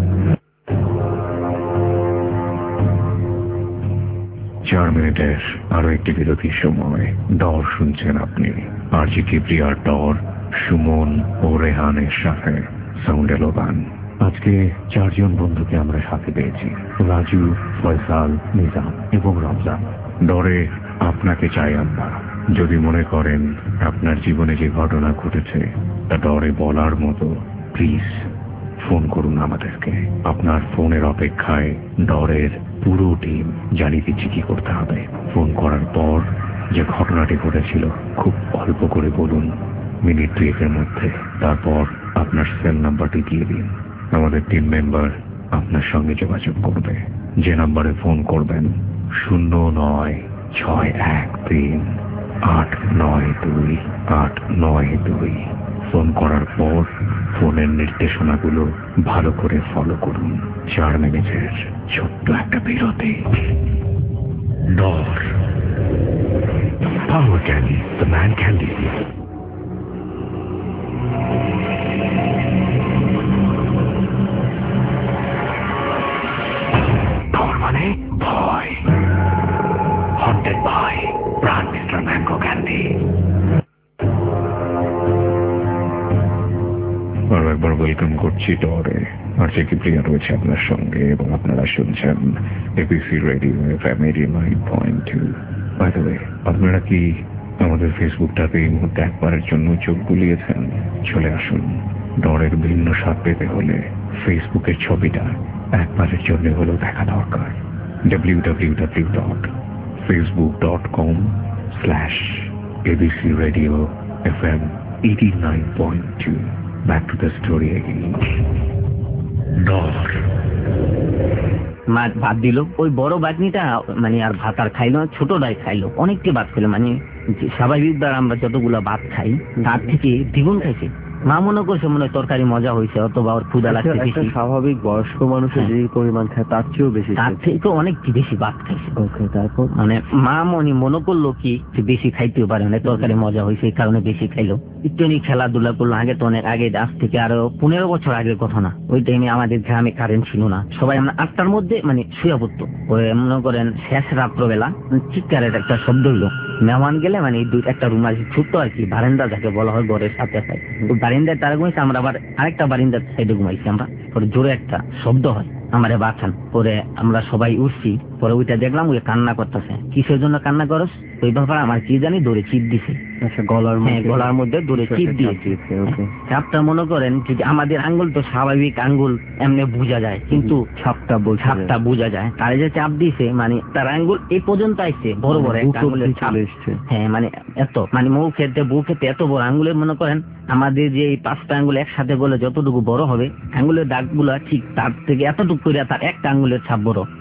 Speaker 1: চার মিনিটের আরো একটি বিরতির সময় ডর শুনছেন আপনি। আরজি কিবরিয়ার ডর সুমন ও রেহানের সাথে সাউন্ড এলো গান। আজকে চারজন বন্ধুকে আমরা সাথে পেয়েছি, রাজু, ফয়সাল, নিজাম এবং রমজান। ডরে আপনাকে চাই আমরা। যদি মনে করেন আপনার জীবনে যে ঘটনা ঘটেছে তা ডরে বলার মতো, প্লিজ ফোন করুন আমাদেরকে। আপনার ফোনের অপেক্ষায় ডরের পুরো টিম জানিয়ে দিচ্ছি কি করতে হবে। ফোন করার পর যে ঘটনাটি ঘটেছিল খুব অল্প করে বলুন, মিনিট দুয়েকের মধ্যে। তারপর আপনার সেল নাম্বারটি দিয়ে দিন, আমাদের টিম মেম্বার আপনার সঙ্গে যোগাযোগ করবে। যে নাম্বারে ফোন করবেন শূন্য নয় ছয় এক তিন আট নয় দুই আট নয় দুই। ফোন করার পর ফোনের নির্দেশনাগুলো ভালো করে ফলো করুন। চার মিনিটের ছোট্ট একটা বিরতি। ডর, power candy, the man candy. ডর মানে ভয়, haunted by brand mister mango candy. আরো একবার ওয়েলকাম করছি ডরে। আর যে কি প্রিয়া রয়েছে আপনার সঙ্গে এবং আপনারা শুনছেন ABC radio FM eighty nine point two. By the way, আপনারা কি আমাদের ফেসবুকটাতে এই মুহূর্তে একবারের জন্য চোখ বুলিয়েছেন? চলে আসুন, ডরের ভিন্ন স্বাদ পেতে হলে ফেসবুকের ছবিটা একবারের জন্য হলেও দেখা দরকার। W W W dot Facebook dot com slash ABC radio FM eighty nine point two. Back to the story again. ডর।
Speaker 6: মা ভাত দিল, ওই বড় বাগনিটা মানে আর ভাত আর খাইলো না, ছোটটাই খাইলো, অনেকটি ভাত খেলো, মানে স্বাভাবিক আমরা যতগুলা ভাত খাই তার থেকে দ্বিগুণ খাইছে। মা মনে করছে মনে হয় তরকারি মজা হয়েছে, অথবা ওর ক্ষুধা লাগছে বেশি।
Speaker 2: স্বাভাবিক বয়স্ক মানুষের যে পরিমাণ খায় তার চেয়েও বেশি,
Speaker 6: তার থেকে অনেক বেশি ভাত খাইছে।
Speaker 2: ওকে, তারপর
Speaker 6: মানে মা মনে মনে করলো কি যে বেশি খাইতেও পারে না, তরকারি মজা হয়েছে এই কারণে বেশি খাইলো। একটু খেলাধুলা করলো। আগে তো অনেক আগে, আজ থেকে আরো পনেরো বছর আগের ঘটনা। ওই টাইমে আমাদের গ্রামে কারেন্ট ছিল না, সবাই আমরা আটটার মধ্যে মানে শুয়ে পড়তো। ওই মনে করেন শেষ রাত্রবেলা চিৎকারের একটা শব্দ হইলো। মেহমান গেলে মানে দুই একটা রুম আছে ছোট্ট আর কি, বারান্দা যাকে বলা হয় ঘরের সাথে সাথে, ওই বারিন্দায় তারা ঘুমাইছে, আমরা আবার আরেকটা বারিন্দার সাইডে ঘুমাইছি আমরা। পরে জোরে একটা শব্দ হয়, আমারে বাঁচান। পরে আমরা সবাই উঠছি, পরে ওইটা দেখলাম ওই কান্না করতেছে। কিসের জন্য কান্না করস? ওই ব্যাপারে আমার কি জানি দৌড়ে চিপ দিছে।
Speaker 2: আচ্ছা, গলার
Speaker 6: হ্যাঁ, গলার মধ্যে দৌড়ে চিপ দিয়েছে। চাপটা মনে করেন যদি আমাদের আঙ্গুল তো স্বাভাবিক আঙ্গুল এমনি বোঝা যায়, কিন্তু
Speaker 2: ছাপটা
Speaker 6: ছাপটা বোঝা যায়। তার যে চাপ দিছে মানে তার আঙ্গুল এই পর্যন্ত আইছে, বড় বড় একটা আঙ্গুলের ছাপ। হ্যাঁ, মানে এত মানে মুখ খেতে বুক খেতে এত বড় আঙ্গুলের, মনে করেন আমাদের যে এই পাঁচটা আঙ্গুল একসাথে গলে যতটুকু বড় হবে আঙ্গুলের দাগ গুলা ঠিক তার থেকে এতটুকু করে তার একটা আঙ্গুলের ছাপ বড়।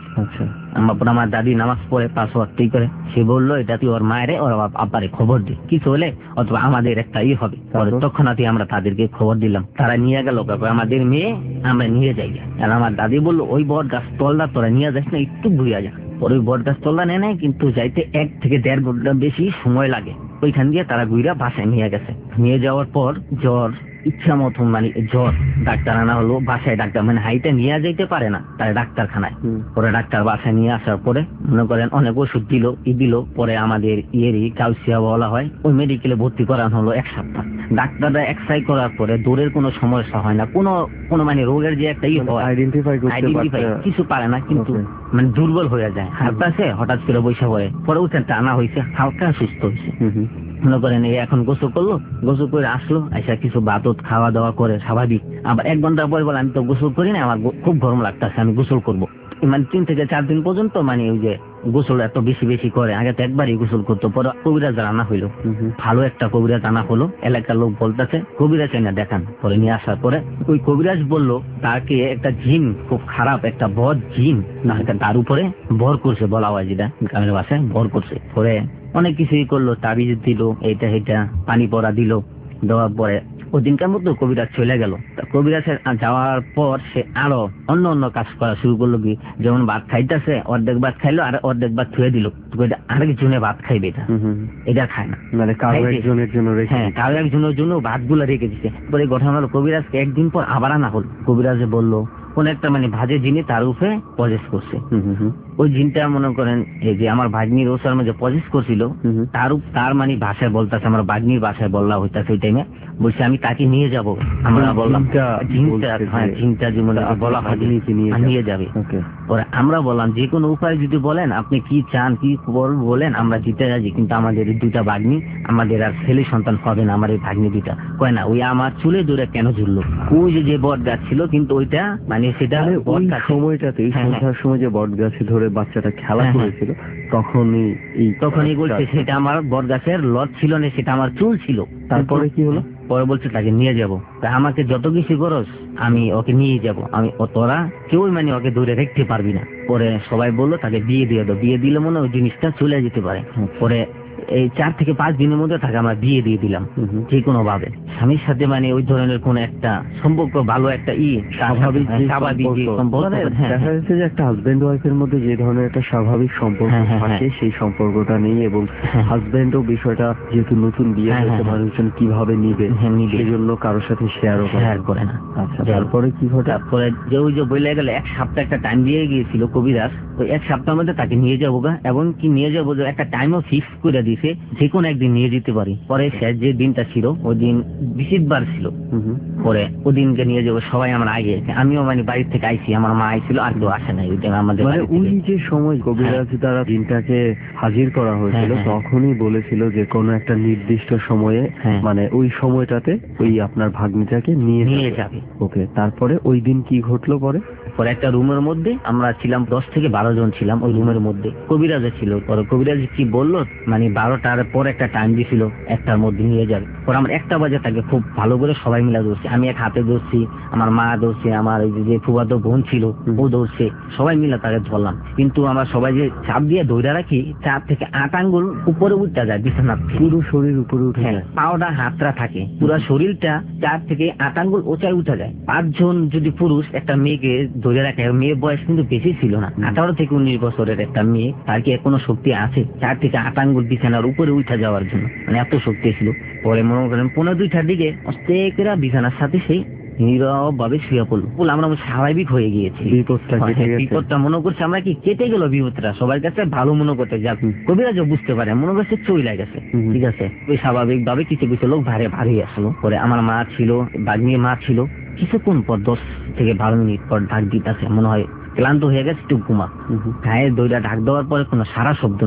Speaker 2: আচ্ছা,
Speaker 6: আমার পর আমার দাদি নামাজ পড়ে পাঁচ ওয়াক্তই করে, সে বললো এটা তুই ওর মায়েরে ওর আব্বারে খবর দি, কিছু হলে অথবা আমাদের একটা ই হবে। পরে তৎক্ষণাৎই আমরা তাদেরকে খবর দিলাম, তারা নিয়ে গেল, আমাদের মেয়ে আমরা নিয়ে যাই। আর আমার দাদি বললো ওই বট গাছ তলদা তোরা নিয়ে যাস না, একটু ঘুরিয়া যা। পরে ওই বট গাছ তলদা নেয় নাই, কিন্তু যাইতে এক থেকে দেড় ঘন্টা বেশি সময় লাগে। ওইখান দিয়ে তারা ঘুরা বাসায় নিয়ে গেছে। নিয়ে যাওয়ার পর জ্বর ইচ্ছা মতন মানে জ্বর, ডাক্তার আনা হলো বাসায়। ডাক্তার মানে হাইতে নিয়ে যাইতে পারে না, তাই ডাক্তারখানায়। পরে ডাক্তার বাসায় নিয়ে আসার পরে মনে করেন অনেক ওষুধ দিল ই দিল। পরে আমাদের ইয়েরই কাউসিয়া বলা হয়, ওই মেডিকেলে ভর্তি করানো হলো এক সপ্তাহ। ডাক্তাররা এক্সরে করার পরে দূরের কোনো সমস্যা হয় না, কোনো কোনো মানে রোগের যে একটা ইয়ে
Speaker 2: আইডেন্টিফাই
Speaker 6: আইডেন্টিফাই কিছু পারে না, কিন্তু মানে দুর্বল হয়ে যায়। হালকা আছে হঠাৎ করে বৈশা পড়ে। পরে উঠে টানা হয়েছে, হালকা সুস্থ হয়েছে। মনে করেন এই এখন গোসল করলো, গোসল করে আসলো, আইসা কিছু ভাত খাওয়া দাওয়া করে স্বাভাবিক। আবার এক ঘন্টা পরে বলে আমি তো গোসল করি না, আমার খুব গরম লাগতেছে, আমি গোসল করবো। মানে তিন থেকে চার দিন পর্যন্ত মানে ওই যে গোসল এত বেশি বেশি করে, আগে তো একবারই গোসল করতো। পরে কবিরাজ আনা হইলো, ভালো একটা কবিরাজ আনা হলো। এলাকার লোক বলতেছে কবিরাজ এনে দেখান। পরে নিয়ে আসার পরে ওই কবিরাজ বললো তাকে একটা জিন, খুব খারাপ একটা বদ জিন তার উপরে ভর করছে, বলা হয় যেটা গ্রামের ভাষায় ভর করছে। পরে অনেক কিছুই করলো, তাবিজ দিল, এইটা এইটা পানি পড়া দিল। দেওয়ার পরে ওই দিনকার মতো কবিরাজ চলে গেল। কবিরাজের যাওয়ার পর সে আরো অন্য অন্য কাজ করা শুরু করলো। কি যেমন ভাত খাইতেছে, অর্ধেক ভাত খাইলো আর অর্ধেক ভাত থুয়ে দিল, আরেক জনে ভাত খাইবে, এটা এটা খায় না,
Speaker 2: মানে কারো একজনের জন্য।
Speaker 6: হ্যাঁ, কারো একজনের জন্য ভাত গুলা রেখে দিচ্ছে। পরে ঘটনা হলো কবিরাজকে একদিন পর আবার আনা হলো। কবিরাজে বললো কোন একটা মানে ভাজে জিনে তার উপরে পজেস করছে। ওই জিনটা মনে করেন এই যে আমার ভাগ্নির ওসার মধ্যে পজেস করছিল, তার তার মানে ভাষায় বলতেছে, আমার ভাগ্নির ভাষায় বললা হইতাছে ওই টাইমে। বলছে আমি তাকে নিয়ে যাব। আমরা বললাম জিনটা, হ্যাঁ জিনটা জীবনে বলা হয় নিয়ে যাবে। পরে আমরা বললাম যে কোনো উপায় যদি বলেন, আপনি কি চান কি বলেন, আমরা দিতে রাজি, কিন্তু আমাদের দুইটা ভাগ্নি, আমাদের আর ছেলে সন্তান হবে না, আমার এই ভাগ্নি দুইটা। কয় না, ওই আমার চুলে দূরে কেন ঝুললো, ওই যে যে বট গাছ ছিল, কিন্তু ওইটা মানে সেটা
Speaker 2: ওই সময়টাতে সন্ধ্যার সময় যে বট গাছে ধরে বাচ্চাটা খেলা করেছিল, তখনই
Speaker 6: তখনই বলছে সেটা আমার বট গাছের লট ছিল না, সেটা আমার চুল ছিল।
Speaker 2: তারপরে কি হলো?
Speaker 6: পরে বলছে তাকে নিয়ে যাব, আমাকে যত কিছু করস আমি ওকে নিয়ে যাব, আমি তোরা কেউ মানে ওকে দূরে রাখতে পারবি না। পরে সবাই বললো তাকে বিয়ে দিয়ে দাও, বিয়ে দিলে মনে ওই জিনিসটা চলে যেতে পারে। পরে এই চার থেকে পাঁচ দিনের মধ্যে তাকে আমরা বিয়ে দিয়ে দিলাম যে কোনো ভাবে। স্বামীর সাথে মানে ওই ধরনের কোন একটা সম্পর্ক, ভালো একটা ই স্বাভাবিক সম্পর্ক।
Speaker 2: দেখা যাচ্ছে যে একটা হাজবেন্ড ওয়াইফের মধ্যে যে ধরনের একটা স্বাভাবিক সম্পর্ক থাকে, সেই সম্পর্কটা নেই। এবং হাজবেন্ডও বিষয়টা যেহেতু নতুন বিয়ে হয়েছে, মানুষজন কিভাবে নিবে সেই জন্য কারোর সাথে শেয়ারও শেয়ার করে না। আচ্ছা, তারপরে কি ঘটে?
Speaker 6: তারপরে যে ওই যে বলে গেলে এক সপ্তাহ একটা টাইম দিয়ে গিয়েছিল কবিরাজ, ওই এক সপ্তাহের মধ্যে তাকে নিয়ে যাবো গা, এবং কি নিয়ে যাবো একটা টাইমও ফিক্স করে দিয়েছে, যে কোনো একদিন নিয়ে যেতে পারি। পরে শেষ যে দিনটা ছিল ওই দিন বৃহস্পতিবার ছিল। পরে ওই দিনকে নিয়ে যাবো সবাই, আমরা আগে আমিও মানে বাড়ির থেকে আইছি, আমার মা আইছিল, আর কেউ আসে নাই। আমাদের
Speaker 2: ওই যে সময় কবিরাজ দ্বারা দিনটাকে হাজির করা হয়েছিল, তখনই বলেছিল যে কোনো একটা নির্দিষ্ট সময়ে, মানে ওই সময়টাতে ওই আপনার ভাগ্নিটাকে নিয়ে নিয়ে যাবে। ওকে, তারপরে ওই দিন কি ঘটলো? পরে
Speaker 6: পরে একটা রুমের মধ্যে আমরা ছিলাম, দশ থেকে বারো জন ছিলাম ওই রুমের মধ্যে। কবিরাজে ছিল। পরে কবিরাজ কি বললো, মানে বারোটার পর একটা টাইম দিছিল, একটার মধ্যে নিয়ে যাবে। পরে আমরা একটা বাজে তাকে খুব ভালো করে সবাই মিলে ধরছি, আমি এক হাতে ধরছি, আমার মা ধরছে, আমার ওই যে ফুফাতো বোন ছিল ও ধরছে, সবাই মিলে তাকে ধরলাম। কিন্তু আমরা সবাই যে চাপ দিয়ে ধরে রাখি, চার থেকে আট আঙ্গুল উপরে উঠতে যায় বিছানা,
Speaker 2: পুরো শরীর উপরে উঠে যায়,
Speaker 6: পাওটা হাতটা থাকে, পুরো শরীরটা চার থেকে আট আঙ্গুল ওচায় উঠে যায়। পাঁচজন যদি পুরুষ একটা মেয়েকে ধরে রাখে, মেয়ে বয়স কিন্তু বেশি ছিল না, আঠারো থেকে উনিশ বছরের একটা মেয়ে, তার কি কোনো শক্তি আছে চার থেকে আট আঙ্গুল বিছানার উপরে উঠে যাওয়ার জন্য? মানে এত শক্তি ছিল। পরে মনে করেন পনেরো দুইটার দিকে অস্তে করে বিছানার সাথে সেই নীরব ভাবে শুয়ে পড়লো। আমরা স্বাভাবিক হয়ে গিয়েছি, বিপদটা বিপদটা মনে করছে আমরা কি কেটে গেল, বিপদটা সবার কাছে ভালো মনে করতে যা কবিরাজও বুঝতে পারে, মনে করছে চলে গেছে। ঠিক আছে, ওই স্বাভাবিক ভাবে কিছু কিছু লোক ভারে ভারী আসলো। পরে আমার মা ছিল, বাগ্নির মা ছিল, কিছুক্ষণ পর দশ থেকে বারো মিনিট পর ঢাক দিতেছে, মনে হয় ক্লান্ত হয়ে গেছে, একটু ঘুমা। গায়ে দইটা ঢাক দেওয়ার পরে কোনো সারা শব্দ নেই।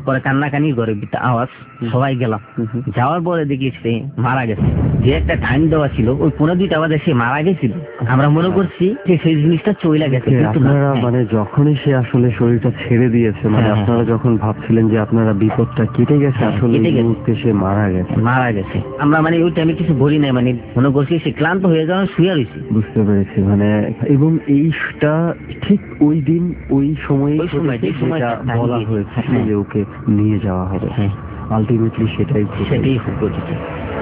Speaker 6: পরে কান্নাকানি করে ভিতরে আওয়াজ, সবাই গেলাম, যাওয়ার পরে দেখি সে মারা গেছে। যে একটা টাইম দেওয়া ছিল ওই পনেরো দুইটা বাজে সে মারা গেছিল, আমরা মনে করছি যে সেই জিনিসটা চলে গেছে, কিন্তু না।
Speaker 2: আপনারা
Speaker 6: হ্যাঁ।
Speaker 2: মানে যখনই সে আসলে শরীরটা ছেড়ে দিয়েছে, মানে
Speaker 6: হ্যাঁ,
Speaker 2: আপনারা যখন ভাবছিলেন যে আপনারা বিপদটা কেটে গেছে,
Speaker 6: হ্যাঁ,
Speaker 2: আসলে
Speaker 6: কেটে
Speaker 2: এই
Speaker 6: গেছে।
Speaker 2: মুহূর্তে সে মারা গেছে।
Speaker 6: মারা গেছে। আমরা মানে ওই টাইমে কিছু বলি নাই, মানে মনে করছি সে ক্লান্ত হয়ে যাওয়া শুয়ে রয়েছে।
Speaker 2: বুঝতে পেরেছি। মানে এবং এইটা ঠিক ওই দিন ওই সময়
Speaker 6: ওই সময়, যে সময়টা
Speaker 2: বলা
Speaker 6: টাইম
Speaker 2: হয়েছে
Speaker 6: হ্যাঁ।
Speaker 2: যে ওকে নিয়ে যাওয়া হবে,
Speaker 6: হ্যাঁ।
Speaker 2: আলটিমেটলি সেটাই ঘটেছে।
Speaker 6: সেটাই ঘটেছে।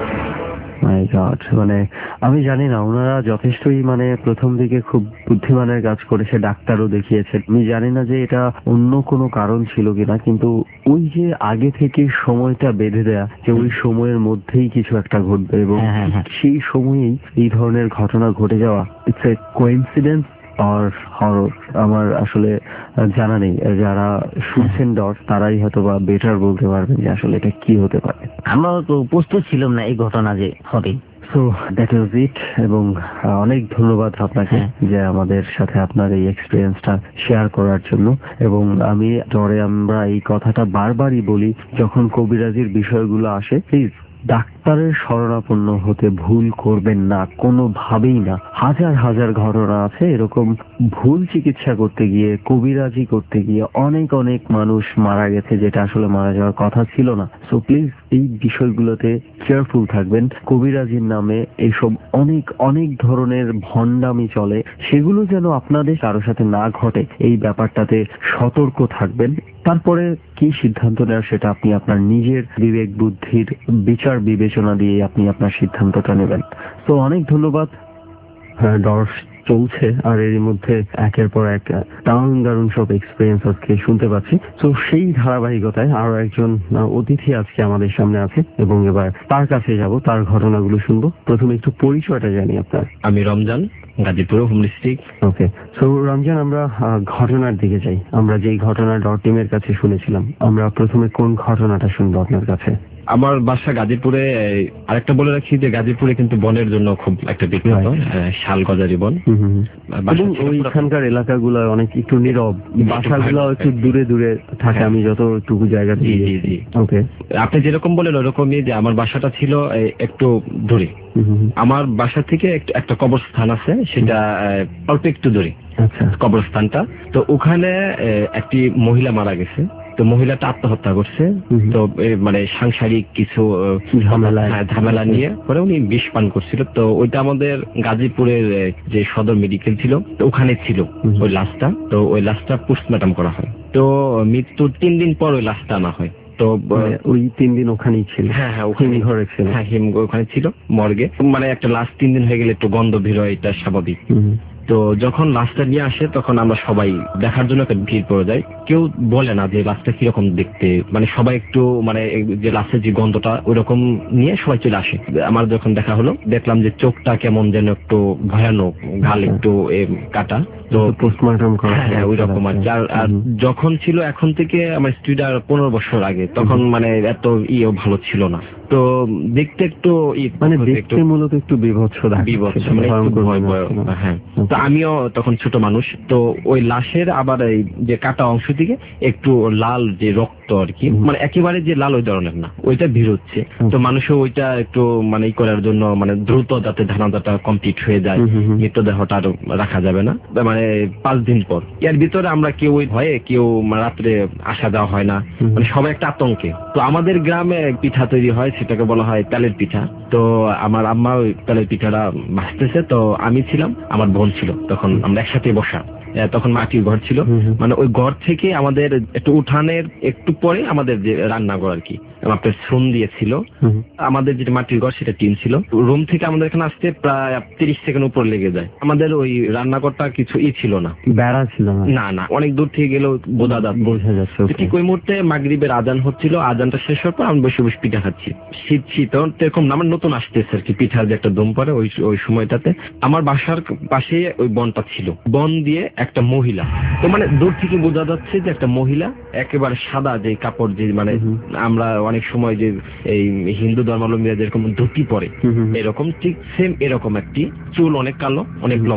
Speaker 2: My God, মানে আমি জানি না, ওনারা যথেষ্টই মানে প্রথম দিকে খুব বুদ্ধিমানের কাজ করেছে, ডাক্তারও দেখিয়েছেন। আমি জানি না যে এটা অন্য কোনো কারণ ছিল কিনা, কিন্তু ওই যে আগে থেকে সময়টা বেঁধে দেয়া যে ওই সময়ের মধ্যেই কিছু একটা ঘটবে এবং
Speaker 6: হ্যাঁ, হ্যাঁ, হ্যাঁ।
Speaker 2: সেই সময়েই এই ধরনের ঘটনা ঘটে যাওয়া, ইটস এ কোইন্সিডেন্স আর হরর, আমার আসলে জানা নেই। যারা শুনছেন ডর তারাই হয়তো বা বেটার বলতে পারবেন যে আসলে এটা কি হতে পারে।
Speaker 6: আমরাও তো প্রস্তুত ছিলাম না এই ঘটনা যে হবে।
Speaker 2: সো দ্যাট ওয়াজ ইট, এবং আহ, অনেক ধন্যবাদ আপনাকে
Speaker 6: হ্যাঁ।
Speaker 2: যে আমাদের সাথে আপনার এই এক্সপিরিয়েন্সটা শেয়ার করার জন্য। এবং আমি ডরে আমরা এই কথাটা বারবারই বলি, যখন কবিরাজির বিষয়গুলো আসে, প্লিজ ডাক্তারের শরণাপন্ন হতে ভুল করবেন না, কোনোভাবেই না। হাজার হাজার ঘটনা আছে এরকম, ভুল চিকিৎসা করতে গিয়ে, কবিরাজি করতে গিয়ে অনেক অনেক মানুষ মারা গেছে, যেটা আসলে মারা যাওয়ার কথা ছিল না। সো প্লিজ এই বিষয়গুলোতে কেয়ারফুল থাকবেন। কবিরাজির নামে এইসব অনেক অনেক ধরনের ভণ্ডামি চলে, সেগুলো যেন আপনাদের কারোর সাথে না ঘটে, এই ব্যাপারটাতে সতর্ক থাকবেন। তারপরে কি সিদ্ধান্ত নেওয়ার সেটা আপনি আপনার নিজের বিবেক বুদ্ধির বিচার বিবেচনা দিয়ে আপনি আপনার সিদ্ধান্তটা নেবেন। তো অনেক ধন্যবাদ। হ্যাঁ, ডর চলছে আর এর মধ্যে একের পর এক দারুণ দারুণ সব এক্সপিরিয়েন্স আজকে শুনতে পাচ্ছি। তো সেই ধারাবাহিকতায় আরো একজন আহ, অতিথি আজকে আমাদের সামনে আছে এবং এবার তার কাছে যাব, তার ঘটনাগুলো শুনবো। প্রথমে একটু পরিচয়টা জানি আপনার।
Speaker 5: আমি Ramzan, Gazipur home district.
Speaker 2: Okay, so Ramzan, আমরা আহ, ঘটনার দিকে যাই। আমরা যেই ঘটনা ডট টিমের কাছে শুনেছিলাম, আমরা প্রথমে কোন ঘটনাটা শুনবো আপনার কাছে?
Speaker 5: আমার বাসা গাজীপুরে। এই, আরেকটা বলে রাখি যে গাজীপুরে কিন্তু বনের জন্য খুব একটা বিখ্যাত,
Speaker 2: Right.
Speaker 5: আহ, শাল গজারি বন।
Speaker 2: হুম হুম হুম।
Speaker 5: বাসা
Speaker 2: এবং
Speaker 5: ছিল পুরো-
Speaker 2: ওইখানকার এলাকাগুলো অনেক একটু নীরব, বাসাগুলো একটু দূরে দূরে থাকে,
Speaker 5: হ্যাঁ।
Speaker 2: আমি যতটুকু জায়গা
Speaker 5: জি জি জি।
Speaker 2: ওকে।
Speaker 5: আপনি যেরকম বলেন ওরকমই, যে আমার বাসাটা ছিল এই, একটু দূরে। আমার বাসা থেকে একটু- একটা কবরস্থান আছে, সেটা আহ, অল্প একটু দূরে
Speaker 2: আচ্ছা।
Speaker 5: কবরস্থানটা। তো ওখানে আহ, একটি মহিলা মারা গেছে। তো মহিলাটা আত্মহত্যা করছে।
Speaker 2: হুম।
Speaker 5: তো এ, মানে সাংসারিক কিছু আহ,
Speaker 2: ঝামেলা।
Speaker 5: হ্যাঁ, ঝামেলা নিয়ে পরে উনি বিষ পান করছিল। তো ওইটা আমাদের গাজীপুরের আহ, যে সদর মেডিকেল ছিল, তো ওখানে ছিল
Speaker 2: হুম।
Speaker 5: ওই লাশটা। তো ওই লাশটা পোস্টমর্টম করা হয়। তো মৃত্যুর তিন দিন পর ওই লাশটা আনা হয়। তো আহ,
Speaker 2: মানে ওই তিন দিন ওখানেই ছিল?
Speaker 5: হ্যাঁ হ্যাঁ ওখানে
Speaker 2: হিম ঘরে ছিল?
Speaker 5: হ্যাঁ হিম ওখানে ছিল মর্গে। মানে একটা লাশ তিন দিন হয়ে গেলে একটু গন্ধ বের হয়, এটা স্বাভাবিক।
Speaker 2: হুম।
Speaker 5: তো যখন লাশটা নিয়ে আসে তখন আমরা সবাই দেখার জন্য একটা ভিড় পড়ে যায়। কেউ বলে না যে লাশটা কিরকম দেখতে, মানে সবাই একটু মানে এই যে লাশের যে গন্ধটা ওইরকম নিয়ে সবাই চলে আসে। আমার যখন দেখা হলো দেখলাম যে চোখটা কেমন যেন একটু ভয়ানক, গাল একটু এ, কাটা। তো
Speaker 2: পোস্টমর্টম করা
Speaker 5: হ্যাঁ হ্যাঁ ওই রকম আর কি। আর- আর যখন ছিল এখন থেকে আমার স্টুডিও পনেরো বছর আগে, তখন মানে এত ইও ভালো ছিল না। তো দেখতে একটু ই-
Speaker 2: মানে
Speaker 5: একটু
Speaker 2: দেখতে মূলত একটু বিভৎস দেখাচ্ছে,
Speaker 5: বিভৎস, মানে একটু
Speaker 2: ভয়ঙ্কর
Speaker 5: ভয়
Speaker 2: মনে
Speaker 5: ভয়।
Speaker 2: হচ্ছে না?
Speaker 5: হ্যাঁ, তো আমিও তখন ছোট মানুষ। তো ওই লাশের আবার এই যে কাটা অংশ থেকে একটু লাল যে রক্ত আর কি,
Speaker 2: হুম।
Speaker 5: মানে একেবারে যে লাল ওই ধরনের না, ওইটা বের হচ্ছে।
Speaker 2: হুম।
Speaker 5: তো মানুষও ওইটা একটু মানে ই করার জন্য মানে দ্রুত যাতে ধারণাটা কমপ্লিট হয়ে যায়,
Speaker 2: হুম হুম হুম।
Speaker 5: মৃতদেহটা আর রাখা যাবে না, মানে পাঁচ দিন পর। এর ভিতরে আমরা কেউ ওই ভয়ে কেউ রাত্রে আসা যাওয়া হয় না,
Speaker 2: হুম।
Speaker 5: মানে সবাই একটা আতঙ্কে। তো আমাদের গ্রামে পিঠা তৈরি হয়, সেটাকে বলা হয় তালের পিঠা। তো আমার আম্মা ওই তালের পিঠাটা ভাজতেছে। তো আমি ছিলাম, আমার বোন ছিল, তখন আমরা একসাথে বসা। আহ, তখন মাটির ঘর ছিল,
Speaker 2: হুম হুম।
Speaker 5: মানে ওই ঘর থেকে আমাদের একটু উঠানের একটু পরে আমাদের যে রান্নাঘর আর কি, আপনার শ্রম দিয়েছিল।
Speaker 2: হুম।
Speaker 5: আমাদের যেটা মাটির ঘর সেটা টিন ছিল। রুম থেকে আমাদের এখানে আসতে প্রায় তিরিশ সেকেন্ড উপর লেগে যায়। আমাদের ওই রান্নাঘরটা কিছু ই ছিল না,
Speaker 2: বেড়া ছিল না?
Speaker 5: না না অনেক দূর থেকে গেলেও বোঝা যাচ্ছে।
Speaker 2: বোঝা যাচ্ছে।
Speaker 5: তো
Speaker 2: okay.
Speaker 5: ঠিক ওই মুহূর্তে মাগরিবের আজান হচ্ছিল, আজানটা শেষ হওয়ার পর আমি বসে বসে পিঠা খাচ্ছি। শীত শীত তখন তো এরকম না, আমার নতুন আসতেছে আর কি, পিঠার যে একটা দম পড়ে ওই ওই সময়টাতে। আমার বাসার পাশে ওই বনটা ছিল, বন দিয়ে একটা মহিলা। তো মানে দূর থেকে বোঝা যাচ্ছে যে একটা মহিলা, একেবারে সাদা যে কাপড়, যে মানে
Speaker 2: হুম।
Speaker 5: আমরা অনেক সময় যে এই হিন্দু ধর্মাবলম্বীরা যেরকম ধুতি পরে
Speaker 2: হুম হুম হুম।
Speaker 5: এরকম, ঠিক সেম এরকম একটি, চুল অনেক কালো, অনেক লম্বা,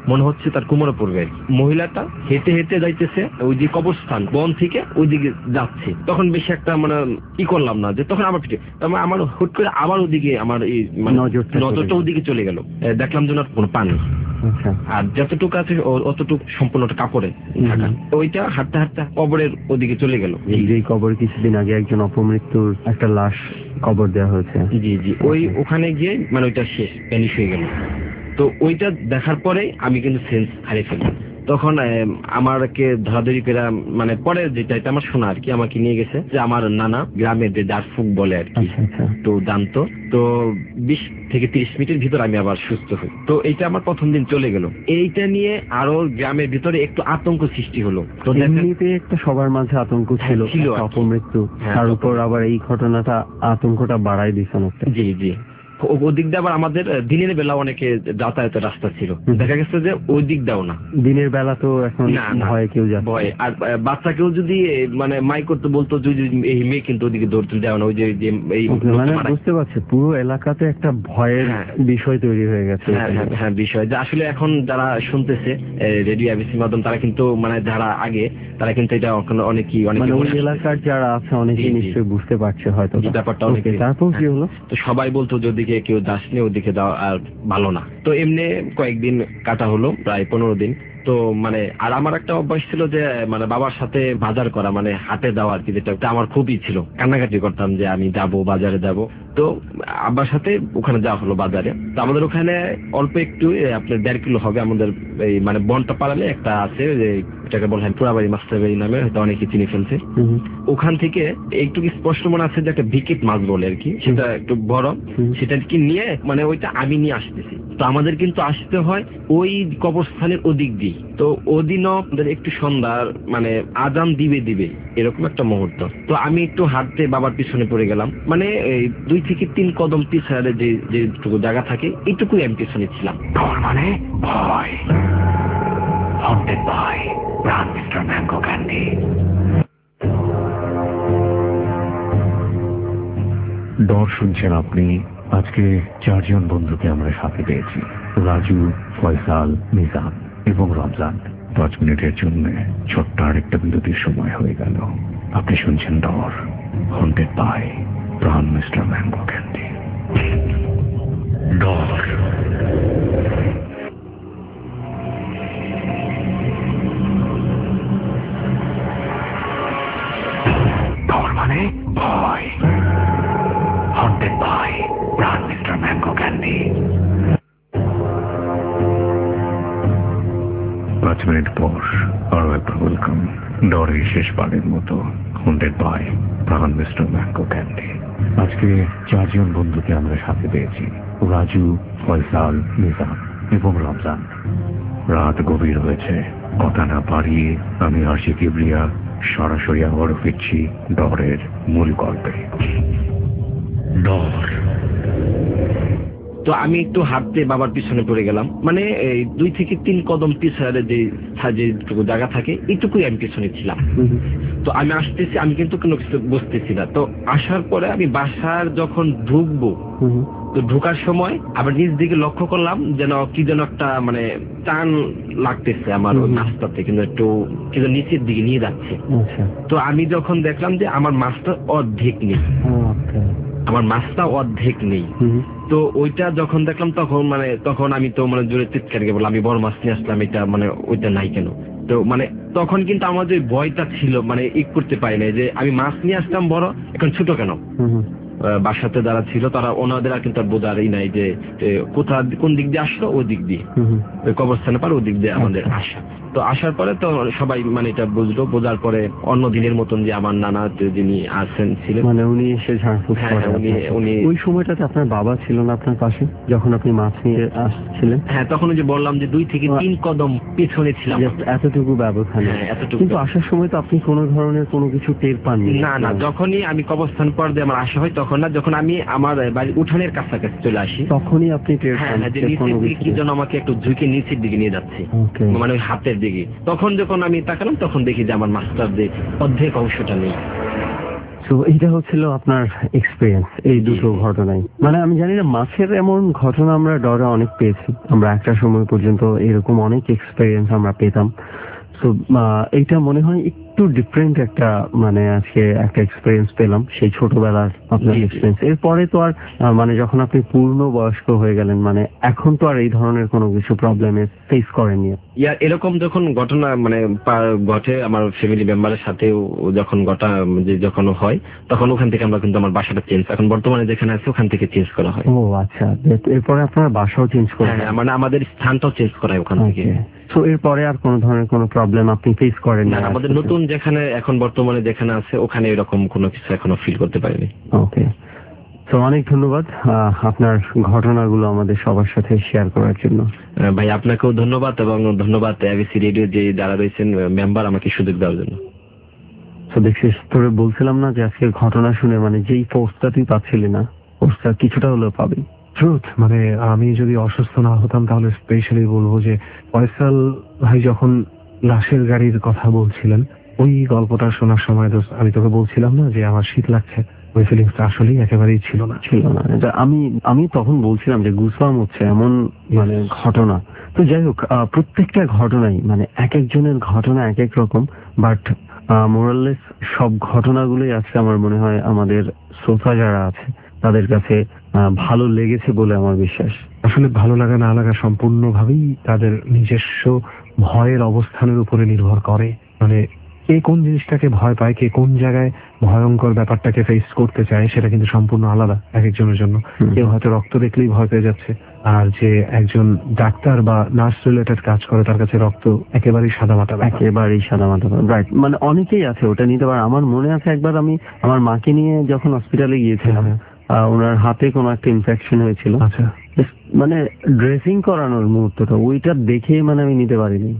Speaker 7: মনে হচ্ছে তার কোমরে পড়বে। মহিলাটা হেঁটে হেঁটে যাইতেছে ওই যে কবরস্থান বন থেকে ওইদিকে যাচ্ছে। তখন বেশি একটা মানে ই করলাম না, যে তখন আমার পিঠে তারপরে আমার হুট করে আবার ওদিকে আমার এই মানে
Speaker 2: নজরটা চলে
Speaker 7: নজরটা
Speaker 2: গেল।
Speaker 7: ওদিকে চলে গেল। দেখলাম যে না কোনো পানি,
Speaker 2: আচ্ছা
Speaker 7: আর যতটুকু আছে ও- অতটুকু সম্পূর্ণটা কাপড়ে ঢাকা। ওইটা হাঁটতে হাঁটতে কবরের ওদিকে চলে গেল।
Speaker 2: এই যে কবর কিছুদিন আগে একজন অপমৃত্যুর একটা লাশ কবর দেওয়া হয়েছে।
Speaker 7: জি জি ওই ওখানে গিয়ে মানে ওইটা শেষ প্যানিশ হয়ে গেল। তো ওইটা দেখার পরে আমি কিন্তু সেন্স হারিয়ে ফেলি। তখন আহ, আমারকে ধরাধরি করে মানে পরে যেটা এটা আমার শোনা আর কি, আমাকে নিয়ে গেছে যে আমার নানা গ্রামের যে দারফুক বলে আর কি,
Speaker 2: আচ্ছা আচ্ছা
Speaker 7: তো জানতো। তো বিশ থেকে তিরিশ মিনিটের ভিতর আমি আবার সুস্থ হই। তো এইটা আমার প্রথম দিন চলে গেল। এইটা নিয়ে আরো গ্রামের ভিতরে একটু আতঙ্ক সৃষ্টি হলো। তো দেখা-
Speaker 2: এমনিতে একটা সবার মাঝে আতঙ্ক ছিল,
Speaker 7: ছিল আর কি।
Speaker 2: একটা অপমৃত্যু,
Speaker 7: হ্যাঁ,
Speaker 2: তার
Speaker 7: তখন-
Speaker 2: উপর আবার এই ঘটনাটা আতঙ্কটা বাড়াই দিছে অনেকটা।
Speaker 7: জি জি ও- ওদিক দিয়ে আবার আমাদের দিনের বেলা অনেকে যাতায়াতের রাস্তা ছিল,
Speaker 2: হুম।
Speaker 7: দেখা গেছে যে ওই দিক দাও না
Speaker 2: দিনের বেলা তো এখন
Speaker 7: না, না।
Speaker 2: ভয়ে কেউ যাচ্ছে
Speaker 7: ভয়। আর আহ, বাচ্চাকেও যদি এ, মানে মাই করতে বলতো যদি এই মেয়ে কিন্তু ওদিকে দৌড়তে দেওয়া না, ওই যে যে এই
Speaker 2: ওকে,
Speaker 7: লোকটা
Speaker 2: মানে
Speaker 7: মারা-
Speaker 2: বুঝতে পারছি পুরো এলাকাতে একটা ভয়ের
Speaker 7: হ্যাঁ।
Speaker 2: বিষয় তৈরি হয়ে গেছে।
Speaker 7: হ্যাঁ হ্যাঁ হ্যাঁ বিষয় যে আসলে এখন যারা শুনতেছে রেডিও এবিসি মাধ্যম, তারা কিন্তু মানে যারা আগে তারা কিন্তু এটা এখন অনেকই অনেক
Speaker 2: মানে ওই এলাকার যারা আছে অনেকে
Speaker 7: জি, জি।
Speaker 2: নিশ্চয়ই বুঝতে পারছে হয়তো।
Speaker 7: এই ব্যাপারটা
Speaker 2: ওকে,
Speaker 7: অনেকে-
Speaker 2: তারপর কি হলো?
Speaker 7: তো সবাই বলতো যে ওদিকে কেউ যাসনি, ওদিকে যাওয়া আর ভালো না। তো এমনি কয়েকদিন কাটা হলো, প্রায় পনেরো দিন। তো মানে আর আমার একটা অভ্যাস ছিল যে মানে বাবার সাথে বাজার করা, মানে হাটে যাওয়া আর কি, যেটা ওটা আমার খুবই ছিল। কান্নাকাটি করতাম যে আমি যাব বাজারে যাব। তো আব্বার সাথে ওখানে যাওয়া হলো বাজারে। তো আমাদের ওখানে অল্প একটু এ, আপনার দেড় কিলো হবে আমাদের এই মানে বনটা পাড়ালে একটা আছে যে এটাকে বলা হয় পুরাবাড়ি মাস্টারবাড়ি নামে, হয়তো অনেকে চিনে ফেলছে।
Speaker 2: হুম,
Speaker 7: ওখান থেকে একটু কি স্পষ্ট মনে আছে যে একটা ভিকেট মাছ বলে আর কি, সেটা একটু বড়,
Speaker 2: হুম।
Speaker 7: সেটা কি নিয়ে মানে ওইটা আমি নিয়ে আসতেছি। তো আমাদের কিন্তু আসতে হয় ওই কবরস্থানের ওদিক দিয়ে। তো ওদিনও আমাদের একটু সন্ধ্যার মানে আজান দিবে দিবে এরকম একটা মুহূর্ত। তো আমি একটু হাঁটতে বাবার পিছনে পড়ে গেলাম, মানে এই দুই থেকে তিন কদম পিছনে যে যেটুকু জায়গা থাকে এইটুকুই আমি পিছনে ছিলাম।
Speaker 1: তার মানে ভয়, haunted by Pran mister mango candy. Dor শুনছেন আপনি। আজকে চারজন বন্ধুকে আমরা সাথে পেয়েছি, রাজু, ফয়সাল, নিজাম এবং রমজান। পাঁচ মিনিটের জন্য ছোট্ট আরেকটা বিরতির সময় হয়ে গেল। আপনি শুনছেন Dor, haunted by Pran mister mango candy. ডর। ডর মানে ভয়, haunted by Pran mister mango candy. পাঁচ মিনিট পর আরো একবার ওয়েলকাম ডরের শেষবারের মতো, haunted by Pran mister mango candy. আজকে চারজন বন্ধুকে আমরা সাথে পেয়েছি, রাজু, ফয়সাল, নিজাম এবং রমজান। রাত গভীর হয়েছে, কথা না পারিয়ে আমি আরজি কিবরিয়া সরাসরি আবারও ফিরছি ডরের মূল গল্পে। ডর।
Speaker 7: তো আমি একটু হাঁটতে বাবার পিছনে পড়ে গেলাম, মানে এই দুই থেকে তিন কদম পিছনে যে যেটুকু জায়গা থাকে এইটুকুই আমি পিছনে ছিলাম। তো আমি আসতেছি, আমি কিন্তু কোনো কিছু বুঝতেছি না। তো আসার পরে আমি বাসার যখন ঢুকবো, তো ঢোকার সময় আবার নিজ দিকে লক্ষ্য করলাম যেন কি যেন একটা মানে টান লাগতেছে আমার ওই মাছটাতে, কিন্তু একটু কিন্তু নিচের দিকে নিয়ে যাচ্ছে।
Speaker 2: আচ্ছা,
Speaker 7: তো আমি যখন দেখলাম যে আমার মাছটা অর্ধেক নেই,
Speaker 2: ওকে।
Speaker 7: আমার মাছটা অর্ধেক নেই।
Speaker 2: হুম,
Speaker 7: তো ওইটা যখন দেখলাম তখন মানে তখন আমি তো মানে জোরে চিৎকার করে বললাম আমি বড় মাছ নিয়ে আসলাম, এটা মানে ওইটা নাই কেন। তো মানে তখন কিন্তু আমার যে ভয়টা ছিল মানে ই করতে পারি না যে আমি মাছ নিয়ে আসলাম বড়, এখন ছোট কেন।
Speaker 2: হুম,
Speaker 7: আহ, বাসাতে যারা ছিল তারা ওনাদের আর কিন্তু আর বোঝারই নাই যে এ, কোথা কোন দিক দিয়ে আসলো, ওই দিক দিয়ে
Speaker 2: হুম,
Speaker 7: ওই কবরস্থানে পার ওই দিক দিয়ে আমাদের আসা। তো আসার পরে তো সবাই মানে এটা বুঝলো, বোঝার পরে অন্য দিনের মতন যে আমার নানা যে যিনি আছেন ছিলেন,
Speaker 2: মানে উনি এসে ঝাড়ফুঁক
Speaker 7: হ্যাঁ,
Speaker 2: করেন
Speaker 7: উনি-
Speaker 2: আপনাকে।
Speaker 7: উনি-
Speaker 2: ওই সময়টাতে আপনার বাবা ছিল না আপনার পাশে যখন আপনি মাছ নিয়ে আসছিলেন?
Speaker 7: হ্যাঁ তখন ওই যে বললাম যে দুই থেকে তিন কদম পিছনে ছিলাম।
Speaker 2: Just এতটুকু ব্যবধানে।
Speaker 7: হ্যাঁ, এতটুকু।
Speaker 2: কিন্তু আসার সময় তো আপনি কোনো ধরনের কোনো কিছু টের পাননি?
Speaker 7: না না, যখনই আমি কবরস্থান পর দিয়ে আমার আসা হয় তখন না, যখন আমি আমার বাড়ির উঠানের কাছাকাছি চলে আসি,
Speaker 2: তখনই আপনি টের
Speaker 7: হ্যাঁ
Speaker 2: পান
Speaker 7: হ্যাঁ, যে
Speaker 2: যে কোনো
Speaker 7: নিচের দিকে
Speaker 2: কিছু?
Speaker 7: কি যেন আমাকে একটু ঝুঁকে নিচের দিকে নিয়ে যাচ্ছে,
Speaker 2: ওকে।
Speaker 7: মানে ওই হাতের দিকে। তখন যখন আমি তাকালাম তখন দেখি যে আমার মাস্টার যে অর্ধেক অংশটা নেই।
Speaker 2: তো এইটা হচ্ছিল আপনার এক্সপিরিয়েন্স এই দুটো ঘটনায়। মানে আমি জানি না, মাছের এমন ঘটনা আমরা ডরে অনেক পেয়েছি, আমরা একটা সময় পর্যন্ত এরকম অনেক এক্সপিরিয়েন্স আমরা পেতাম। তো এইটা মনে হয় একটু ডিফারেন্ট একটা, মানে আজকে একটা এক্সপিরিয়েন্স পেলাম সেই ছোটবেলার আপনার এক্সপিরিয়েন্স। এরপরে তো আর আহ, মানে যখন আপনি পূর্ণ বয়স্ক হয়ে গেলেন, মানে এখন তো আর এই ধরনের কোনো কিছু প্রবলেমে ফেস করেননি।
Speaker 7: ইয়া এরকম যখন ঘটনা মানে পা- ঘটে আমার ফ্যামিলি মেম্বারের সাথেও যখন ঘটা যে যখন হয়, তখন ওখান থেকে আমরা কিন্তু আমার বাসাটা চেঞ্জ, এখন বর্তমানে যেখানে আছে ওখান থেকে চেঞ্জ করা হয়।
Speaker 2: ও আচ্ছা, এরপরে আপনার বাসাও চেঞ্জ করে?
Speaker 7: হ্যাঁ, মানে আমাদের স্থানটাও চেঞ্জ করা হয় ওখান থেকে।
Speaker 2: তো এরপরে আর কোন ধরনের কোনো প্রবলেম আপনি ফেস করেন না?
Speaker 7: আমাদের নতুন যেখানে এখন বর্তমানে যেখানে আছে ওখানে এরকম কোনো কিছু এখনো ফিল করতে পারিনি।
Speaker 2: ওকে, তো অনেক ধন্যবাদ আহ, আপনার ঘটনাগুলো আমাদের সবার সাথে শেয়ার করার জন্য।
Speaker 7: আহ, ভাই আপনাকেও ধন্যবাদ, এবং ধন্যবাদ এবিসি রেডিও যে যারা রয়েছেন মেম্বার আমাকে সুযোগ দেওয়ার জন্য।
Speaker 2: তো দেখছিস, তোরে বলছিলাম না যে আজকে ঘটনা শুনে মানে যেই ফোর্সটা তুই পাচ্ছিলি না, ফোর্সটা কিছুটা হলেও পাবি।
Speaker 1: ট্রুথ, মানে আমি যদি অসুস্থ না হতাম তাহলে স্পেশালি বলবো যে ফয়সাল ভাই যখন লাশের গাড়ির কথা বলছিলেন, ওই গল্পটা শোনার সময় তো আমি তোকে বলছিলাম না যে আমার শীত লাগছে, ওই ফিলিংসটা আসলেই একেবারেই ছিল না
Speaker 2: ছিল না এটা আমি আমি তখন বলছিলাম যে গুসবাম হচ্ছে এমন মানে ঘটনা। তো যাই হোক, আহ, প্রত্যেকটা ঘটনাই মানে এক একজনের ঘটনা এক এক রকম, বাট মোরাললেস সব ঘটনাগুলোই আছে আমার মনে হয় আমাদের শ্রোতা যারা আছে তাদের কাছে আহ, ভালো লেগেছে বলে আমার বিশ্বাস।
Speaker 1: আসলে ভালো লাগা না লাগা সম্পূর্ণভাবেই তাদের নিজস্ব ভয়ের অবস্থানের উপরে নির্ভর করে। মানে কে কোন জিনিসটাকে ভয় পায়, কে কোন জায়গায় ভয়ঙ্কর ব্যাপারটাকে ফেস করতে চায়, সেটা কিন্তু সম্পূর্ণ আলাদা এক একজনের জন্য। কেউ হয়তো রক্ত দেখলেই ভয় পেয়ে যাচ্ছে, আর যে একজন ডাক্তার বা নার্স রিলেটেড কাজ করে তার কাছে রক্ত একেবারেই সাদামাটা ব্যাপার।
Speaker 2: একেবারেই সাদামাটা, রাইট। মানে অনেকেই আছে ওটা নিতে পারে। আমার মনে আছে একবার আমি আমার মাকে নিয়ে যখন হসপিটালে গিয়েছিলাম, আহ, ওনার হাতে কোনো একটা ইনফেকশন হয়েছিল।
Speaker 1: আচ্ছা,
Speaker 2: মানে ড্রেসিং করানোর মুহূর্তটা ওইটা দেখে মানে আমি নিতে পারিনি।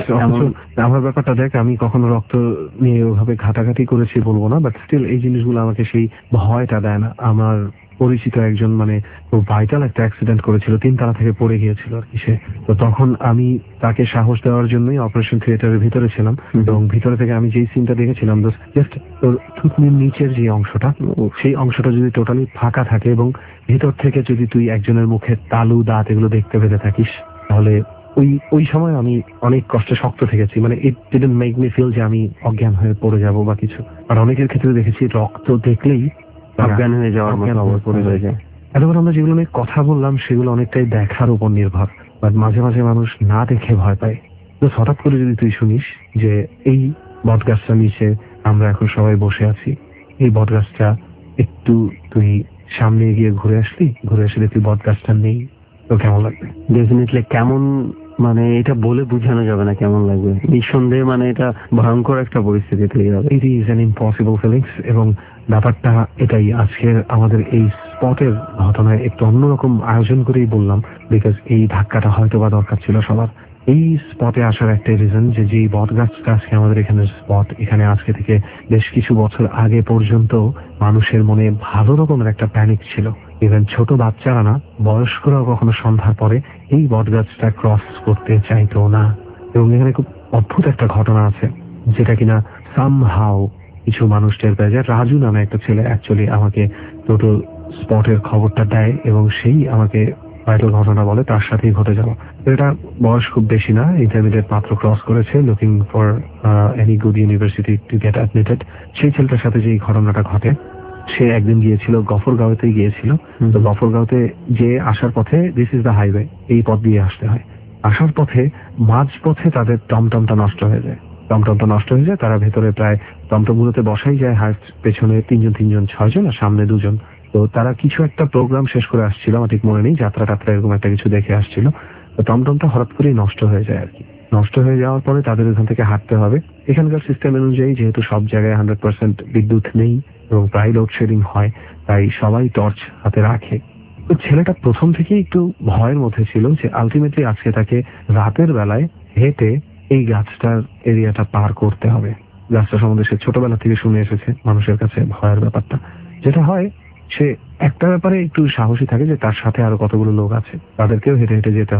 Speaker 1: আমার ব্যাপারটা দেখ, আমি কখনো রক্ত নিয়ে ওভাবে ঘাটাঘাটি করেছি বলবো না, বাট স্টিল এই জিনিসগুলো আমাকে সেই ভয়টা দেয় না। আমার পরিচিত একজন মানে খুব ভাইটাল একটা অ্যাক্সিডেন্ট করেছিল, তিনতলা থেকে পড়ে গিয়েছিল আর কি সে। তো তখন আমি তাকে সাহস দেওয়ার জন্যই অপারেশন থিয়েটারের ভিতরে ছিলাম, এবং ভিতরে থেকে আমি যেই সিনটা দেখেছিলাম, জাস্ট তোর থুতনির নিচের যে অংশটা, সেই অংশটা যদি টোটালি ফাঁকা থাকে এবং ভিতর থেকে যদি তুই একজনের মুখে তালু দাঁত এগুলো দেখতে পেতে থাকিস, তাহলে ওই ওই সময় আমি অনেক কষ্টে শক্ত থেকেছি। মানে it didn't make me feel যে আমি অজ্ঞান হয়ে পড়ে যাব বা কিছু। আর অনেকের ক্ষেত্রে দেখেছি রক্ত দেখলেই
Speaker 2: অজ্ঞান হয়ে যাওয়ার মতো অবস্থা হয়ে যায়।
Speaker 1: এতবার আমরা যেগুলো নিয়ে কথা বললাম সেগুলো অনেকটাই দেখার উপর নির্ভর, বাট মাঝে মাঝে মানুষ না দেখে ভয় পায়। তো হঠাৎ করে যদি তুই শুনিস যে এই বটগাছটা নিচে আমরা এখন সবাই বসে আছি, এই বটগাছটা একটু তুই সামনে গিয়ে ঘুরে আসলি, ঘুরে আসলে তুই বটগাছটা নেই, তো কেমন লাগবে?
Speaker 2: ডেফিনেটলি কেমন, মানে এটা বলে বোঝানো যাবে না কেমন লাগবে। নিঃসন্দেহে মানে এটা ভয়ঙ্কর একটা পরিস্থিতি তৈরি হবে।
Speaker 1: It is an impossible feelings. এবং ব্যাপারটা এটাই, আজকের আমাদের এই স্পটের ঘটনায় একটু অন্যরকম আয়োজন করেই বললাম, বিকজ এই ধাক্কাটা হয়তো বা দরকার ছিল সবার। এই স্পটে আসার একটা রিজন যে যেই বট গাছটা আজকে আমাদের এখানে স্পট, এখানে আজকে থেকে বেশ কিছু বছর আগে পর্যন্ত মানুষের মনে ভালো রকমের একটা প্যানিক ছিল। ইভেন ছোট বাচ্চারা না, বয়স্করাও কখনো সন্ধ্যার পরে এই বট গাছটা ক্রস করতে চাইতো না। এবং এখানে খুব অদ্ভুত একটা ঘটনা আছে যেটা কিনা সামহাও কিছু মানুষ টের পেয়ে যায়। রাজু নামে একটা ছেলে অ্যাকচুয়ালি আমাকে টোটাল স্পটের খবরটা দেয় এবং সেই আমাকে ভাইটাল ঘটনা বলে তার সাথেই ঘটে যাওয়া। এটা বয়স খুব বেশি না, ইন্টারমিডিয়েট মাত্র ক্রস করেছে, looking for any good university to get admitted. সেই ছেলেটার সাথে যে ঘটনাটা ঘটে, সে একদিন গিয়েছিল গফরগাঁওতে গিয়েছিল। তো গফরগাঁওতে যে আসার পথে, দিস ইজ দ্য হাইওয়ে, এই পথ দিয়ে আসতে হয়। আসার পথে মাঝ পথে তাদের টমটমটা নষ্ট হয়ে যায়। টমটমটা নষ্ট হয়ে যায়, তারা ভেতরে প্রায় টমটমগুলোতে বসাই যায়, হাত পেছনে তিনজন তিনজন ছয়জন আর সামনে দুজন। তো তারা কিছু একটা প্রোগ্রাম শেষ করে আসছিল, আমার ঠিক মনে নেই, যাত্রা টাত্রা এরকম একটা কিছু দেখে আসছিল। তো টমটমটা হঠাৎ করেই নষ্ট হয়ে যায় আর কি। নষ্ট হয়ে যাওয়ার পরে তাদের এখান থেকে হাঁটতে হবে। এখানকার সিস্টেম অনুযায়ী যেহেতু সব জায়গায় হান্ড্রেড পার্সেন্ট বিদ্যুৎ নেই এবং প্রায় লোডশেডিং হয়, তাই সবাই টর্চ হাতে রাখে। তো ছেলেটা প্রথম থেকেই একটু ভয়ের মধ্যে ছিল যে আলটিমেটলি আজকে তাকে রাতের বেলায় হেঁটে এই গাছটার এরিয়াটা পার করতে হবে। গাছটা সম্বন্ধে সে ছোটবেলা থেকে শুনে এসেছে মানুষের কাছে ভয়ের ব্যাপারটা। যেটা হয়, সে একটা ব্যাপারে একটু সাহসী থাকে যে তার সাথে আরো কতগুলো লোক আছে, তাদেরকেও হেঁটে হেঁটে যেতে হবে।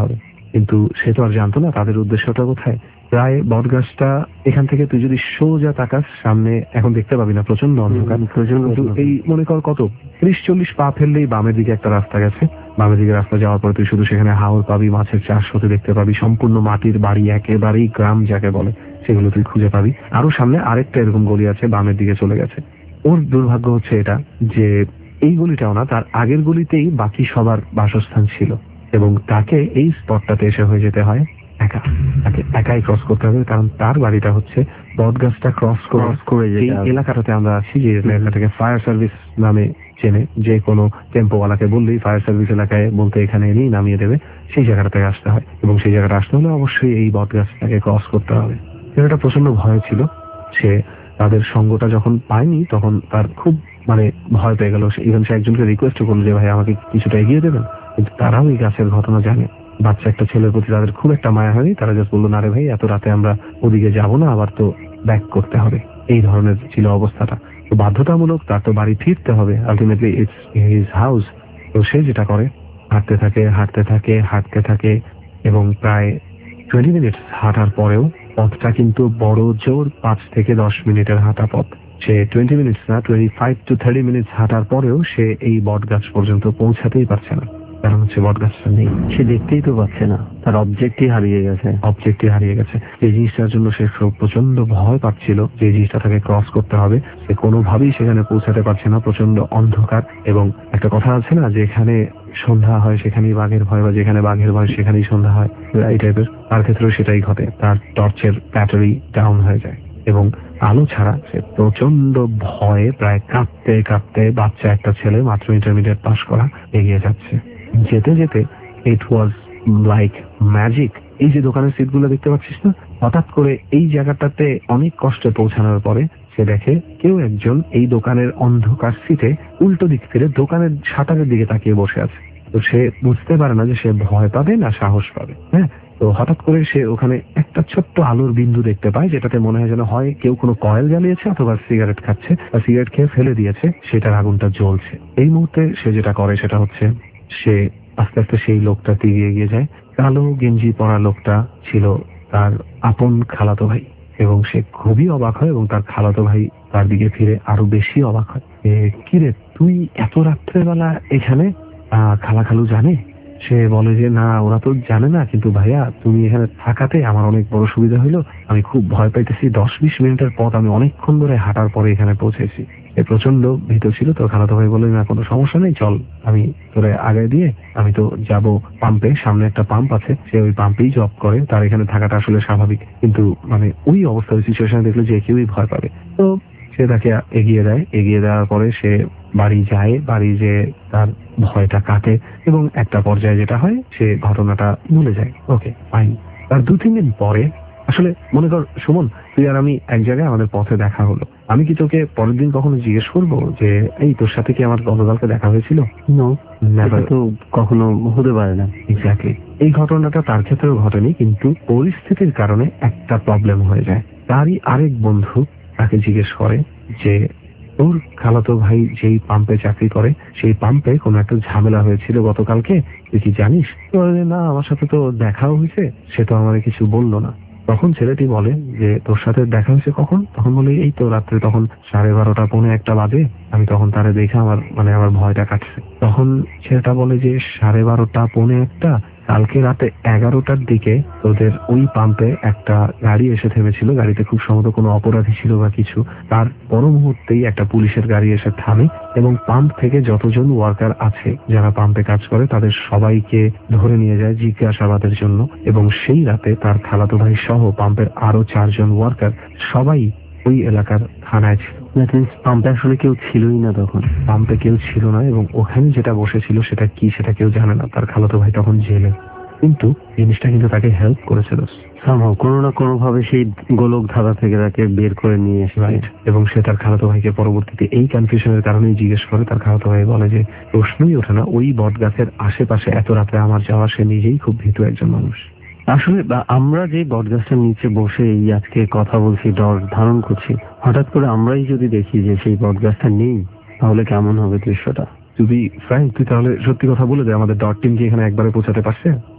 Speaker 3: কিন্তু সে তো আর জানতো না তাদের উদ্দেশ্যটা কোথায়। প্রায় বটগাছটা এখান থেকে তুই যদি সোজা তাকাস সামনে, এখন দেখতে পাবি না, প্রচন্ড অন্ধকার। কিন্তু এই মনে কর কত ত্রিশ চল্লিশ পা ফেললেই বামের দিকে একটা রাস্তা গেছে। বামের দিকে রাস্তা যাওয়ার পরে তুই শুধু সেখানে হাওর পাবি, মাছের চাষ হতে দেখতে পাবি, সম্পূর্ণ মাটির বাড়ি, একেবারেই গ্রাম যাকে বলে সেগুলো তুই খুঁজে পাবি। আরো সামনে আরেকটা এরকম গলি আছে, বামের দিকে চলে গেছে। ওর দুর্ভাগ্য হচ্ছে এটা যে এই গলিটাও না, তার আগের গলিতেই বাকি সবার বাসস্থান ছিল, এবং তাকে এই স্পটটাতে এসে হয়ে যেতে হয় একা। তাকে একাই ক্রস করতে হবে, কারণ তার বাড়িটা হচ্ছে বটগাছটা ক্রস করে যে এলাকাটাতে আমরা আছি, যে এলাকাটাকে ফায়ার সার্ভিস নামে চেনে। যে কোনো টেম্পোওয়ালাকে বললেই ফায়ার সার্ভিস এলাকায় বলতে এখানে এনেই নামিয়ে দেবে। সেই জায়গাটা থেকে আসতে হয়, এবং সেই জায়গাটা আসতে হলে অবশ্যই এই বটগাছটাকে ক্রস করতে হবে। এটা প্রচন্ড ভয় ছিল। সে তাদের সঙ্গটা যখন পায়নি তখন তার খুব মানে ভয় পেয়ে গেল। ইভেন সে একজনকে রিকোয়েস্ট করলো যে ভাই আমাকে কিছুটা এগিয়ে দেবেন, কিন্তু তারাও এই গাছের ঘটনা জানে। বাচ্চা একটা ছেলের প্রতি তাদের খুব একটা মায়া হয়নি। তারা জাস্ট বললো, না রে ভাই, এত রাতে আমরা ওদিকে যাবো না, আবার তো ব্যাক করতে হবে। এই ধরনের ছিল অবস্থাটা। তো বাধ্যতামূলক তার তো বাড়ি ফিরতে হবে, আলটিমেটলি ইটস হিজ হাউস। তো সে যেটা করে, হাঁটতে থাকে হাঁটতে থাকে হাঁটতে থাকে এবং প্রায় টোয়েন্টি মিনিটস হাঁটার পরেও পথটা কিন্তু বড় জোর পাঁচ থেকে দশ মিনিটের হাঁটা পথ। সে টোয়েন্টি মিনিটস না, twenty five to thirty minutes হাঁটার পরেও সে এই বট গাছ পর্যন্ত পৌঁছাতেই পারছে না। কারণ হচ্ছে বট গাছটা নেই, সে দেখতেই তো পাচ্ছে না, তার অবজেক্টই হারিয়ে গেছে। অবজেক্টই হারিয়ে গেছে এই জিনিসটার জন্য সে প্রচন্ড ভয় পাচ্ছিল যে জিনিসটা তাকে ক্রস করতে হবে। সে কোনোভাবেই সেখানে পৌঁছাতে পারছে না, প্রচন্ড অন্ধকার। এবং একটা কথা আছে না, যেখানে সন্ধ্যা হয় সেখানেই বাঘের ভয়, বা যেখানে বাঘের ভয় সেখানেই সন্ধ্যা হয়, এই টাইপের। তার ক্ষেত্রেও সেটাই ঘটে। তার টর্চের ব্যাটারি ডাউন হয়ে যায় এবং আলো ছাড়া সে প্রচন্ড ভয়ে প্রায় কাঁপতে কাঁপতে, বাচ্চা একটা ছেলে মাত্র ইন্টারমিডিয়েট পাস করা, এগিয়ে যাচ্ছে। যেতে যেতে ইট ওয়াজ লাইক ম্যাজিক। এই যে দোকানের সিটগুলো দেখতে পাচ্ছিস না, হঠাৎ করে এই জায়গাটাতে অনেক কষ্টে পৌঁছানোর পরে সে দেখে কেউ একজন এই দোকানের অন্ধকার সিটে উল্টো দিক ফিরে দোকানের শাটারের দিকে তাকিয়ে বসে আছে। তো সে বুঝতে পারে না যে সে ভয় পাবে না সাহস পাবে। হ্যাঁ, তো হঠাৎ করে সে ওখানে একটা ছোট্ট আলোর বিন্দু দেখতে পায়, যেটাতে মনে হয় যেন হয় কেউ কোনো কয়েল জ্বালিয়েছে অথবা সিগারেট খাচ্ছে, বা সিগারেট খেয়ে ফেলে দিয়েছে, সেটার আগুনটা জ্বলছে। এই মুহূর্তে সে যেটা করে সেটা হচ্ছে সে আস্তে আস্তে সেই লোকটা দিকে এগিয়ে যায়। কালো গেঞ্জি পরা লোকটা ছিল তার আপন খালাতো ভাই, এবং সে খুবই অবাক হয়, এবং তার খালাতো ভাই তার দিকে ফিরে আরো বেশি অবাক হয়। কিরে, তুই এত রাত্রেবেলা এখানে? আহ খালা খালু জানে? সে বলে যে না, ওরা তো জানে না, কিন্তু ভাইয়া তুমি এখানে থাকাতে আমার অনেক বড় সুবিধা হইলো। আমি খুব ভয় পাইতেছি, দশ বিশ মিনিটের পথ আমি অনেকক্ষণ ধরে হাঁটার পরে এখানে পৌঁছেছি। এ প্রচন্ড ভীত ছিল। তো খালাতো ভাই বলে, না কোনো সমস্যা নেই, চল আমি তোরে আগে দিয়ে আমি তো যাব পাম্পে, সামনে একটা পাম্প আছে, সে ওই পাম্পেই জব করে, তার এখানে থাকাটা আসলে স্বাভাবিক। কিন্তু মানে ওই অবস্থা, ওই সিচুয়েশন দেখলে যে কেউই ভয় পাবে। তো সে তাকে এগিয়ে দেয়। এগিয়ে দেওয়ার পরে সে বাড়ি যায়। বাড়ি যে তার ভয়টা কাটে, এবং একটা পর্যায়ে যেটা হয় সে ঘটনাটা ভুলে যায়। Okay fine. তার দু তিন দিন পরে, আসলে মনে কর সুমন, তুই আর আমি এক জায়গায় আমাদের পথে দেখা হলো। আমি কি তোকে পরের দিন কখনো জিজ্ঞেস করবো যে এই তোর সাথে কি আমার গতকালকে দেখা হয়েছিল? তো কখনো হতে পারে না। এক্স্যাক্টলি। এই ঘটনাটা তার ক্ষেত্রেও ঘটেনি, কিন্তু পরিস্থিতির কারণে একটা প্রবলেম হয়ে যায়। তারই আরেক বন্ধু তাকে জিজ্ঞেস করে যে তোর খালাতো ভাই যেই পাম্পে চাকরি করে, সেই পাম্পে কোনো একটা ঝামেলা হয়েছিল গতকালকে, তুই কি জানিস? না, আমার সাথে তো দেখাও হয়েছে, সে তো আমাকে কিছু বললো না। তখন ছেলেটি বলে যে তোর সাথে দেখা হয়েছে কখন? তখন বলে এই তো রাত্রে, তখন সাড়ে বারোটা পৌনে একটা বাজে, আমি তখন তারে দেখে আমার মানে আমার ভয়টা কাটছে। তখন ছেলেটা বলে যে সাড়ে বারোটা পৌনে একটা, কালকে রাতে এগারোটার দিকে তোদের ওই পাম্পে একটা গাড়ি এসে থেমেছিল। গাড়িতে খুব সম্ভবত কোনো অপরাধী ছিল বা কিছু। তার পর মুহূর্তেই একটা পুলিশের গাড়ি এসে থামে, এবং পাম্প থেকে যতজন ওয়ার্কার আছে যারা পাম্পে কাজ করে তাদের সবাইকে ধরে নিয়ে যায় জিজ্ঞাসাবাদের জন্য। এবং সেই রাতে তার খালাতো ভাই সহ পাম্পের আরো চারজন ওয়ার্কার সবাই ওই এলাকার থানায় ছিল। পাম্পে আসলে কেউ ছিলই না তখন। পাম্পে কেউ ছিল না, এবং ওখানে যেটা বসেছিল সেটা কি সেটা কেউ জানে না। তার খালাতো ভাই তখন জেলে, কিন্তু জিনিসটা কিন্তু তাকে হেল্প করেছিল সামহাও, কোনো না কোনো ভাবে সেই গোলক ধাঁধা থেকে তাকে বের করে নিয়ে এসে। রাইট। এবং সে তার খালাতো ভাইকে পরবর্তীতে এই কনফিউশনের কারণেই জিজ্ঞেস করে। তার খালাতো ভাই বলে যে প্রশ্নই ওঠে না, ওই বট গাছের আশেপাশে এত রাতে আমার যাওয়া, সে নিজেই খুব ভীতু একজন মানুষ। আসলে আমরা যে বটগাছটার নিচে বসে এই আজকে কথা বলছি, ডর ধারণ করছি, হঠাৎ করে আমরাই যদি দেখি যে সেই বটগাছটা নেই, তাহলে কেমন হবে দৃশ্যটা? তুই ফ্র্যাঙ্ক, তুই তাহলে সত্যি কথা বলে দে, আমাদের ডট টিম কি এখানে একবারে পৌঁছাতে পারছে?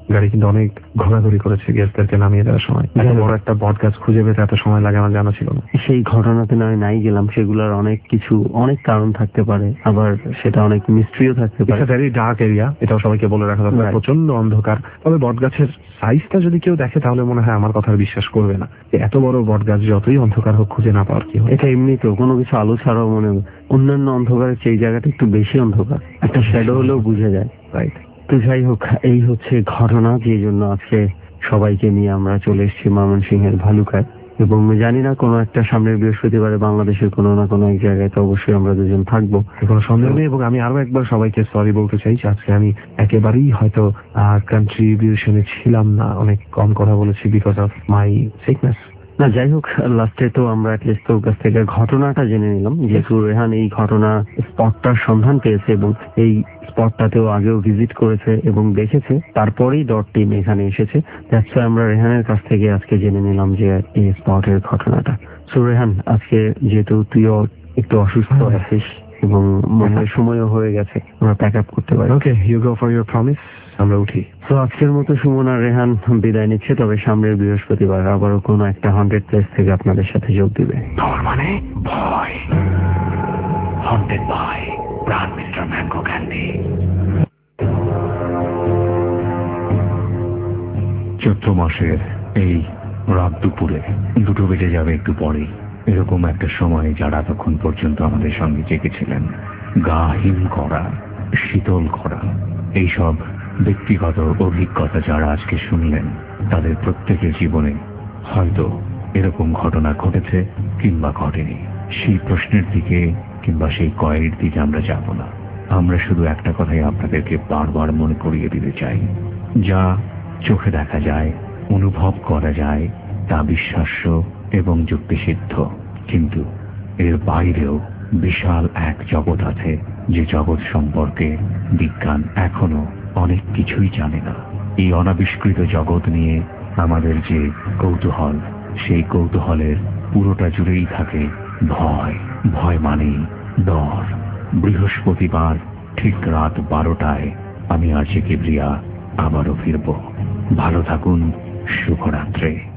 Speaker 3: গাড়ি কিন্তু অনেক ঘোরাঘুরি করেছে গেস্টদেরকে নামিয়ে দেওয়ার সময়। এত বড় একটা বট গাছ খুঁজে পেতে এত সময় লাগে আমার জানা ছিল না।
Speaker 2: সেই ঘটনাতে নয় নাই গেলাম, সেগুলোর অনেক কিছু অনেক কারণ থাকতে পারে, আবার সেটা অনেক মিস্ট্রিও থাকতে পারে।
Speaker 3: ভেরি ডার্ক এরিয়া, এটাও সবাইকে বলে রাখা দরকার। প্রচন্ড অন্ধকার। তবে বট গাছের সাইজটা যদি কেউ দেখে তাহলে মনে হয় আমার কথা বিশ্বাস করবে না। এত বড় বট গাছ যতই অন্ধকার হোক খুঁজে না পাওয়ার কি হয়।
Speaker 2: এটা এমনি তো কোনো কিছু আলো ছাড়াও মনে হয় অন্যান্য অন্ধকারের সেই জায়গাটা একটু বেশি অন্ধকার, একটা শ্যাডো হলেও বুঝে যায়।
Speaker 3: রাইট।
Speaker 2: তো যাই হোক, এই হচ্ছে ঘটনা, যে জন্য আজকে সবাইকে নিয়ে আমরা চলে এসেছি ময়মনসিংহের ভালুকায়। এবং জানি না কোনো একটা সামনের বৃহস্পতিবারে বাংলাদেশের কোনো না কোনো এক জায়গায় তো অবশ্যই আমরা দুজন থাকবো,
Speaker 3: কোনো সন্দেহ নেই। এবং আমি আরো একবার সবাইকে সরি বলতে চাই যে আজকে আমি একেবারেই হয়তো কন্ট্রিবিউশনে ছিলাম না, অনেক কম কথা বলেছি বিকজ অফ মাই সিকনেস।
Speaker 2: না যাই হোক, লাস্টে তো আমরা অ্যাটলিস্ট তোর কাছ থেকে ঘটনাটা জেনে নিলাম, যেহেতু রেহান এই ঘটনা স্পটটার সন্ধান পেয়েছে এবং এই স্পটটাতেও আগেও ভিজিট করেছে এবং দেখেছে, তারপরেই ডট টিম এখানে এসেছে। দ্যাটস ওয়াই আমরা রেহানের কাছ থেকে আজকে জেনে নিলাম যে এই স্পটের ঘটনাটা। সো রেহান, আজকে যেহেতু তুইও একটু অসুস্থ আছিস এবং মনে হয় সময়ও হয়ে গেছে, আমরা প্যাক আপ করতে পারি।
Speaker 3: Okay, you go for your promise, আমরা উঠি।
Speaker 2: তো আজকের মতো সুমন আর রেহান বিদায় নিচ্ছে, তবে সামনের বৃহস্পতিবার আবারও কোনো একটা হান্ড্রেড প্লেস থেকে আপনাদের সাথে যোগ দিবে।
Speaker 1: তোর মানে ভয়, haunted by Pran mister mango candy. চৈত্র মাসের এই রাত দুপুরে দুটো বেজে যাবে একটু পরেই, এরকম একটা সময় যারা তখন পর্যন্ত আমাদের সঙ্গে জেগেছিলেন, গা হিম করা, শীতল করা, এইসব ব্যক্তিগত অভিজ্ঞতা যারা আজকে শুনলেন, তাদের প্রত্যেকের জীবনে হয়তো এরকম ঘটনা ঘটেছে কিংবা ঘটেনি। সেই প্রশ্নের দিকে কিংবা সেই কয়ের দিকে আমরা যাব না। আমরা শুধু একটা কথাই আপনাদেরকে বারবার মনে করিয়ে দিতে চাই, যা চোখে দেখা যায়, অনুভব করা যায়, তা বিশ্বাস্য এবং যুক্তিসিদ্ধ, কিন্তু এর বাইরেও বিশাল এক জগৎ আছে, যে জগৎ সম্পর্কে বিজ্ঞান এখনো অনেক কিছুই জানে না। এই অনাবিষ্কৃত জগৎ নিয়ে আমাদের যে কৌতূহল, সেই কৌতূহলের পুরোটা জুড়েই থাকে ভয়। ভয় মানেই ডর। বৃহস্পতিবার ঠিক রাত বারোটায় আমি আরজে কিবরিয়া আবারও ফিরব। ভালো থাকুন, শুভরাত্রি।